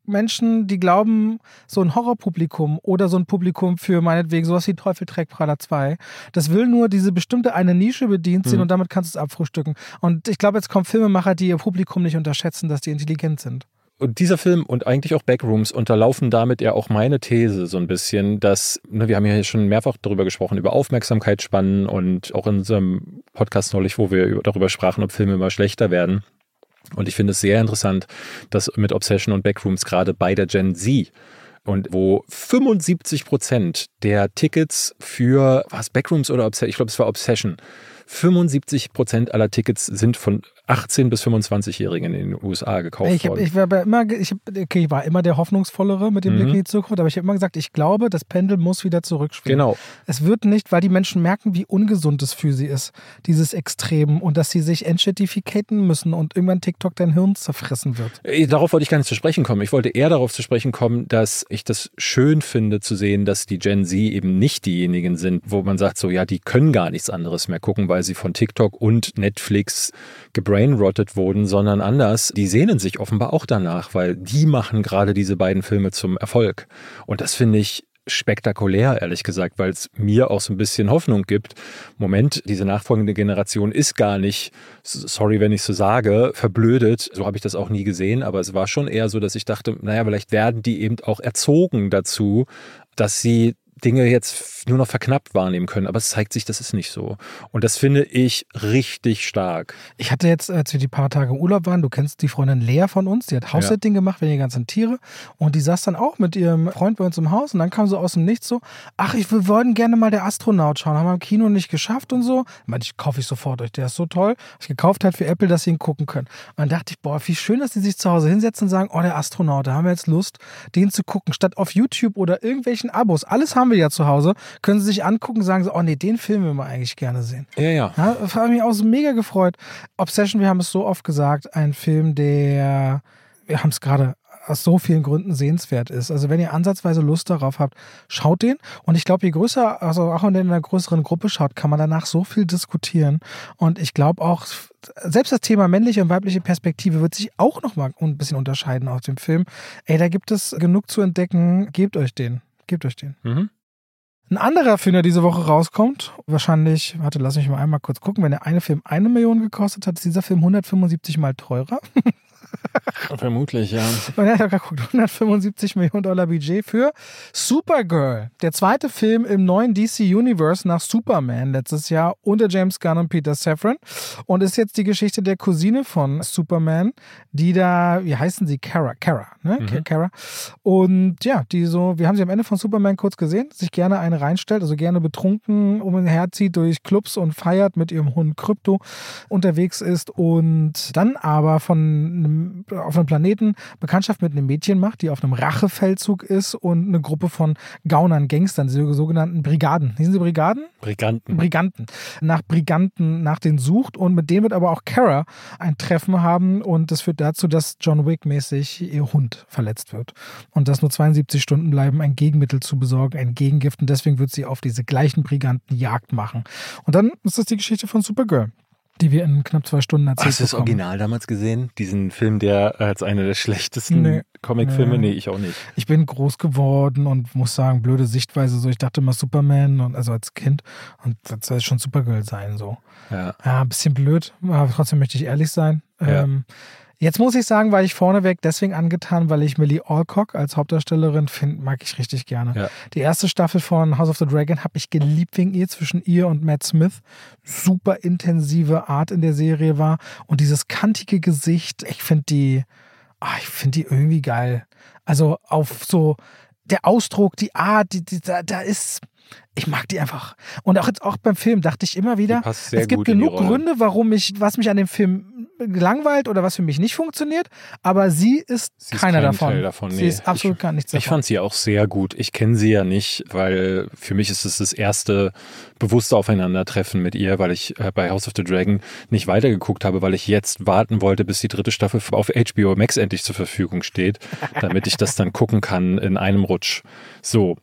B: Menschen, die glauben, so ein Horrorpublikum oder so ein Publikum für meinetwegen sowas wie Teufel trägt Prada zwei, das will nur diese bestimmte eine Nische bedient sehen mhm. und damit kannst du es abfrühstücken. Und ich glaube, jetzt kommen Filmemacher, die ihr Publikum nicht unterschätzen, dass die intelligent sind.
A: Und dieser Film und eigentlich auch Backrooms unterlaufen damit ja auch meine These so ein bisschen, dass, ne, wir haben ja hier schon mehrfach darüber gesprochen, über Aufmerksamkeitsspannen und auch in unserem Podcast neulich, wo wir darüber sprachen, ob Filme immer schlechter werden. Und ich finde es sehr interessant, dass mit Obsession und Backrooms gerade bei der Gen Z und wo fünfundsiebzig Prozent der Tickets für, was, Backrooms oder Obsession? Ich glaube, es war Obsession. fünfundsiebzig Prozent aller Tickets sind von achtzehn- bis fünfundzwanzigjährigen in den U S A gekauft
B: ich hab,
A: worden.
B: Ich war, immer, ich, hab, okay, ich war immer der Hoffnungsvollere mit dem mhm. Blick in die Zukunft, aber ich habe immer gesagt, ich glaube, das Pendel muss wieder zurückschwingen.
A: Genau.
B: Es wird nicht, weil die Menschen merken, wie ungesund es für sie ist, dieses Extrem, und dass sie sich entschädificaten müssen und irgendwann TikTok dein Hirn zerfressen wird.
A: Darauf wollte ich gar nicht zu sprechen kommen. Ich wollte eher darauf zu sprechen kommen, dass ich das schön finde zu sehen, dass die Gen Z eben nicht diejenigen sind, wo man sagt, so ja, die können gar nichts anderes mehr gucken, weil sie von TikTok und Netflix gebrainrottet wurden, sondern anders. Die sehnen sich offenbar auch danach, weil die machen gerade diese beiden Filme zum Erfolg. Und das finde ich spektakulär, ehrlich gesagt, weil es mir auch so ein bisschen Hoffnung gibt. Moment, diese nachfolgende Generation ist gar nicht, sorry, wenn ich so sage, verblödet. So habe ich das auch nie gesehen, aber es war schon eher so, dass ich dachte, naja, vielleicht werden die eben auch erzogen dazu, dass sie Dinge jetzt nur noch verknappt wahrnehmen können. Aber es zeigt sich, das ist nicht so. Und das finde ich richtig stark.
B: Ich hatte jetzt, als wir die paar Tage im Urlaub waren, du kennst die Freundin Lea von uns, die hat House-Sitting ja. gemacht, wegen die ganzen Tiere. Und die saß dann auch mit ihrem Freund bei uns im Haus. Und dann kam so aus dem Nichts so, ach, ich, wir wollten gerne mal der Astronaut schauen. Haben wir im Kino nicht geschafft und so. Ich meinte, ich kaufe ich sofort euch. Der ist so toll. Ich gekauft halt für Apple, dass sie ihn gucken können. Und dann dachte ich, boah, wie schön, dass die sich zu Hause hinsetzen und sagen, oh, der Astronaut, da haben wir jetzt Lust, den zu gucken. Statt auf YouTube oder irgendwelchen Abos. Alles haben wir ja zu Hause. Können sie sich angucken, sagen so, oh nee, den Film will man eigentlich gerne sehen.
A: Ja, ja.
B: ja das hat mich auch so mega gefreut. Obsession, wir haben es so oft gesagt, ein Film, der, wir haben es gerade aus so vielen Gründen sehenswert ist. Also wenn ihr ansatzweise Lust darauf habt, schaut den. Und ich glaube, je größer, also auch wenn ihr in einer größeren Gruppe schaut, kann man danach so viel diskutieren. Und ich glaube auch, selbst das Thema männliche und weibliche Perspektive wird sich auch nochmal ein bisschen unterscheiden aus dem Film. Ey, da gibt es genug zu entdecken. Gebt euch den. Gebt euch den.
A: Mhm.
B: Ein anderer Film, der diese Woche rauskommt, wahrscheinlich, warte, lass mich mal einmal kurz gucken, wenn der eine Film eine Million gekostet hat, ist dieser Film hundertfünfundsiebzig mal teurer.
A: Vermutlich, ja.
B: Und er hat geguckt, hundertfünfundsiebzig Millionen Dollar Budget für Supergirl. Der zweite Film im neuen D C-Universe nach Superman letztes Jahr unter James Gunn und Peter Safran. Und ist jetzt die Geschichte der Cousine von Superman, die da, wie heißen sie? Kara. Kara, ne? Mhm. Kara. Und ja, die so, wir haben sie am Ende von Superman kurz gesehen, sich gerne eine reinstellt, also gerne betrunken umherzieht durch Clubs und feiert, mit ihrem Hund Krypto unterwegs ist und dann aber von einem auf einem Planeten Bekanntschaft mit einem Mädchen macht, die auf einem Rachefeldzug ist und eine Gruppe von Gaunern, Gangstern, die sogenannten Brigaden. Hießen sie Brigaden?
A: Briganten.
B: Briganten. Nach Briganten, nach denen sucht und mit denen wird aber auch Kara ein Treffen haben und das führt dazu, dass John Wick-mäßig ihr Hund verletzt wird. Und dass nur zweiundsiebzig Stunden bleiben, ein Gegenmittel zu besorgen, ein Gegengift, und deswegen wird sie auf diese gleichen Briganten Jagd machen. Und dann ist das die Geschichte von Supergirl, die wir in knapp zwei Stunden erzählt haben.
A: Hast du das
B: bekommen.
A: Original damals gesehen? Diesen Film, der als einer der schlechtesten nee. Comicfilme? Nee. nee, ich auch nicht.
B: Ich bin groß geworden und muss sagen, blöde Sichtweise. So, ich dachte immer Superman, und also als Kind, und das soll schon Supergirl sein. So.
A: Ja.
B: ja, ein bisschen blöd, aber trotzdem möchte ich ehrlich sein.
A: Ja.
B: Ähm, Jetzt muss ich sagen, war ich vorneweg deswegen angetan, weil ich Millie Alcock als Hauptdarstellerin finde, mag ich richtig gerne.
A: Ja.
B: Die erste Staffel von House of the Dragon habe ich geliebt wegen ihr, zwischen ihr und Matt Smith. Super intensive Art in der Serie war. Und dieses kantige Gesicht, ich finde die, ach, ich finde die irgendwie geil. Also auf so der Ausdruck, die Art, die, die, da, da ist... Ich mag die einfach. Und auch jetzt auch beim Film dachte ich immer wieder, es gibt genug Gründe, warum ich, was mich an dem Film gelangweilt oder was für mich nicht funktioniert, aber sie ist
A: sie ist
B: keiner
A: kein
B: davon.
A: Teil davon.
B: Sie
A: nee.
B: ist absolut
A: ich,
B: gar nichts davon.
A: Ich fand sie auch sehr gut. Ich kenne sie ja nicht, weil für mich ist es das erste bewusste Aufeinandertreffen mit ihr, weil ich bei House of the Dragon nicht weitergeguckt habe, weil ich jetzt warten wollte, bis die dritte Staffel auf H B O Max endlich zur Verfügung steht, damit ich das dann gucken kann in einem Rutsch. So.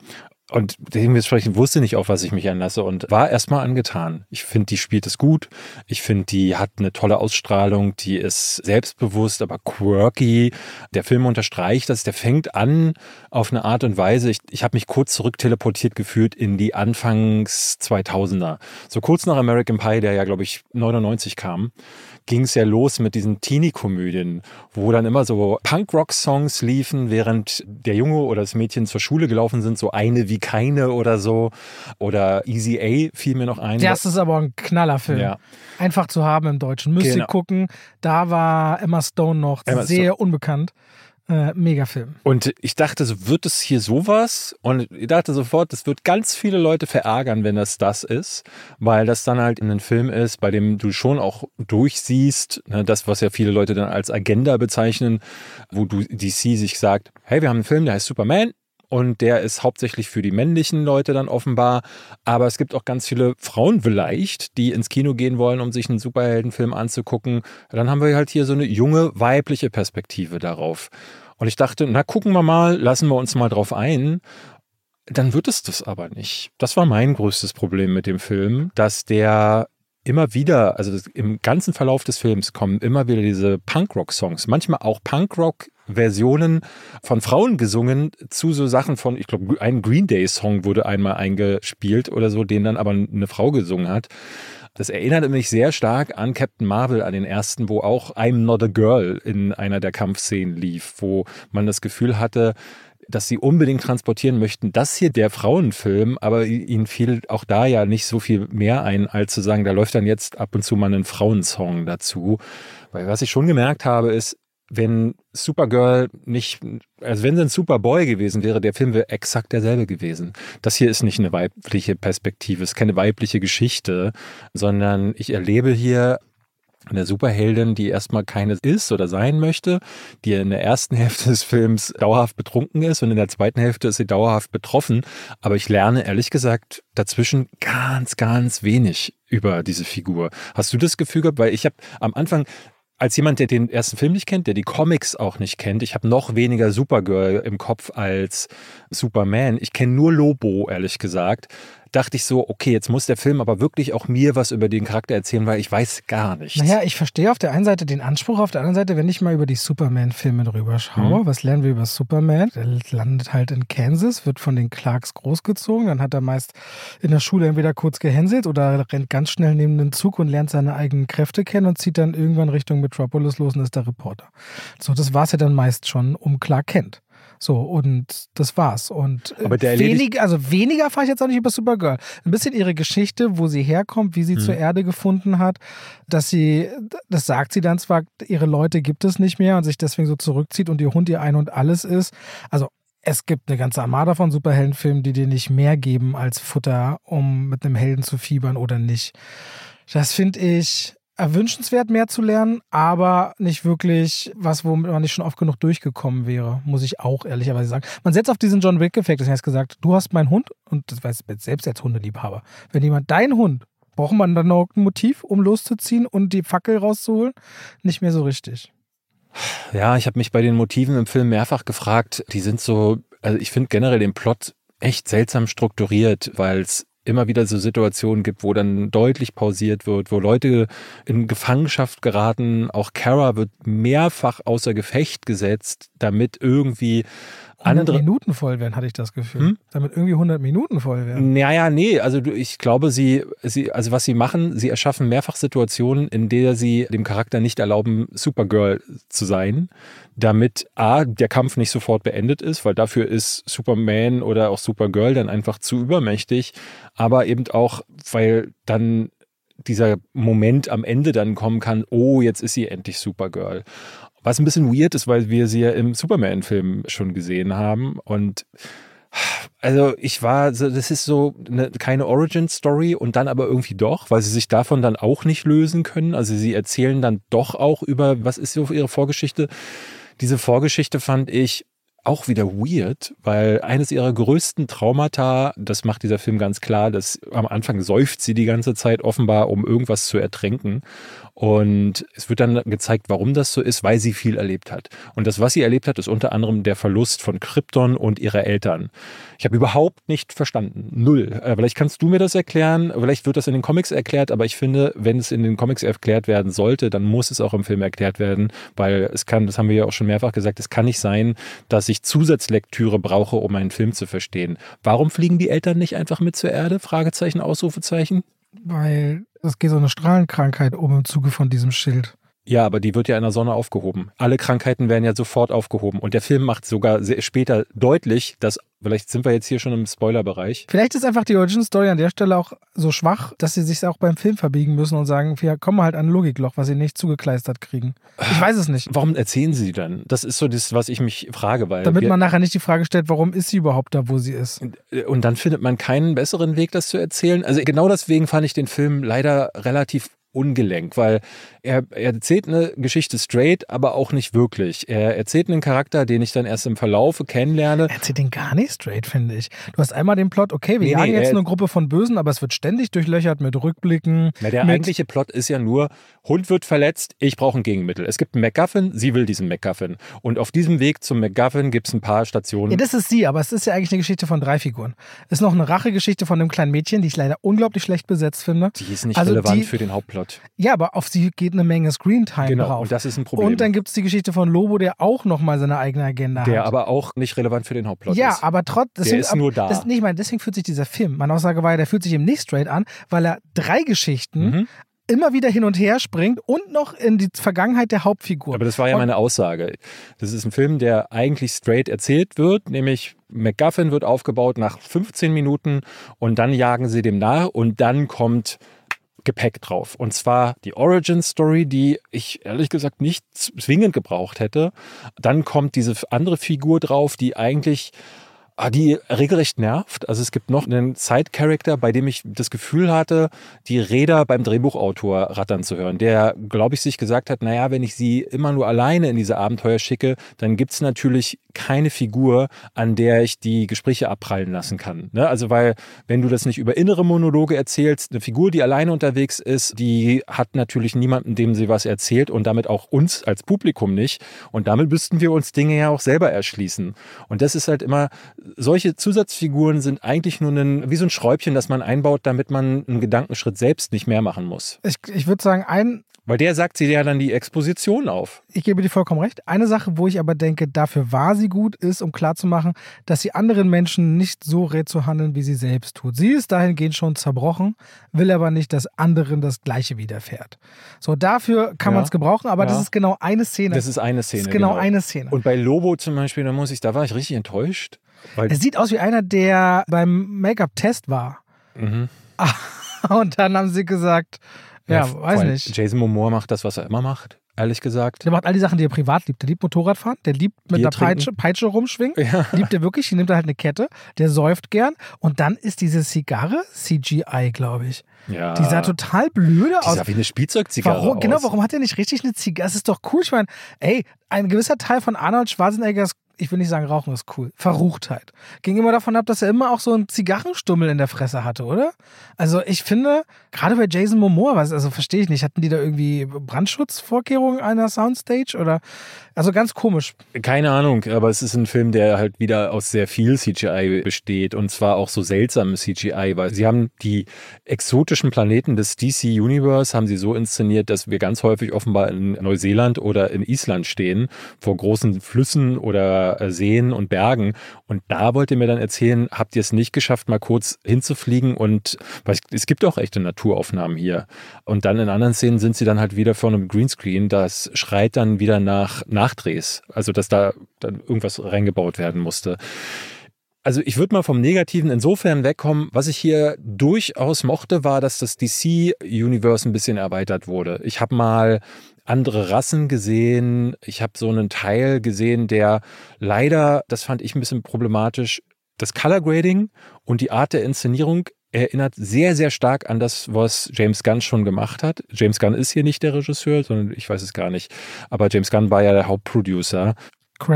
A: Und dementsprechend wusste nicht, auf was ich mich einlasse und war erstmal angetan. Ich finde, die spielt es gut. Ich finde, die hat eine tolle Ausstrahlung. Die ist selbstbewusst, aber quirky. Der Film unterstreicht das. Der fängt an auf eine Art und Weise. Ich, ich habe mich kurz zurück teleportiert gefühlt in die Anfangs zweitausender. So kurz nach American Pie, der ja, glaube ich, neunundneunzig kam, ging es ja los mit diesen Teenie-Komödien, wo dann immer so Punk-Rock-Songs liefen, während der Junge oder das Mädchen zur Schule gelaufen sind, so Eine wie keine oder so. Oder Easy A fiel mir noch ein.
B: Das ist aber ein Knallerfilm. Ja. Einfach zu haben im Deutschen. Müsst
A: Genau.
B: ihr gucken. Da war Emma Stone noch
A: Emma
B: sehr
A: Stone.
B: unbekannt. Äh, Megafilm.
A: Und ich dachte so, wird es hier sowas? Und ich dachte sofort, das wird ganz viele Leute verärgern, wenn das das ist, weil das dann halt in einem Film ist, bei dem du schon auch durchsiehst, ne, das, was ja viele Leute dann als Agenda bezeichnen, wo du D C sich sagt, hey, wir haben einen Film, der heißt Superman, und der ist hauptsächlich für die männlichen Leute dann offenbar. Aber es gibt auch ganz viele Frauen vielleicht, die ins Kino gehen wollen, um sich einen Superheldenfilm anzugucken. Dann haben wir halt hier so eine junge, weibliche Perspektive darauf. Und ich dachte, na gucken wir mal, lassen wir uns mal drauf ein. Dann wird es das aber nicht. Das war mein größtes Problem mit dem Film, dass der immer wieder, also das, im ganzen Verlauf des Films kommen immer wieder diese Punkrock-Songs, manchmal auch Punkrock-Versionen von Frauen gesungen zu so Sachen von, ich glaube, ein Green Day-Song wurde einmal eingespielt oder so, den dann aber eine Frau gesungen hat. Das erinnert mich sehr stark an Captain Marvel, an den ersten, wo auch I'm Not a Girl in einer der Kampfszenen lief, wo man das Gefühl hatte, dass sie unbedingt transportieren möchten, das hier der Frauenfilm, aber ihnen fiel auch da ja nicht so viel mehr ein, als zu sagen, da läuft dann jetzt ab und zu mal ein Frauensong dazu. Weil was ich schon gemerkt habe, ist, wenn Supergirl nicht, also wenn sie ein Superboy gewesen wäre, der Film wäre exakt derselbe gewesen. Das hier ist nicht eine weibliche Perspektive, es ist keine weibliche Geschichte, sondern ich erlebe hier eine Superheldin, die erstmal keine ist oder sein möchte, die in der ersten Hälfte des Films dauerhaft betrunken ist und in der zweiten Hälfte ist sie dauerhaft betroffen. Aber ich lerne ehrlich gesagt dazwischen ganz, ganz wenig über diese Figur. Hast du das Gefühl gehabt? Weil ich habe am Anfang, als jemand, der den ersten Film nicht kennt, der die Comics auch nicht kennt, ich habe noch weniger Supergirl im Kopf als Superman. Ich kenne nur Lobo, ehrlich gesagt. Dachte ich so, okay, jetzt muss der Film aber wirklich auch mir was über den Charakter erzählen, weil ich weiß gar nichts.
B: Naja, ich verstehe auf der einen Seite den Anspruch, auf der anderen Seite, wenn ich mal über die Superman-Filme drüber schaue, mhm. was lernen wir über Superman? Der landet halt in Kansas, wird von den Clarks großgezogen, dann hat er meist in der Schule entweder kurz gehänselt oder rennt ganz schnell neben den Zug und lernt seine eigenen Kräfte kennen und zieht dann irgendwann Richtung Metropolis los und ist der Reporter. So, das war es ja dann meist schon um Clark Kent. So, und das war's. Und
A: Aber der
B: wenig, also weniger fahre ich jetzt auch nicht über Supergirl. Ein bisschen ihre Geschichte, wo sie herkommt, wie sie hm. zur Erde gefunden hat, dass sie, das sagt sie dann zwar, ihre Leute gibt es nicht mehr und sich deswegen so zurückzieht und ihr Hund ihr Ein und Alles ist. Also es gibt eine ganze Armada von Superheldenfilmen, die dir nicht mehr geben als Futter, um mit einem Helden zu fiebern oder nicht. Das finde ich erwünschenswert, mehr zu lernen, aber nicht wirklich was, womit man nicht schon oft genug durchgekommen wäre, muss ich auch ehrlicherweise sagen. Man setzt auf diesen John Wick-Effekt, das heißt gesagt, du hast meinen Hund und das weiß ich selbst als Hundeliebhaber. Wenn jemand deinen Hund, braucht man dann noch ein Motiv, um loszuziehen und die Fackel rauszuholen? Nicht mehr so richtig.
A: Ja, ich habe mich bei den Motiven im Film mehrfach gefragt, die sind so, also ich finde generell den Plot echt seltsam strukturiert, weil es immer wieder so Situationen gibt, wo dann deutlich pausiert wird, wo Leute in Gefangenschaft geraten. Auch Kara wird mehrfach außer Gefecht gesetzt, damit irgendwie andere
B: hundert Minuten voll werden, hatte ich das Gefühl. Hm? Damit irgendwie hundert Minuten voll werden.
A: Naja, nee, also ich glaube, sie, sie, also was sie machen, sie erschaffen mehrfach Situationen, in der sie dem Charakter nicht erlauben, Supergirl zu sein, damit A, der Kampf nicht sofort beendet ist, weil dafür ist Superman oder auch Supergirl dann einfach zu übermächtig, aber eben auch, weil dann dieser Moment am Ende dann kommen kann, oh, jetzt ist sie endlich Supergirl. Was ein bisschen weird ist, weil wir sie ja im Superman-Film schon gesehen haben. Und also ich war, das ist so eine, keine Origin-Story und dann aber irgendwie doch, weil sie sich davon dann auch nicht lösen können. Also sie erzählen dann doch auch über, was ist so ihre Vorgeschichte? Diese Vorgeschichte fand ich auch wieder weird, weil eines ihrer größten Traumata, das macht dieser Film ganz klar, dass am Anfang säuft sie die ganze Zeit offenbar, um irgendwas zu ertränken. Und es wird dann gezeigt, warum das so ist, weil sie viel erlebt hat. Und das, was sie erlebt hat, ist unter anderem der Verlust von Krypton und ihrer Eltern. Ich habe überhaupt nicht verstanden. Null. Äh, vielleicht kannst du mir das erklären. Vielleicht wird das in den Comics erklärt. Aber ich finde, wenn es in den Comics erklärt werden sollte, dann muss es auch im Film erklärt werden. Weil es kann, das haben wir ja auch schon mehrfach gesagt, es kann nicht sein, dass ich Zusatzlektüre brauche, um einen Film zu verstehen. Warum fliegen die Eltern nicht einfach mit zur Erde? Fragezeichen, Ausrufezeichen.
B: Weil es geht so eine Strahlenkrankheit um im Zuge von diesem Schild.
A: Ja, aber die wird ja in der Sonne aufgehoben. Alle Krankheiten werden ja sofort aufgehoben. Und der Film macht sogar sehr später deutlich, dass, vielleicht sind wir jetzt hier schon im Spoilerbereich.
B: Vielleicht ist einfach die Origin Story an der Stelle auch so schwach, dass sie sich auch beim Film verbiegen müssen und sagen, wir kommen halt an ein Logikloch, was sie nicht zugekleistert kriegen. Ich weiß es nicht.
A: Warum erzählen sie dann? Das ist so das, was ich mich frage. Weil
B: Damit
A: wir,
B: man nachher nicht die Frage stellt, warum ist sie überhaupt da, wo sie ist.
A: Und dann findet man keinen besseren Weg, das zu erzählen. Also genau deswegen fand ich den Film leider relativ ungelenk, weil er, er erzählt eine Geschichte straight, aber auch nicht wirklich. Er erzählt einen Charakter, den ich dann erst im Verlaufe kennenlerne.
B: Er erzählt den gar nicht straight, finde ich. Du hast einmal den Plot, okay, wir
A: nee,
B: jagen
A: nee,
B: jetzt
A: er,
B: eine Gruppe von Bösen, aber es wird ständig durchlöchert mit Rückblicken.
A: Na, der
B: mit
A: eigentliche Plot ist ja nur, Hund wird verletzt, ich brauche ein Gegenmittel. Es gibt einen MacGuffin, sie will diesen MacGuffin. Und auf diesem Weg zum MacGuffin gibt es ein paar Stationen.
B: Ja, das ist sie, aber es ist ja eigentlich eine Geschichte von drei Figuren. Es ist noch eine Rachegeschichte von einem kleinen Mädchen, die ich leider unglaublich schlecht besetzt finde.
A: Die ist nicht
B: also
A: relevant
B: die,
A: für den Hauptplot.
B: Ja, aber auf sie geht eine Menge Screentime
A: genau,
B: drauf.
A: Und das ist ein Problem.
B: Und dann gibt es die Geschichte von Lobo, der auch nochmal seine eigene Agenda
A: der
B: hat.
A: Der aber auch nicht relevant für den Hauptplot
B: ja,
A: ist.
B: Ja, aber trotzdem.
A: Der ist nur da.
B: Das, nee, ich meine, deswegen fühlt sich dieser Film, meine Aussage war ja, der fühlt sich eben nicht straight an, weil er drei Geschichten mhm. immer wieder hin und her springt und noch in die Vergangenheit der Hauptfigur.
A: Aber das war ja
B: und,
A: meine Aussage. Das ist ein Film, der eigentlich straight erzählt wird, nämlich MacGuffin wird aufgebaut nach fünfzehn Minuten und dann jagen sie dem nach und dann kommt Gepäck drauf. Und zwar die Origin-Story, die ich ehrlich gesagt nicht zwingend gebraucht hätte. Dann kommt diese andere Figur drauf, die eigentlich die regelrecht nervt. Also es gibt noch einen Side-Character, bei dem ich das Gefühl hatte, die Räder beim Drehbuchautor rattern zu hören. Der, glaube ich, sich gesagt hat, naja, wenn ich sie immer nur alleine in diese Abenteuer schicke, dann gibt es natürlich keine Figur, an der ich die Gespräche abprallen lassen kann. Ne? Also weil, wenn du das nicht über innere Monologe erzählst, eine Figur, die alleine unterwegs ist, die hat natürlich niemanden, dem sie was erzählt und damit auch uns als Publikum nicht. Und damit müssten wir uns Dinge ja auch selber erschließen. Und das ist halt immer, solche Zusatzfiguren sind eigentlich nur ein, wie so ein Schräubchen, das man einbaut, damit man einen Gedankenschritt selbst nicht mehr machen muss.
B: Ich, ich würde sagen, ein...
A: Weil der sagt sie ja dann die Exposition auf.
B: Ich gebe dir vollkommen recht. Eine Sache, wo ich aber denke, dafür war sie gut, ist, um klarzumachen, dass sie anderen Menschen nicht so rät zu handeln, wie sie selbst tut. Sie ist dahingehend schon zerbrochen, will aber nicht, dass anderen das Gleiche widerfährt. So, dafür kann
A: ja,
B: man es gebrauchen, aber
A: ja.
B: das ist genau eine Szene.
A: Das ist eine Szene,
B: Das ist genau,
A: genau
B: eine Szene.
A: Und bei Lobo zum Beispiel, da muss ich, da war ich richtig enttäuscht. Weil
B: es sieht aus wie einer, der beim Make-up-Test war.
A: Mhm.
B: Und dann haben sie gesagt, ja,
A: ja
B: weiß nicht.
A: Jason Momoa macht das, was er immer macht, ehrlich gesagt.
B: Der macht all die Sachen, die er privat liebt. Der liebt Motorradfahren, der liebt mit
A: Bier
B: einer Peitsche, Peitsche rumschwingen.
A: Ja.
B: Liebt er wirklich, hier nimmt er halt eine Kette, der säuft gern. Und dann ist diese Zigarre C G I, glaube ich.
A: Ja.
B: Die sah total blöde aus.
A: Die sah wie eine Spielzeugzigarre
B: warum,
A: aus.
B: Genau, warum hat er nicht richtig eine Zigarre? Das ist doch cool. Ich meine, ey, ein gewisser Teil von Arnold Schwarzeneggers, ich will nicht sagen, Rauchen ist cool, Verruchtheit, ging immer davon ab, dass er immer auch so einen Zigarrenstummel in der Fresse hatte, oder? Also ich finde, gerade bei Jason Momoa, was, also verstehe ich nicht, hatten die da irgendwie Brandschutzvorkehrungen einer Soundstage oder? Also ganz komisch.
A: Keine Ahnung, aber es ist ein Film, der halt wieder aus sehr viel C G I besteht und zwar auch so seltsamen C G I, weil sie haben die exotischen Planeten des D C Universe haben sie so inszeniert, dass wir ganz häufig offenbar in Neuseeland oder in Island stehen, vor großen Flüssen oder Seen und Bergen. Und da wollt ihr mir dann erzählen, habt ihr es nicht geschafft, mal kurz hinzufliegen und weil es gibt auch echte Naturaufnahmen hier. Und dann in anderen Szenen sind sie dann halt wieder vor einem Greenscreen, das schreit dann wieder nach Nachdrehs. Also dass da dann irgendwas reingebaut werden musste. Also ich würde mal vom Negativen insofern wegkommen. Was ich hier durchaus mochte, war, dass das D C-Universe ein bisschen erweitert wurde. Ich habe mal andere Rassen gesehen. Ich habe so einen Teil gesehen, der leider, das fand ich ein bisschen problematisch, das Color Grading und die Art der Inszenierung erinnert sehr, sehr stark an das, was James Gunn schon gemacht hat. James Gunn ist hier nicht der Regisseur, sondern ich weiß es gar nicht. Aber James Gunn war ja der Hauptproducer.
B: Craig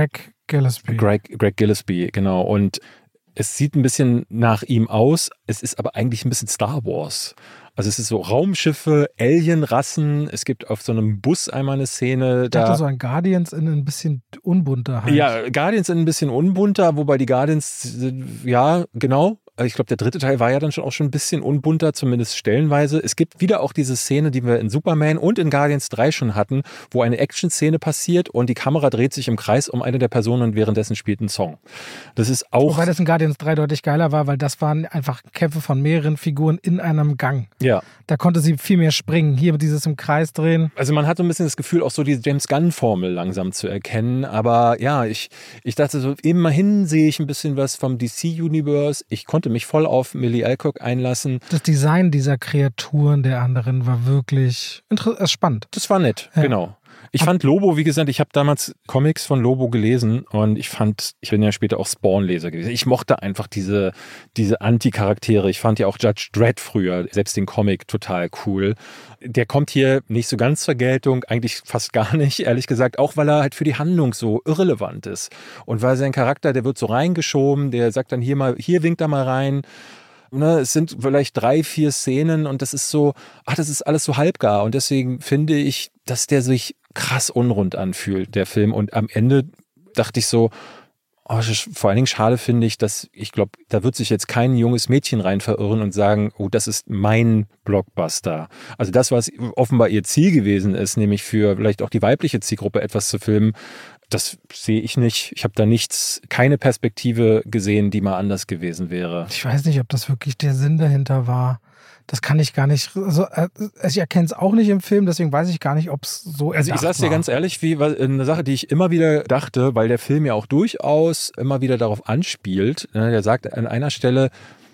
B: Gillespie.
A: Greg, Greg Gillespie, genau. Und es sieht ein bisschen nach ihm aus, es ist aber eigentlich ein bisschen Star Wars. Also es ist so Raumschiffe, Alienrassen, es gibt auf so einem Bus einmal eine Szene.
B: Ich dachte so an Guardians in ein bisschen unbunter halt.
A: Ja, Guardians in ein bisschen unbunter, wobei die Guardians, ja, genau. Ich glaube, der dritte Teil war ja dann schon auch schon ein bisschen unbunter, zumindest stellenweise. Es gibt wieder auch diese Szene, die wir in Superman und in Guardians drei schon hatten, wo eine Action-Szene passiert und die Kamera dreht sich im Kreis um eine der Personen und währenddessen spielt ein Song. Das ist auch...
B: Wobei das in Guardians drei deutlich geiler war, weil das waren einfach Kämpfe von mehreren Figuren in einem Gang.
A: Ja.
B: Da konnte sie viel mehr springen. Hier dieses im Kreis drehen.
A: Also man hat so ein bisschen das Gefühl, auch so diese James-Gunn-Formel langsam zu erkennen. Aber ja, ich, ich dachte so, immerhin sehe ich ein bisschen was vom D C-Universe. Ich konnte mich voll auf Millie Alcock einlassen.
B: Das Design dieser Kreaturen der anderen war wirklich inter- spannend.
A: Das war nett, ja. Genau. Ich fand Lobo, wie gesagt, ich habe damals Comics von Lobo gelesen und ich fand, ich bin ja später auch Spawn-Leser gewesen. Ich mochte einfach diese, diese Anti-Charaktere. Ich fand ja auch Judge Dredd früher, selbst den Comic, total cool. Der kommt hier nicht so ganz zur Geltung, eigentlich fast gar nicht, ehrlich gesagt, auch weil er halt für die Handlung so irrelevant ist. Und weil sein Charakter, der wird so reingeschoben, der sagt dann hier mal, hier winkt er mal rein. Ne, es sind vielleicht drei, vier Szenen und das ist so, ach, das ist alles so halbgar. Und deswegen finde ich, dass der sich krass unrund anfühlt, der Film. Und am Ende dachte ich so, oh, vor allen Dingen schade finde ich, dass ich glaube, da wird sich jetzt kein junges Mädchen rein verirren und sagen, oh, das ist mein Blockbuster. Also das, was offenbar ihr Ziel gewesen ist, nämlich für vielleicht auch die weibliche Zielgruppe etwas zu filmen, das sehe ich nicht. Ich habe da nichts, keine Perspektive gesehen, die mal anders gewesen wäre.
B: Ich weiß nicht, ob das wirklich der Sinn dahinter war. Das kann ich gar nicht, also ich erkenne es auch nicht im Film, deswegen weiß ich gar nicht, ob es so
A: Also ich sag's dir ganz ehrlich, wie eine Sache, die ich immer wieder dachte, weil der Film ja auch durchaus immer wieder darauf anspielt. Der sagt an einer Stelle,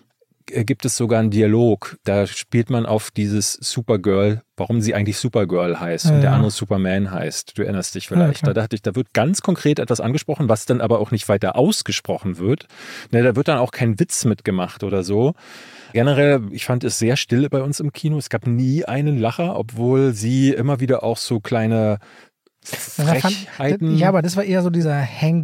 A: gibt es sogar einen Dialog, da spielt man auf dieses Supergirl, warum sie eigentlich Supergirl heißt ja, und der andere Superman heißt. Du erinnerst dich vielleicht. Ja, da dachte ich, da wird ganz konkret etwas angesprochen, was dann aber auch nicht weiter ausgesprochen wird. Ne, da wird dann auch kein Witz mitgemacht oder so. Generell, ich fand es sehr still bei uns im Kino. Es gab nie einen Lacher, obwohl sie immer wieder auch so kleine Frechheiten...
B: Ja, aber das war eher so dieser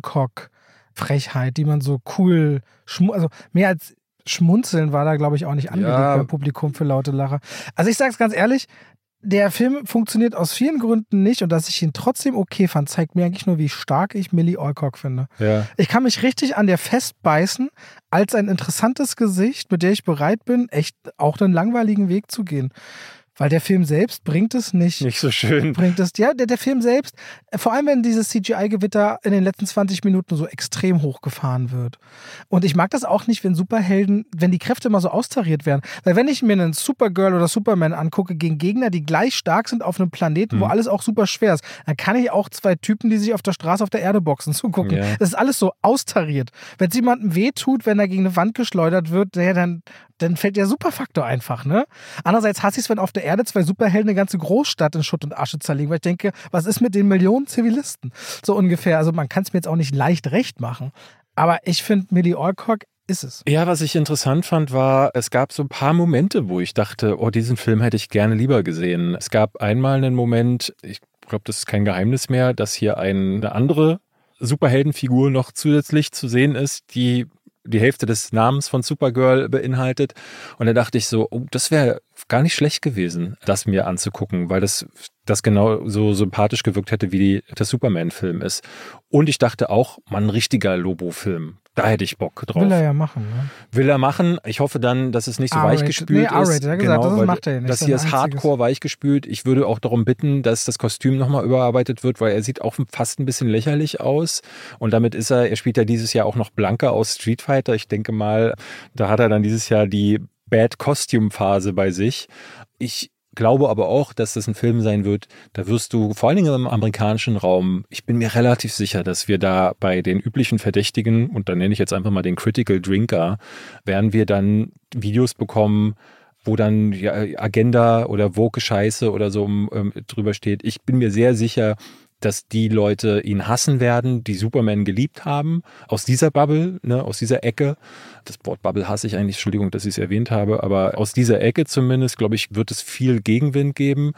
B: Hancock-Frechheit, die man so cool... Also mehr als... Schmunzeln war da, glaube ich, auch nicht angelegt ja. beim Publikum für laute Lacher. Also ich sage es ganz ehrlich, der Film funktioniert aus vielen Gründen nicht und dass ich ihn trotzdem okay fand, zeigt mir eigentlich nur, wie stark ich Millie Alcock finde.
A: Ja.
B: Ich kann mich richtig an der festbeißen, als ein interessantes Gesicht, mit der ich bereit bin, echt auch einen langweiligen Weg zu gehen. Weil der Film selbst bringt es nicht.
A: Nicht so schön.
B: Bringt es, ja, der, der Film selbst, vor allem wenn dieses C G I-Gewitter in den letzten zwanzig Minuten so extrem hochgefahren wird. Und ich mag das auch nicht, wenn Superhelden, wenn die Kräfte immer so austariert werden. Weil wenn ich mir einen Supergirl oder Superman angucke gegen Gegner, die gleich stark sind auf einem Planeten, hm. wo alles auch super schwer ist, dann kann ich auch zwei Typen, die sich auf der Straße auf der Erde boxen, zugucken. Ja. Das ist alles so austariert. Wenn es jemandem wehtut, wenn er gegen eine Wand geschleudert wird, ja, dann dann fällt der Superfaktor einfach, ne? Andererseits hasse ich es, wenn auf der Erde zwei Superhelden eine ganze Großstadt in Schutt und Asche zerlegen, weil ich denke, was ist mit den Millionen Zivilisten? So ungefähr. Also man kann es mir jetzt auch nicht leicht recht machen. Aber ich finde, Millie Alcock ist es.
A: Ja, was ich interessant fand, war, es gab so ein paar Momente, wo ich dachte, oh, diesen Film hätte ich gerne lieber gesehen. Es gab einmal einen Moment, ich glaube, das ist kein Geheimnis mehr, dass hier eine andere Superheldenfigur noch zusätzlich zu sehen ist, die die Hälfte des Namens von Supergirl beinhaltet. Und da dachte ich so, oh, das wäre gar nicht schlecht gewesen, das mir anzugucken, weil das, das genau so sympathisch gewirkt hätte, wie die, der Superman-Film ist. Und ich dachte auch, man, ein richtiger Lobo-Film. Da hätte ich Bock drauf.
B: Will er ja machen, ne?
A: Will er machen. Ich hoffe dann, dass es nicht so weichgespült
B: nee, R-rated, ist. Er gesagt, genau, das macht er nicht.
A: Das hier ist hardcore weichgespült. Ich würde auch darum bitten, dass das Kostüm nochmal überarbeitet wird, weil er sieht auch fast ein bisschen lächerlich aus. Und damit ist er, er spielt ja dieses Jahr auch noch Blanka aus Street Fighter. Ich denke mal, da hat er dann dieses Jahr die Bad-Costume-Phase bei sich. Ich glaube aber auch, dass das ein Film sein wird, da wirst du, vor allen Dingen im amerikanischen Raum, ich bin mir relativ sicher, dass wir da bei den üblichen Verdächtigen, und da nenne ich jetzt einfach mal den Critical Drinker, werden wir dann Videos bekommen, wo dann ja, Agenda oder woke Scheiße oder so ähm, drüber steht. Ich bin mir sehr sicher, dass die Leute ihn hassen werden, die Superman geliebt haben, aus dieser Bubble, ne, aus dieser Ecke. Das Wort Bubble hasse ich eigentlich, Entschuldigung, dass ich es erwähnt habe, aber aus dieser Ecke zumindest, glaube ich, wird es viel Gegenwind geben.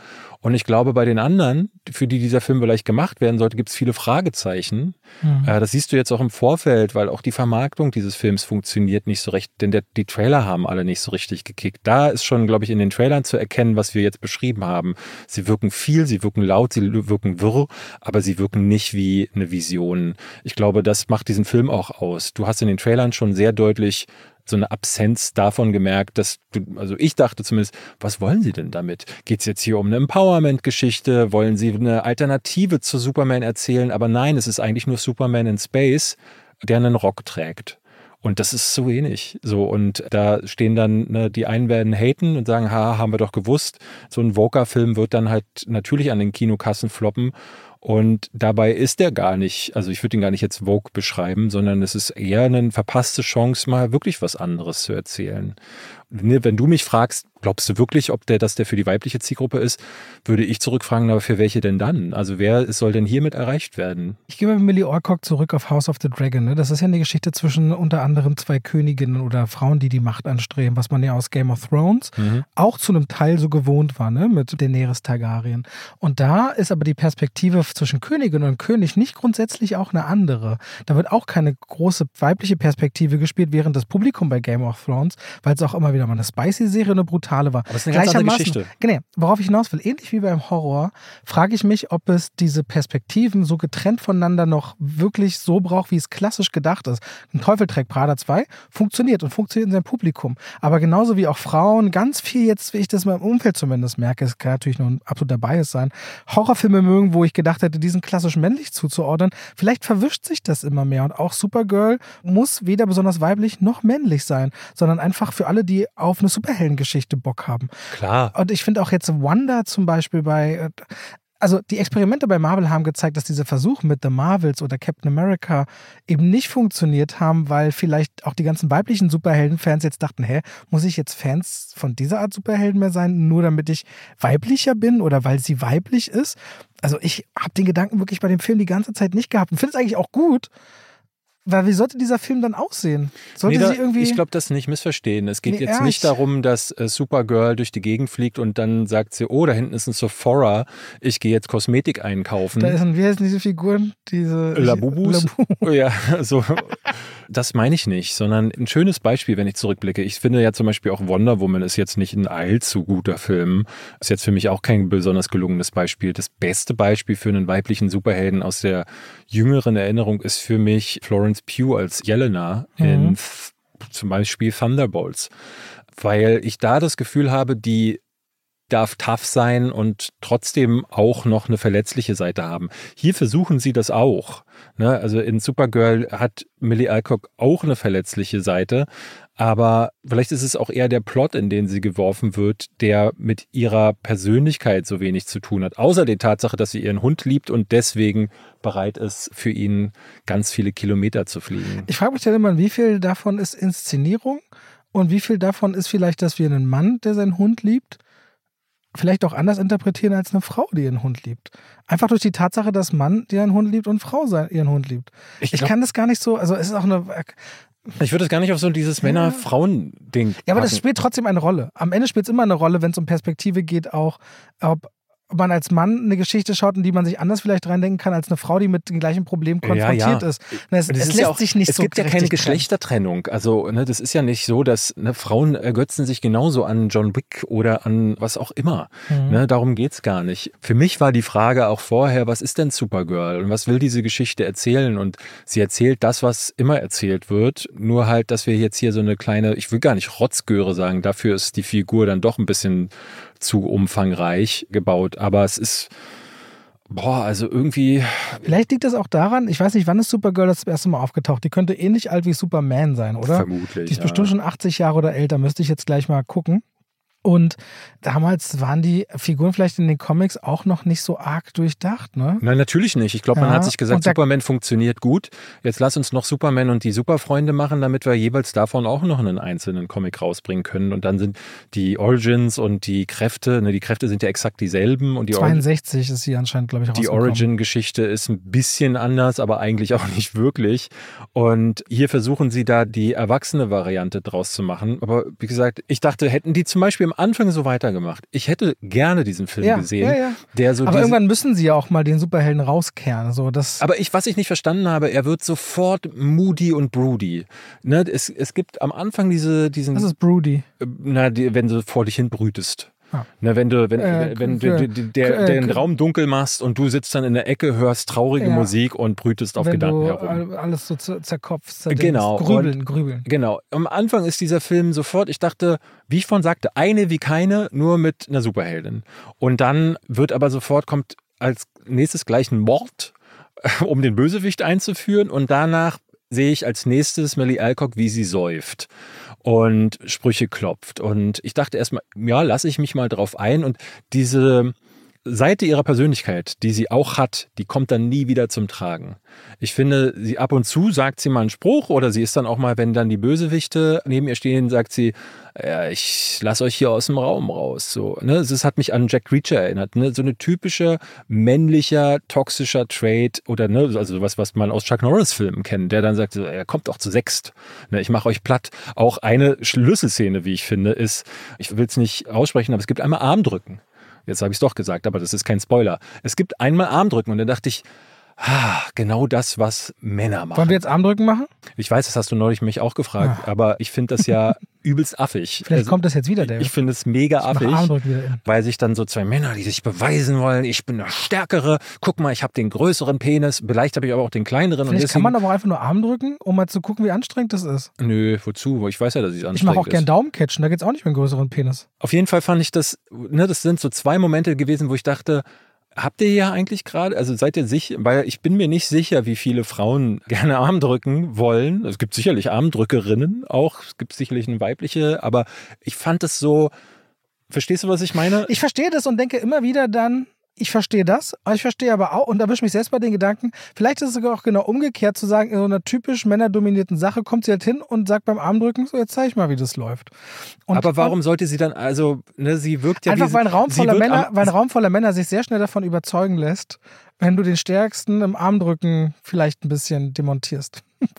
A: Und ich glaube, bei den anderen, für die dieser Film vielleicht gemacht werden sollte, gibt es viele Fragezeichen. Mhm. Äh, das siehst du jetzt auch im Vorfeld, weil auch die Vermarktung dieses Films funktioniert nicht so recht, denn der, die Trailer haben alle nicht so richtig gekickt. Da ist schon, glaube ich, in den Trailern zu erkennen, was wir jetzt beschrieben haben. Sie wirken viel, sie wirken laut, sie wirken wirr, aber sie wirken nicht wie eine Vision. Ich glaube, das macht diesen Film auch aus. Du hast in den Trailern schon sehr deutlich so eine Absenz davon gemerkt, dass du, also ich dachte zumindest, was wollen sie denn damit? Geht es jetzt hier um eine Empowerment-Geschichte? Wollen sie eine Alternative zu Superman erzählen? Aber nein, es ist eigentlich nur Superman in Space, der einen Rock trägt. Und das ist so wenig. So, und da stehen dann, ne, die einen werden haten und sagen, ha, haben wir doch gewusst. So ein Vogue-Film wird dann halt natürlich an den Kinokassen floppen. Und dabei ist der gar nicht, also ich würde ihn gar nicht jetzt Vogue beschreiben, sondern es ist eher eine verpasste Chance, mal wirklich was anderes zu erzählen. Wenn du mich fragst, glaubst du wirklich, ob der, dass der für die weibliche Zielgruppe ist, würde ich zurückfragen, aber für welche denn dann? Also wer soll denn hiermit erreicht werden?
B: Ich gehe mal mit Millie Alcock zurück auf House of the Dragon. Ne? Das ist ja eine Geschichte zwischen unter anderem zwei Königinnen oder Frauen, die die Macht anstreben, was man ja aus Game of Thrones mhm. auch zu einem Teil so gewohnt war, ne? Mit Daenerys Targaryen. Und da ist aber die Perspektive zwischen Königin und König nicht grundsätzlich auch eine andere. Da wird auch keine große weibliche Perspektive gespielt, während das Publikum bei Game of Thrones, weil es auch immer wieder mal eine Spicy-Serie, eine brutale war.
A: Aber es ist eine ganz andere Geschichte.
B: Genau, worauf ich hinaus will, ähnlich wie beim Horror, frage ich mich, ob es diese Perspektiven so getrennt voneinander noch wirklich so braucht, wie es klassisch gedacht ist. Ein Teufel trägt Prada zwei funktioniert und funktioniert in seinem Publikum. Aber genauso wie auch Frauen, ganz viel jetzt, wie ich das in meinem Umfeld zumindest merke, es kann natürlich nur ein absoluter Bias sein, Horrorfilme mögen, wo ich gedacht hätte, diesen klassisch männlich zuzuordnen. Vielleicht verwischt sich das immer mehr. Und auch Supergirl muss weder besonders weiblich noch männlich sein, sondern einfach für alle, die auf eine Superheldengeschichte Bock haben.
A: Klar.
B: Und ich finde auch jetzt Wanda zum Beispiel bei, also die Experimente bei Marvel haben gezeigt, dass diese Versuche mit The Marvels oder Captain America eben nicht funktioniert haben, weil vielleicht auch die ganzen weiblichen Superheldenfans jetzt dachten, hä, muss ich jetzt Fans von dieser Art Superhelden mehr sein, nur damit ich weiblicher bin oder weil sie weiblich ist? Also ich habe den Gedanken wirklich bei dem Film die ganze Zeit nicht gehabt und finde es eigentlich auch gut. Weil wie sollte dieser Film dann aussehen? Sollte
A: nee, da,
B: sie irgendwie
A: ich glaube, das nicht missverstehen. Es geht
B: nee,
A: jetzt
B: ja,
A: nicht darum, dass äh, Supergirl durch die Gegend fliegt und dann sagt sie, oh, da hinten ist ein Sephora, ich gehe jetzt Kosmetik einkaufen.
B: Da ist ein, wie heißen diese Figuren? Diese
A: Labubus? Labubu. Ja, so. Das meine ich nicht, sondern ein schönes Beispiel, wenn ich zurückblicke. Ich finde ja zum Beispiel auch Wonder Woman ist jetzt nicht ein allzu guter Film. Ist jetzt für mich auch kein besonders gelungenes Beispiel. Das beste Beispiel für einen weiblichen Superhelden aus der jüngeren Erinnerung ist für mich Florence Pugh als Jelena mhm. in th- zum Beispiel Thunderbolts. Weil ich da das Gefühl habe, die darf tough sein und trotzdem auch noch eine verletzliche Seite haben. Hier versuchen sie das auch. Ne? Also in Supergirl hat Millie Alcock auch eine verletzliche Seite, aber vielleicht ist es auch eher der Plot, in den sie geworfen wird, der mit ihrer Persönlichkeit so wenig zu tun hat. Außer der Tatsache, dass sie ihren Hund liebt und deswegen bereit ist, für ihn ganz viele Kilometer zu fliegen.
B: Ich frage mich dann immer, wie viel davon ist Inszenierung und wie viel davon ist vielleicht, dass wir einen Mann, der seinen Hund liebt, vielleicht auch anders interpretieren als eine Frau, die ihren Hund liebt. Einfach durch die Tatsache, dass Mann ihren Hund liebt und Frau ihren Hund liebt. Ich, glaub, ich kann das gar nicht so, also es ist auch eine...
A: Ich würde es gar nicht auf so dieses ja. Männer-Frauen-Ding
B: Ja, aber das spielt trotzdem eine Rolle. Am Ende spielt es immer eine Rolle, wenn es um Perspektive geht, auch ob man als Mann eine Geschichte schaut, in die man sich anders vielleicht reindenken kann, als eine Frau, die mit dem gleichen Problem konfrontiert
A: ja, ja.
B: ist. Es, es
A: ist
B: lässt
A: ja auch,
B: sich nicht
A: es
B: so
A: Es gibt ja keine Geschlechtertrennung. Also ne, das ist ja nicht so, dass ne, Frauen ergötzen sich genauso an John Wick oder an was auch immer. Mhm. Ne, darum geht's gar nicht. Für mich war die Frage auch vorher, was ist denn Supergirl und was will diese Geschichte erzählen? Und sie erzählt das, was immer erzählt wird. Nur halt, dass wir jetzt hier so eine kleine, ich will gar nicht Rotzgöre sagen, dafür ist die Figur dann doch ein bisschen zu umfangreich gebaut. Aber es ist, boah, also irgendwie...
B: Vielleicht liegt das auch daran, ich weiß nicht, wann ist Supergirl das erste Mal aufgetaucht? Die könnte ähnlich alt wie Superman sein, oder?
A: Vermutlich,
B: Die ist
A: ja.
B: bestimmt schon achtzig Jahre oder älter, müsste ich jetzt gleich mal gucken. Und damals waren die Figuren vielleicht in den Comics auch noch nicht so arg durchdacht, ne?
A: Nein, natürlich nicht. Ich glaube, man
B: ja,
A: hat sich gesagt, Superman funktioniert gut. Jetzt lass uns noch Superman und die Superfreunde machen, damit wir jeweils davon auch noch einen einzelnen Comic rausbringen können. Und dann sind die Origins und die Kräfte, ne, die Kräfte sind ja exakt dieselben. Und die
B: zweiundsechzig Origin, ist sie anscheinend, glaube ich,
A: rausgekommen. Die Origin-Geschichte ist ein bisschen anders, aber eigentlich auch nicht wirklich. Und hier versuchen sie da die erwachsene Variante draus zu machen. Aber wie gesagt, ich dachte, hätten die zum Beispiel im Anfang so weitergemacht. Ich hätte gerne diesen Film
B: ja,
A: gesehen,
B: ja, ja.
A: der so
B: Aber
A: diese,
B: irgendwann müssen sie ja auch mal den Superhelden rauskehren. So, das
A: aber ich, was ich nicht verstanden habe, er wird sofort moody und broody. Ne, es, es gibt am Anfang diese, diesen...
B: das ist broody.
A: Na, die, wenn du vor dich hin brütest.
B: Ah.
A: Na, wenn du, wenn,
B: Äh,
A: wenn
B: für,
A: du der, der,
B: äh,
A: den Raum dunkel machst und du sitzt dann in der Ecke, hörst traurige
B: ja.
A: Musik und brütest auf
B: wenn
A: Gedanken
B: du
A: herum.
B: alles so zerkopfst, zerdenkst.
A: Genau.
B: Grübeln,
A: und,
B: grübeln.
A: Genau. Am Anfang ist dieser Film sofort, ich dachte, wie ich vorhin sagte, eine wie keine, nur mit einer Superheldin. Und dann wird aber sofort, kommt als nächstes gleich ein Mord, um den Bösewicht einzuführen. Und danach sehe ich als nächstes Millie Alcock, wie sie säuft und Sprüche klopft. Und ich dachte erstmal, ja, lasse ich mich mal drauf ein. Und diese Seite ihrer Persönlichkeit, die sie auch hat, die kommt dann nie wieder zum Tragen. Ich finde, sie ab und zu sagt sie mal einen Spruch oder sie ist dann auch mal, wenn dann die Bösewichte neben ihr stehen, sagt sie, ja, ich lasse euch hier aus dem Raum raus. So, ne? Das hat mich an Jack Reacher erinnert. Ne? So eine typische männlicher, toxischer Trait oder ne, also was, was man aus Chuck Norris-Filmen kennt, der dann sagt, so, er kommt doch zu sechst. Ne? Ich mache euch platt. Auch eine Schlüsselszene, wie ich finde, ist, ich will es nicht aussprechen, aber es gibt einmal Armdrücken. Jetzt habe ich es doch gesagt, aber das ist kein Spoiler. Es gibt einmal Armdrücken und dann dachte ich, ah, genau das, was Männer machen.
B: Wollen wir jetzt Armdrücken machen?
A: Ich weiß, das hast du neulich mich auch gefragt, ja. aber ich finde das ja übelst affig.
B: Vielleicht
A: also,
B: kommt das jetzt wieder, David.
A: Ich finde es mega
B: ich
A: affig,
B: wieder
A: weil sich dann so zwei Männer, die sich beweisen wollen, ich bin der Stärkere, guck mal, ich habe den größeren Penis, vielleicht habe ich aber auch den kleineren.
B: Vielleicht
A: und deswegen,
B: kann man aber auch einfach nur Armdrücken, um mal zu gucken, wie anstrengend das ist.
A: Nö, wozu? Ich weiß ja, dass es anstrengend ist.
B: Ich mache auch gern Daumencatchen, da geht es auch nicht mit einem größeren Penis.
A: Auf jeden Fall fand ich das, ne, das sind so zwei Momente gewesen, wo ich dachte, habt ihr ja eigentlich gerade, also seid ihr sicher, weil ich bin mir nicht sicher, wie viele Frauen gerne Armdrücken wollen. Es gibt sicherlich Armdrückerinnen auch, es gibt sicherlich eine weibliche, aber ich fand es so, verstehst du, was ich meine?
B: Ich verstehe das und denke immer wieder dann, ich verstehe das, aber ich verstehe aber auch und erwische mich selbst bei den Gedanken, vielleicht ist es sogar auch genau umgekehrt zu sagen, in so einer typisch männerdominierten Sache kommt sie halt hin und sagt beim Armdrücken, so jetzt zeige ich mal, wie das läuft. Und
A: aber warum sollte sie dann, also, ne, sie wirkt ja
B: einfach,
A: wie,
B: weil ein, Raum voller Männer,
A: am,
B: weil ein Raum voller Männer sich sehr schnell davon überzeugen lässt, wenn du den Stärksten im Armdrücken vielleicht ein bisschen demontierst.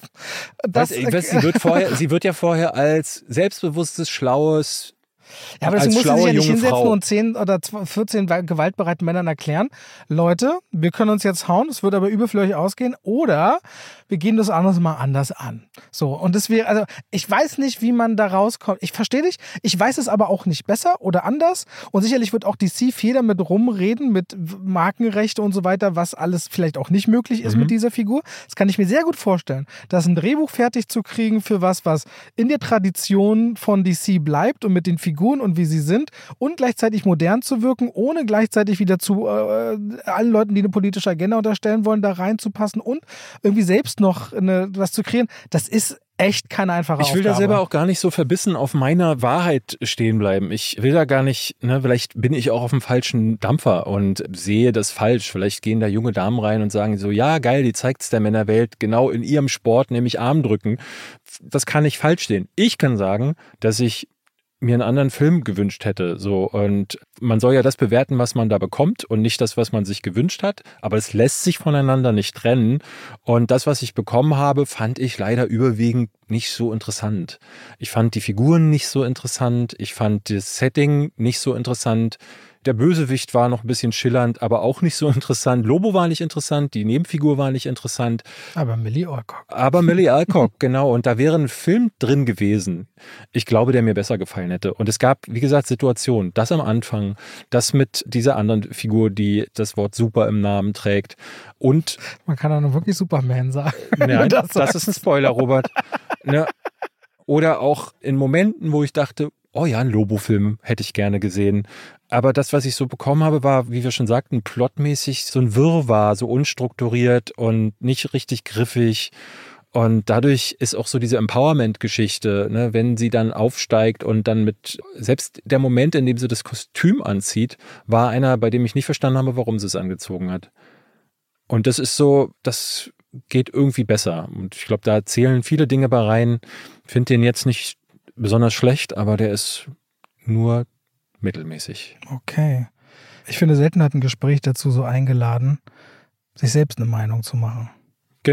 B: Das,
A: weiß, ich weiß, sie, wird vorher, sie wird ja vorher als selbstbewusstes, schlaues,
B: ja, aber deswegen muss sie sich ja nicht hinsetzen
A: Frau.
B: und zehn oder vierzehn gewaltbereiten Männern erklären, Leute, wir können uns jetzt hauen, es wird aber übel für euch ausgehen, oder wir gehen das anderes mal anders an. So, und das wäre, also ich weiß nicht, wie man da rauskommt. Ich verstehe dich, ich weiß es aber auch nicht besser oder anders und sicherlich wird auch D C viel damit rumreden, mit Markenrechte und so weiter, was alles vielleicht auch nicht möglich ist mhm. mit dieser Figur. Das kann ich mir sehr gut vorstellen, dass ein Drehbuch fertig zu kriegen für was, was in der Tradition von D C bleibt und mit den Figuren und wie sie sind und gleichzeitig modern zu wirken, ohne gleichzeitig wieder zu äh, allen Leuten, die eine politische Agenda unterstellen wollen, da reinzupassen und irgendwie selbst noch eine, was zu kreieren. Das ist echt keine einfache Aufgabe.
A: Ich will da selber auch gar nicht so verbissen auf meiner Wahrheit stehen bleiben. Ich will da gar nicht, ne, vielleicht bin ich auch auf dem falschen Dampfer und sehe das falsch. Vielleicht gehen da junge Damen rein und sagen so, ja geil, die zeigt es der Männerwelt genau in ihrem Sport, nämlich Armdrücken. Das kann nicht falsch stehen. Ich kann sagen, dass ich mir einen anderen Film gewünscht hätte. So. Und man soll ja das bewerten, was man da bekommt und nicht das, was man sich gewünscht hat. Aber es lässt sich voneinander nicht trennen. Und das, was ich bekommen habe, fand ich leider überwiegend nicht so interessant. Ich fand die Figuren nicht so interessant. Ich fand das Setting nicht so interessant. Der Bösewicht war noch ein bisschen schillernd, aber auch nicht so interessant. Lobo war nicht interessant, die Nebenfigur war nicht interessant.
B: Aber Millie Alcock.
A: Aber Millie Alcock, genau. Und da wäre ein Film drin gewesen. Ich glaube, der mir besser gefallen hätte. Und es gab, wie gesagt, Situationen. Das am Anfang, das mit dieser anderen Figur, die das Wort Super im Namen trägt. Und
B: man kann auch nur wirklich Superman sagen.
A: Nein, das, das ist ein Spoiler, Robert. Ne? Oder auch in Momenten, wo ich dachte, oh ja, ein Lobo-Film hätte ich gerne gesehen. Aber das, was ich so bekommen habe, war, wie wir schon sagten, plotmäßig so ein Wirrwarr, so unstrukturiert und nicht richtig griffig. Und dadurch ist auch so diese Empowerment-Geschichte, ne, wenn sie dann aufsteigt und dann mit, selbst der Moment, in dem sie das Kostüm anzieht, war einer, bei dem ich nicht verstanden habe, warum sie es angezogen hat. Und das ist so, das geht irgendwie besser. Und ich glaube, da zählen viele Dinge bei rein. Ich finde den jetzt nicht besonders schlecht, aber der ist nur mittelmäßig.
B: Okay. Ich finde, selten hat ein Gespräch dazu so eingeladen, sich selbst eine Meinung zu machen.
A: Genau.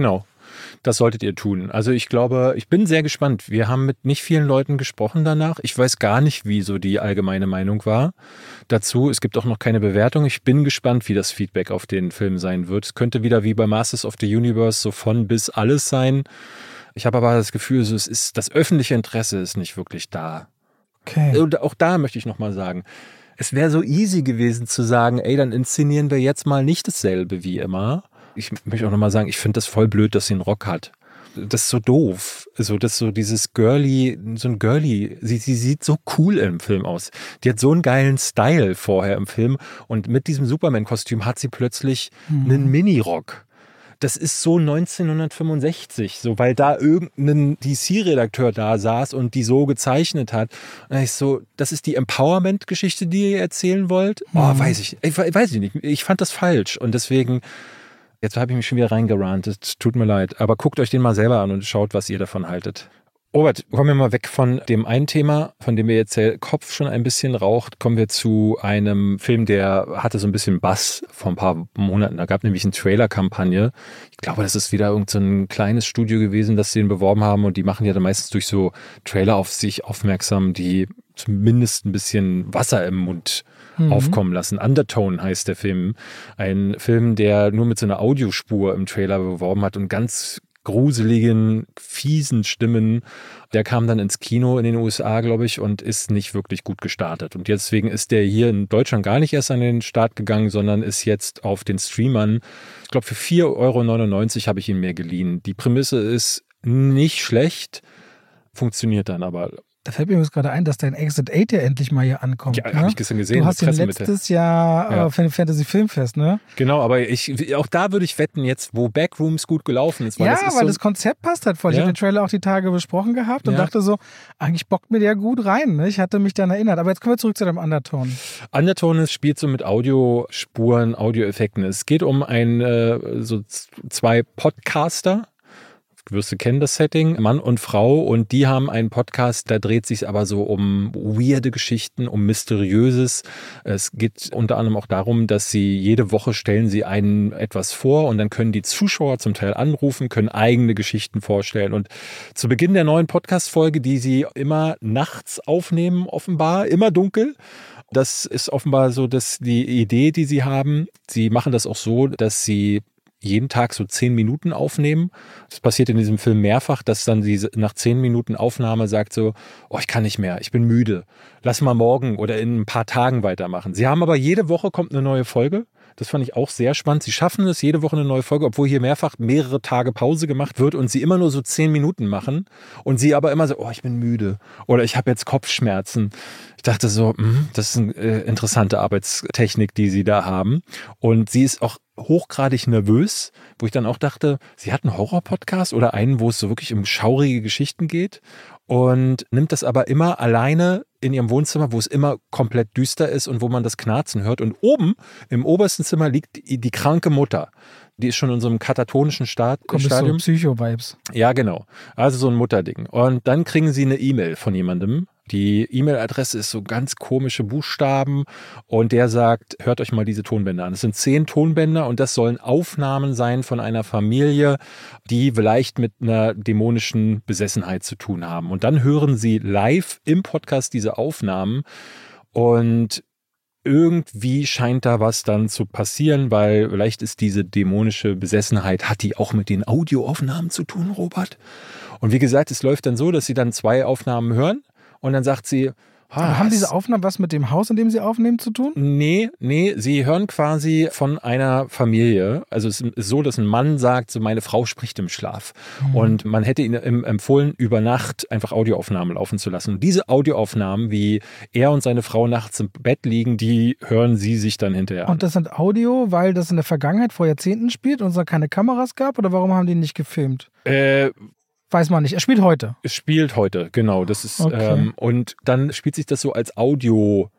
A: Das solltet ihr tun. Also ich glaube, ich bin sehr gespannt. Wir haben mit nicht vielen Leuten gesprochen danach. Ich weiß gar nicht, wie so die allgemeine Meinung war dazu. Es gibt auch noch keine Bewertung. Ich bin gespannt, wie das Feedback auf den Film sein wird. Es könnte wieder wie bei Masters of the Universe so von bis alles sein. Ich habe aber das Gefühl, so, es ist, das öffentliche Interesse ist nicht wirklich da.
B: Okay.
A: Und auch da möchte ich nochmal sagen, es wäre so easy gewesen zu sagen, ey, dann inszenieren wir jetzt mal nicht dasselbe wie immer. Ich möchte auch nochmal sagen, ich finde das voll blöd, dass sie einen Rock hat. Das ist so doof. So, das so dieses Girly, so ein Girly, sie, sie sieht so cool im Film aus. Die hat so einen geilen Style vorher im Film und mit diesem Superman-Kostüm hat sie plötzlich mhm. einen Mini-Rock. Das ist so neunzehnhundertfünfundsechzig, so, weil da irgendein D C-Redakteur da saß und die so gezeichnet hat. Und ich so, das ist die Empowerment-Geschichte, die ihr erzählen wollt? Oh, mhm. weiß ich, ich, weiß ich nicht. Ich fand das falsch und deswegen, jetzt habe ich mich schon wieder reingerantet, tut mir leid, aber guckt euch den mal selber an und schaut, was ihr davon haltet. Robert, kommen wir mal weg von dem einen Thema, von dem wir jetzt der Kopf schon ein bisschen raucht, kommen wir zu einem Film, der hatte so ein bisschen Bass vor ein paar Monaten. Da gab nämlich eine Trailer-Kampagne. Ich glaube, das ist wieder irgend so ein kleines Studio gewesen, das sie den beworben haben und die machen ja dann meistens durch so Trailer auf sich aufmerksam, die zumindest ein bisschen Wasser im Mund mhm. aufkommen lassen. Undertone heißt der Film. Ein Film, der nur mit so einer Audiospur im Trailer beworben hat und ganz gruseligen, fiesen Stimmen. Der kam dann ins Kino in den U S A, glaube ich, und ist nicht wirklich gut gestartet. Und deswegen ist der hier in Deutschland gar nicht erst an den Start gegangen, sondern ist jetzt auf den Streamern. Ich glaube, für vier Euro neunundneunzig habe ich ihn mir geliehen. Die Prämisse ist nicht schlecht, funktioniert dann aber.
B: Da fällt mir jetzt gerade ein, dass dein Exit acht ja endlich mal hier ankommt.
A: Ja,
B: ne?
A: habe ich gestern gesehen.
B: Du hast ihn letztes Jahr ja. äh, für den Fantasy Filmfest, ne?
A: Genau, aber ich, auch da würde ich wetten jetzt, wo Backrooms gut gelaufen ist. Weil
B: ja,
A: das ist
B: weil
A: so,
B: das Konzept passt halt voll. Ja. Ich habe den Trailer auch die Tage besprochen gehabt und
A: ja.
B: dachte so, eigentlich bockt mir der gut rein. Ne? Ich hatte mich dann erinnert. Aber jetzt kommen wir zurück zu dem Undertone.
A: Undertone spielt so mit Audiospuren, Audioeffekten. Es geht um ein, äh, so zwei Podcaster. Wirst du kennen das Setting, Mann und Frau, und die haben einen Podcast, da dreht sich aber so um weirde Geschichten, um Mysteriöses. Es geht unter anderem auch darum, dass sie jede Woche stellen sie einen etwas vor und dann können die Zuschauer zum Teil anrufen, können eigene Geschichten vorstellen. Und zu Beginn der neuen Podcast-Folge, die sie immer nachts aufnehmen, offenbar, immer dunkel. Das ist offenbar so, dass die Idee, die sie haben, sie machen das auch so, dass sie jeden Tag so zehn Minuten aufnehmen. Das passiert in diesem Film mehrfach, dass dann sie nach zehn Minuten Aufnahme sagt so, oh, ich kann nicht mehr, ich bin müde. Lass mal morgen oder in ein paar Tagen weitermachen. Sie haben aber jede Woche kommt eine neue Folge. Das fand ich auch sehr spannend. Sie schaffen es, jede Woche eine neue Folge, obwohl hier mehrfach mehrere Tage Pause gemacht wird und sie immer nur so zehn Minuten machen und sie aber immer so, oh, ich bin müde oder ich habe jetzt Kopfschmerzen. Ich dachte so, mh, das ist eine äh, interessante Arbeitstechnik, die sie da haben. Und sie ist auch hochgradig nervös, wo ich dann auch dachte, sie hat einen Horror-Podcast oder einen, wo es so wirklich um schaurige Geschichten geht und nimmt das aber immer alleine in ihrem Wohnzimmer, wo es immer komplett düster ist und wo man das Knarzen hört. Und oben im obersten Zimmer liegt die, die kranke Mutter. Die ist schon in so einem katatonischen Stad-
B: Kommt
A: Stadium.
B: So Psycho-Vibes.
A: Ja, genau. Also so ein Mutterding. Und dann kriegen sie eine E-Mail von jemandem. Die E-Mail-Adresse ist so ganz komische Buchstaben und der sagt, hört euch mal diese Tonbänder an. Es sind zehn Tonbänder und das sollen Aufnahmen sein von einer Familie, die vielleicht mit einer dämonischen Besessenheit zu tun haben. Und dann hören sie live im Podcast diese Aufnahmen und irgendwie scheint da was dann zu passieren, weil vielleicht ist diese dämonische Besessenheit, hat die auch mit den Audioaufnahmen zu tun, Robert? Und wie gesagt, es läuft dann so, dass sie dann zwei Aufnahmen hören und dann sagt sie,
B: ah, haben diese Aufnahmen was mit dem Haus, in dem sie aufnehmen, zu tun?
A: Nee, nee, sie hören quasi von einer Familie. Also es ist so, dass ein Mann sagt, so meine Frau spricht im Schlaf. Mhm. Und man hätte ihnen empfohlen, über Nacht einfach Audioaufnahmen laufen zu lassen. Und diese Audioaufnahmen, wie er und seine Frau nachts im Bett liegen, die hören sie sich dann hinterher an.
B: Und das sind Audio, weil das in der Vergangenheit vor Jahrzehnten spielt und es da keine Kameras gab? Oder warum haben die nicht gefilmt?
A: Äh...
B: Weiß man nicht. Er spielt heute.
A: Es spielt heute, genau. Das ist
B: okay.
A: ähm, und dann spielt sich das so als Audio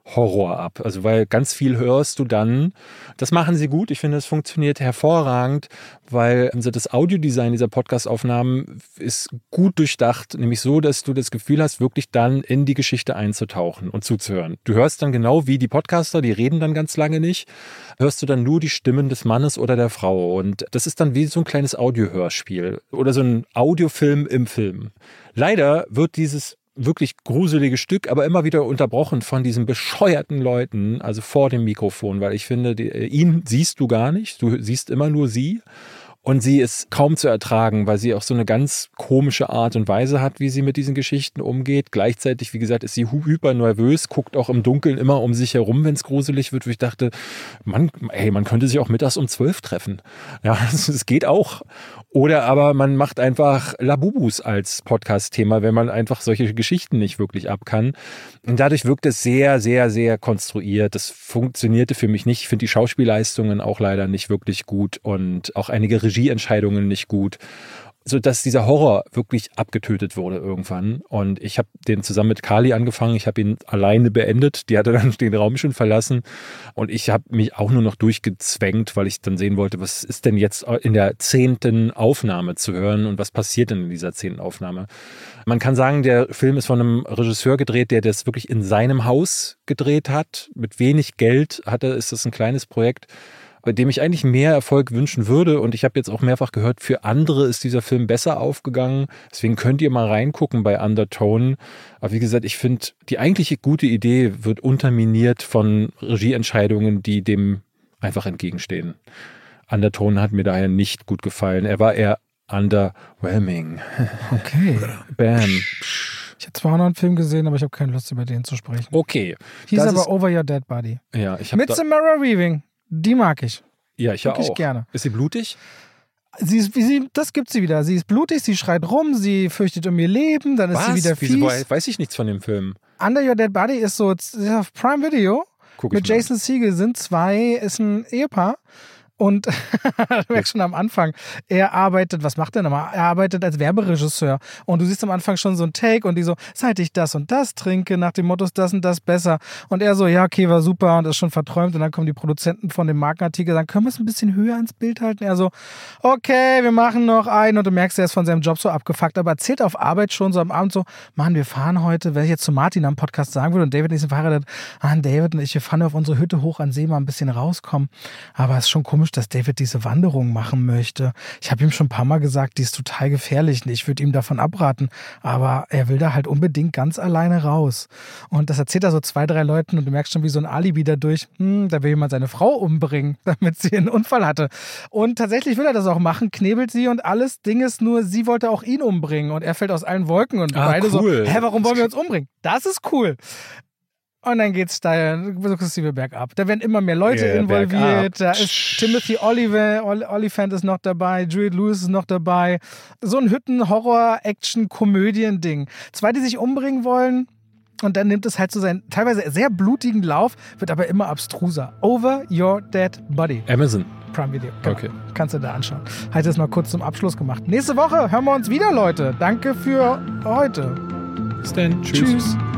A: Horror ab. Also weil ganz viel hörst du dann. Das machen sie gut. Ich finde, es funktioniert hervorragend, weil also das Audiodesign dieser Podcast-Aufnahmen ist gut durchdacht. Nämlich so, dass du das Gefühl hast, wirklich dann in die Geschichte einzutauchen und zuzuhören. Du hörst dann genau wie die Podcaster, die reden dann ganz lange nicht, hörst du dann nur die Stimmen des Mannes oder der Frau. Und das ist dann wie so ein kleines Audiohörspiel oder so ein Audiofilm im Film. Leider wird dieses wirklich gruselige Stück, aber immer wieder unterbrochen von diesen bescheuerten Leuten, also vor dem Mikrofon, weil ich finde, die, ihn siehst du gar nicht, du siehst immer nur sie. Und sie ist kaum zu ertragen, weil sie auch so eine ganz komische Art und Weise hat, wie sie mit diesen Geschichten umgeht. Gleichzeitig, wie gesagt, ist sie hyper nervös, guckt auch im Dunkeln immer um sich herum, wenn es gruselig wird. Wo ich dachte, man, ey, man könnte sich auch mittags um zwölf treffen. Ja, das geht auch. Oder aber man macht einfach Labubus als Podcast-Thema, wenn man einfach solche Geschichten nicht wirklich ab kann. Und dadurch wirkt es sehr, sehr, sehr konstruiert. Das funktionierte für mich nicht. Ich finde die Schauspielleistungen auch leider nicht wirklich gut und auch einige Regieentscheidungen nicht gut, sodass dieser Horror wirklich abgetötet wurde irgendwann. Und ich habe den zusammen mit Kali angefangen. Ich habe ihn alleine beendet. Die hatte dann den Raum schon verlassen. Und ich habe mich auch nur noch durchgezwängt, weil ich dann sehen wollte, was ist denn jetzt in der zehnten Aufnahme zu hören und was passiert denn in dieser zehnten Aufnahme. Man kann sagen, der Film ist von einem Regisseur gedreht, der das wirklich in seinem Haus gedreht hat. Mit wenig Geld hatte, ist das ein kleines Projekt, bei dem ich eigentlich mehr Erfolg wünschen würde. Und ich habe jetzt auch mehrfach gehört, für andere ist dieser Film besser aufgegangen. Deswegen könnt ihr mal reingucken bei Undertone. Aber wie gesagt, ich finde, die eigentliche gute Idee wird unterminiert von Regieentscheidungen, die dem einfach entgegenstehen. Undertone hat mir daher nicht gut gefallen. Er war eher underwhelming.
B: Okay.
A: Bam.
B: Ich habe zwar noch einen Film gesehen, aber ich habe keine Lust, über den zu sprechen.
A: Okay.
B: Hieß
A: Das
B: aber
A: ist,
B: Over Your Dead Body.
A: Ja, ich habe
B: Mit Samara Weaving. Die mag ich.
A: Ja, ich ja
B: Wirklich
A: auch.
B: gerne.
A: Ist sie blutig?
B: Sie ist, sie, das gibt sie wieder. Sie ist blutig, sie schreit rum, sie fürchtet um ihr Leben, dann ist
A: Was?
B: sie wieder fies.
A: Wieso, weiß ich nichts von dem Film.
B: Under Your Dead Body ist so ist auf Prime Video.
A: Guck ich
B: Mit
A: mal.
B: Jason Segel sind zwei, ist ein Ehepaar. Und du merkst schon am Anfang, er arbeitet, was macht er nochmal? Er arbeitet als Werberegisseur. Und du siehst am Anfang schon so ein Take und die so, seit ich das und das trinke, nach dem Motto ist das und das besser. Und er so, ja, okay, war super und ist schon verträumt. Und dann kommen die Produzenten von dem Markenartikel und sagen, können wir es ein bisschen höher ins Bild halten? Er so, okay, wir machen noch einen. Und du merkst, er ist von seinem Job so abgefuckt. Aber erzählt auf Arbeit schon so am Abend so, Mann, wir fahren heute, wenn ich jetzt zu Martin am Podcast sagen würde und David und ich sind verheiratet, ah, David und ich, wir fahren auf unsere Hütte hoch an See mal ein bisschen rauskommen. Aber es ist schon komisch, dass David diese Wanderung machen möchte. Ich habe ihm schon ein paar Mal gesagt, die ist total gefährlich. Ich würde ihm davon abraten. Aber er will da halt unbedingt ganz alleine raus. Und das erzählt er so zwei, drei Leuten und du merkst schon, wie so ein Alibi dadurch, hm, da will jemand seine Frau umbringen, damit sie einen Unfall hatte. Und tatsächlich will er das auch machen, knebelt sie und alles. Ding ist nur, sie wollte auch ihn umbringen und er fällt aus allen Wolken und
A: Ah,
B: beide
A: cool.
B: so, hä, warum wollen wir uns umbringen? Das ist cool. Und dann geht's steil, sukzessive bergab. Da werden immer mehr Leute
A: Yeah,
B: involviert.
A: bergab.
B: Da ist Timothy Oliver, Ol- Oliphant ist noch dabei, Juliette Lewis ist noch dabei. So ein Hütten-Horror-Action-Komödien-Ding. Zwei, die sich umbringen wollen. Und dann nimmt es halt so seinen teilweise sehr blutigen Lauf, wird aber immer abstruser. Over Your Dead Body.
A: Amazon.
B: Prime Video. Genau.
A: Okay.
B: Kannst du da anschauen. Halt das mal kurz zum Abschluss gemacht. Nächste Woche hören wir uns wieder, Leute. Danke für heute.
A: Bis dann. Tschüss.
B: Tschüss.